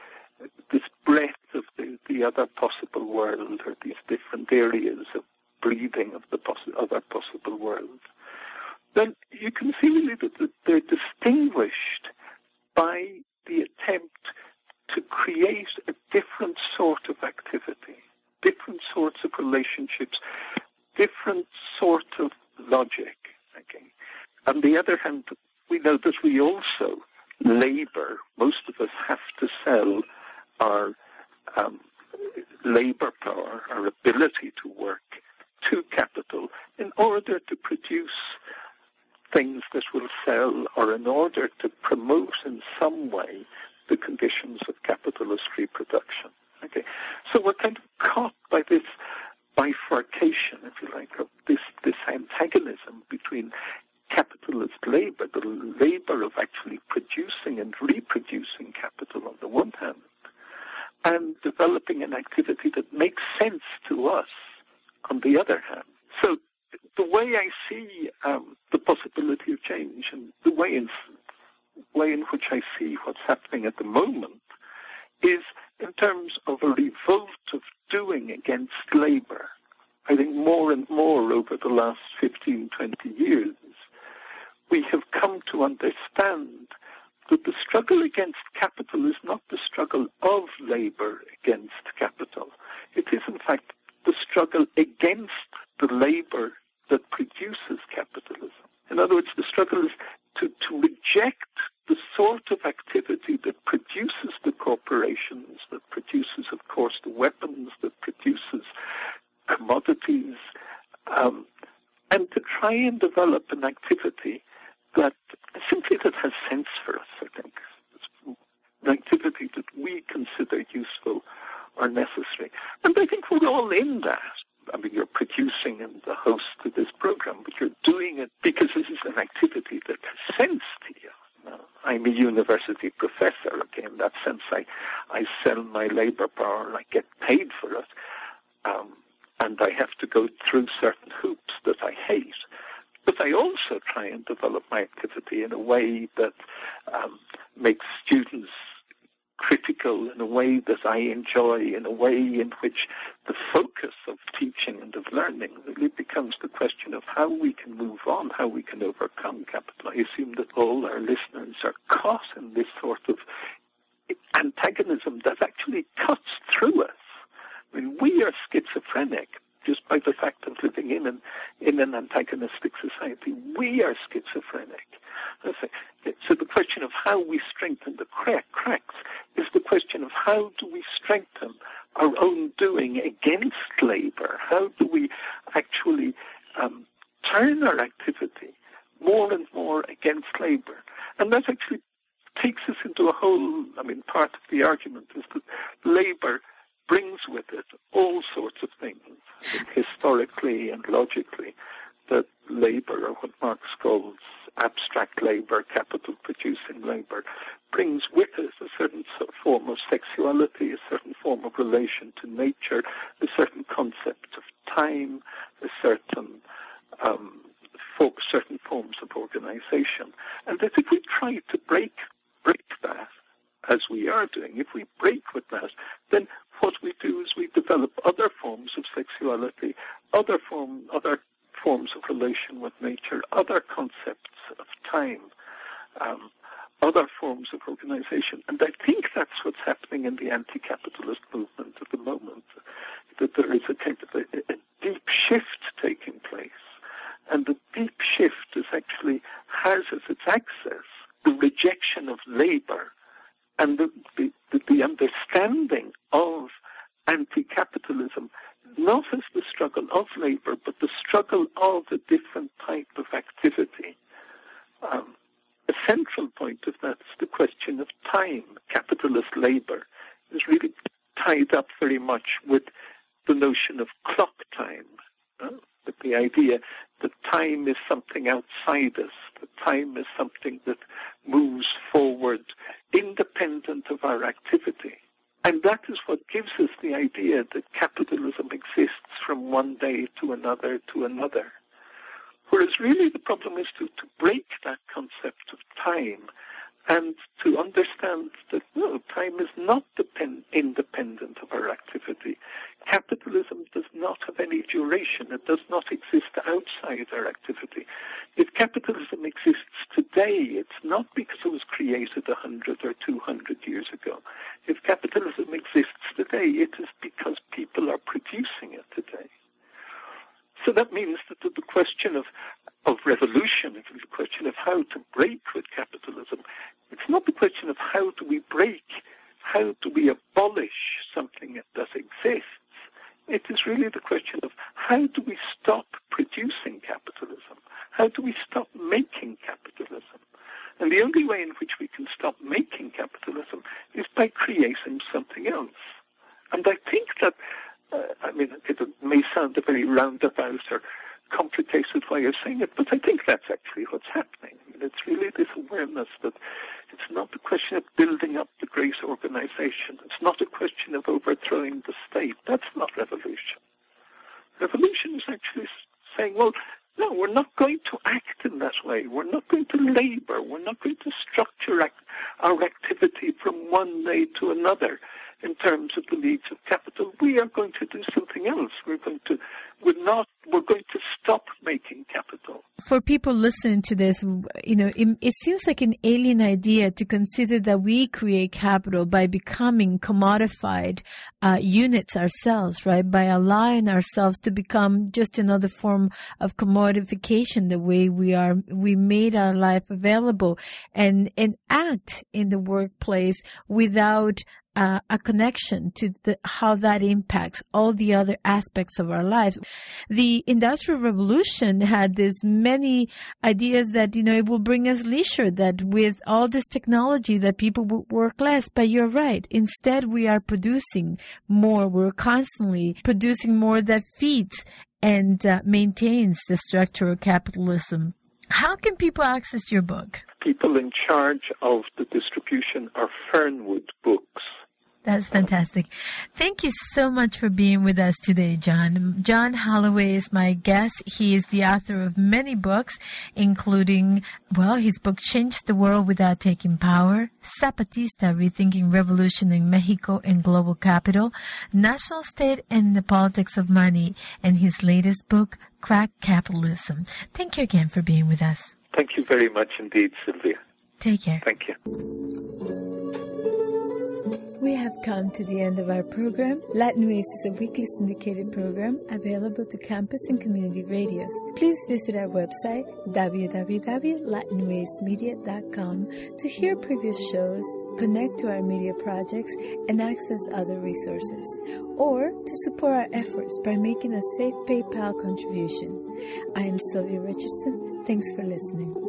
this breadth of the, the other possible world, or these different areas of breathing of the poss- other possible world, then you can see really that they're distinguished by the attempt to create a different sort of activity, different sorts of relationships, different sort of logic. Okay? On the other hand, we know that we also labor. Most of us have to sell our um, labor power, our ability to work, to capital in order to produce things that will sell, or in order to promote in some way the conditions of capitalist reproduction. Okay, so we're kind of caught by this bifurcation, if you like, of this, this antagonism between capitalist labor, the labor of actually producing and reproducing capital on the one hand, and developing an activity that makes sense to us on the other hand. So the way I see um, the possibility of change, and the way in, way in which I see what's happening at the moment, is in terms of a revolt of doing against labor. I think more and more over the last fifteen, twenty years, we have come to understand that the struggle against capital is not the struggle of labor against capital. It is, in fact, the struggle against the labor that produces capitalism. In other words, the struggle is to, to reject the sort of activity that produces the corporations, that produces, of course, the weapons, that produces commodities, um, and to try and develop an activity that simply that has sense for us, I think. It's an activity that we consider useful or necessary. And I think we're all in that. I mean, you're producing and the host of this program, but you're doing it because this is an activity that has sense to you. Now, I'm a university professor. Okay, in that sense, I, I sell my labor power and I get paid for it. Um, and I have to go through certain hoops that I hate. But I also try and develop my activity in a way that um, makes students critical, in a way that I enjoy, in a way in which the focus of teaching and of learning really becomes the question of how we can move on, how we can overcome capital. I assume that all our listeners are caught in this sort of antagonism that actually cuts through us. I mean, we are schizophrenic just by the fact of living in an, in an antagonistic society. We are schizophrenic. So the question of how we strengthen the crack, cracks is the question of how do we strengthen our own doing against labor? How do we actually um, turn our activity more and more against labor? And that actually takes us into a whole, I mean, part of the argument is that labor brings with it all sorts of things. I think historically and logically, that labor, or what Marx calls abstract labor, capital-producing labor, brings with it a certain form of sexuality, a certain form of relation to nature, a certain concept of time, a certain um, for certain forms of organization. And that if we try to break break that, as we are doing, if we break with that, then what we do is we develop other forms of sexuality, other form, other forms of relation with nature, other concepts of time, um, other forms of organization. And I think that's what's happening in the anti-capitalist movement at the moment, that there is a kind of a, a deep shift taking place. And the deep shift is actually has as its axis the rejection of labor and the, the, the understanding of anti-capitalism, not as the struggle of labor, but the struggle of a different type of activity. Um, a central point of that is the question of time. Capitalist labor is really tied up very much with the notion of clock time, uh, with the idea that time is something outside us, that time is something that moves forward independent of our activity. And that is what gives us the idea that capitalism exists from one day to another to another. Whereas really the problem is to, to break that concept of time and to understand that, no, time is not depend, independent of our activity. Capitalism does not have any duration. It does not exist outside our activity. If capitalism exists today, it's not because it was created a hundred or two hundred years ago. If capitalism exists today, it is because people are producing it today. So that means that the question of, of revolution, it is the question of how to break with capitalism. It's not the question of how do we break, how do we abolish something that exists. It is really the question of how do we stop producing capitalism? How do we stop making capitalism? And the only way in which we can stop making capitalism is by creating something else. And I think that Uh, I mean, it may sound a very roundabout or complicated way of saying it, but I think that's actually what's happening. I mean, it's really this awareness that it's not a question of building up the great organization. It's not a question of overthrowing the state. That's not revolution. Revolution is actually saying, well, no, we're not going to act in that way. We're not going to labor. We're not going to structure act- our activity from one day to another in terms of the needs of capital. We are going to do something else. We're going to, we're not, we're going to stop making capital. for people listening to this, you know, it, it seems like an alien idea to consider that we create capital by becoming commodified uh, units ourselves, right? By allowing ourselves to become just another form of commodification, the way we are, we made our life available and, and act in the workplace without Uh, a connection to the, how that impacts all the other aspects of our lives. The Industrial Revolution had this many ideas that, you know, it will bring us leisure, that with all this technology that people will work less. But you're right. Instead, we are producing more. We're constantly producing more that feeds and uh, maintains the structure of capitalism. How can people access your book? People in charge of the distribution are Fernwood Books. That's fantastic. Thank you so much for being with us today, John. John Holloway is my guest. He is the author of many books, including, well, his book Changed the World Without Taking Power, Zapatista, Rethinking Revolution in Mexico and Global Capital, National State and the Politics of Money, and his latest book, Crack Capitalism. Thank you again for being with us. Thank you very much indeed, Sylvia. Take care. Thank you. We have come to the end of our program. Latin Waves is a weekly syndicated program available to campus and community radios. Please visit our website, w w w dot latin waves media dot com, to hear previous shows, connect to our media projects, and access other resources, or to support our efforts by making a safe PayPal contribution. I am Sylvia Richardson. Thanks for listening.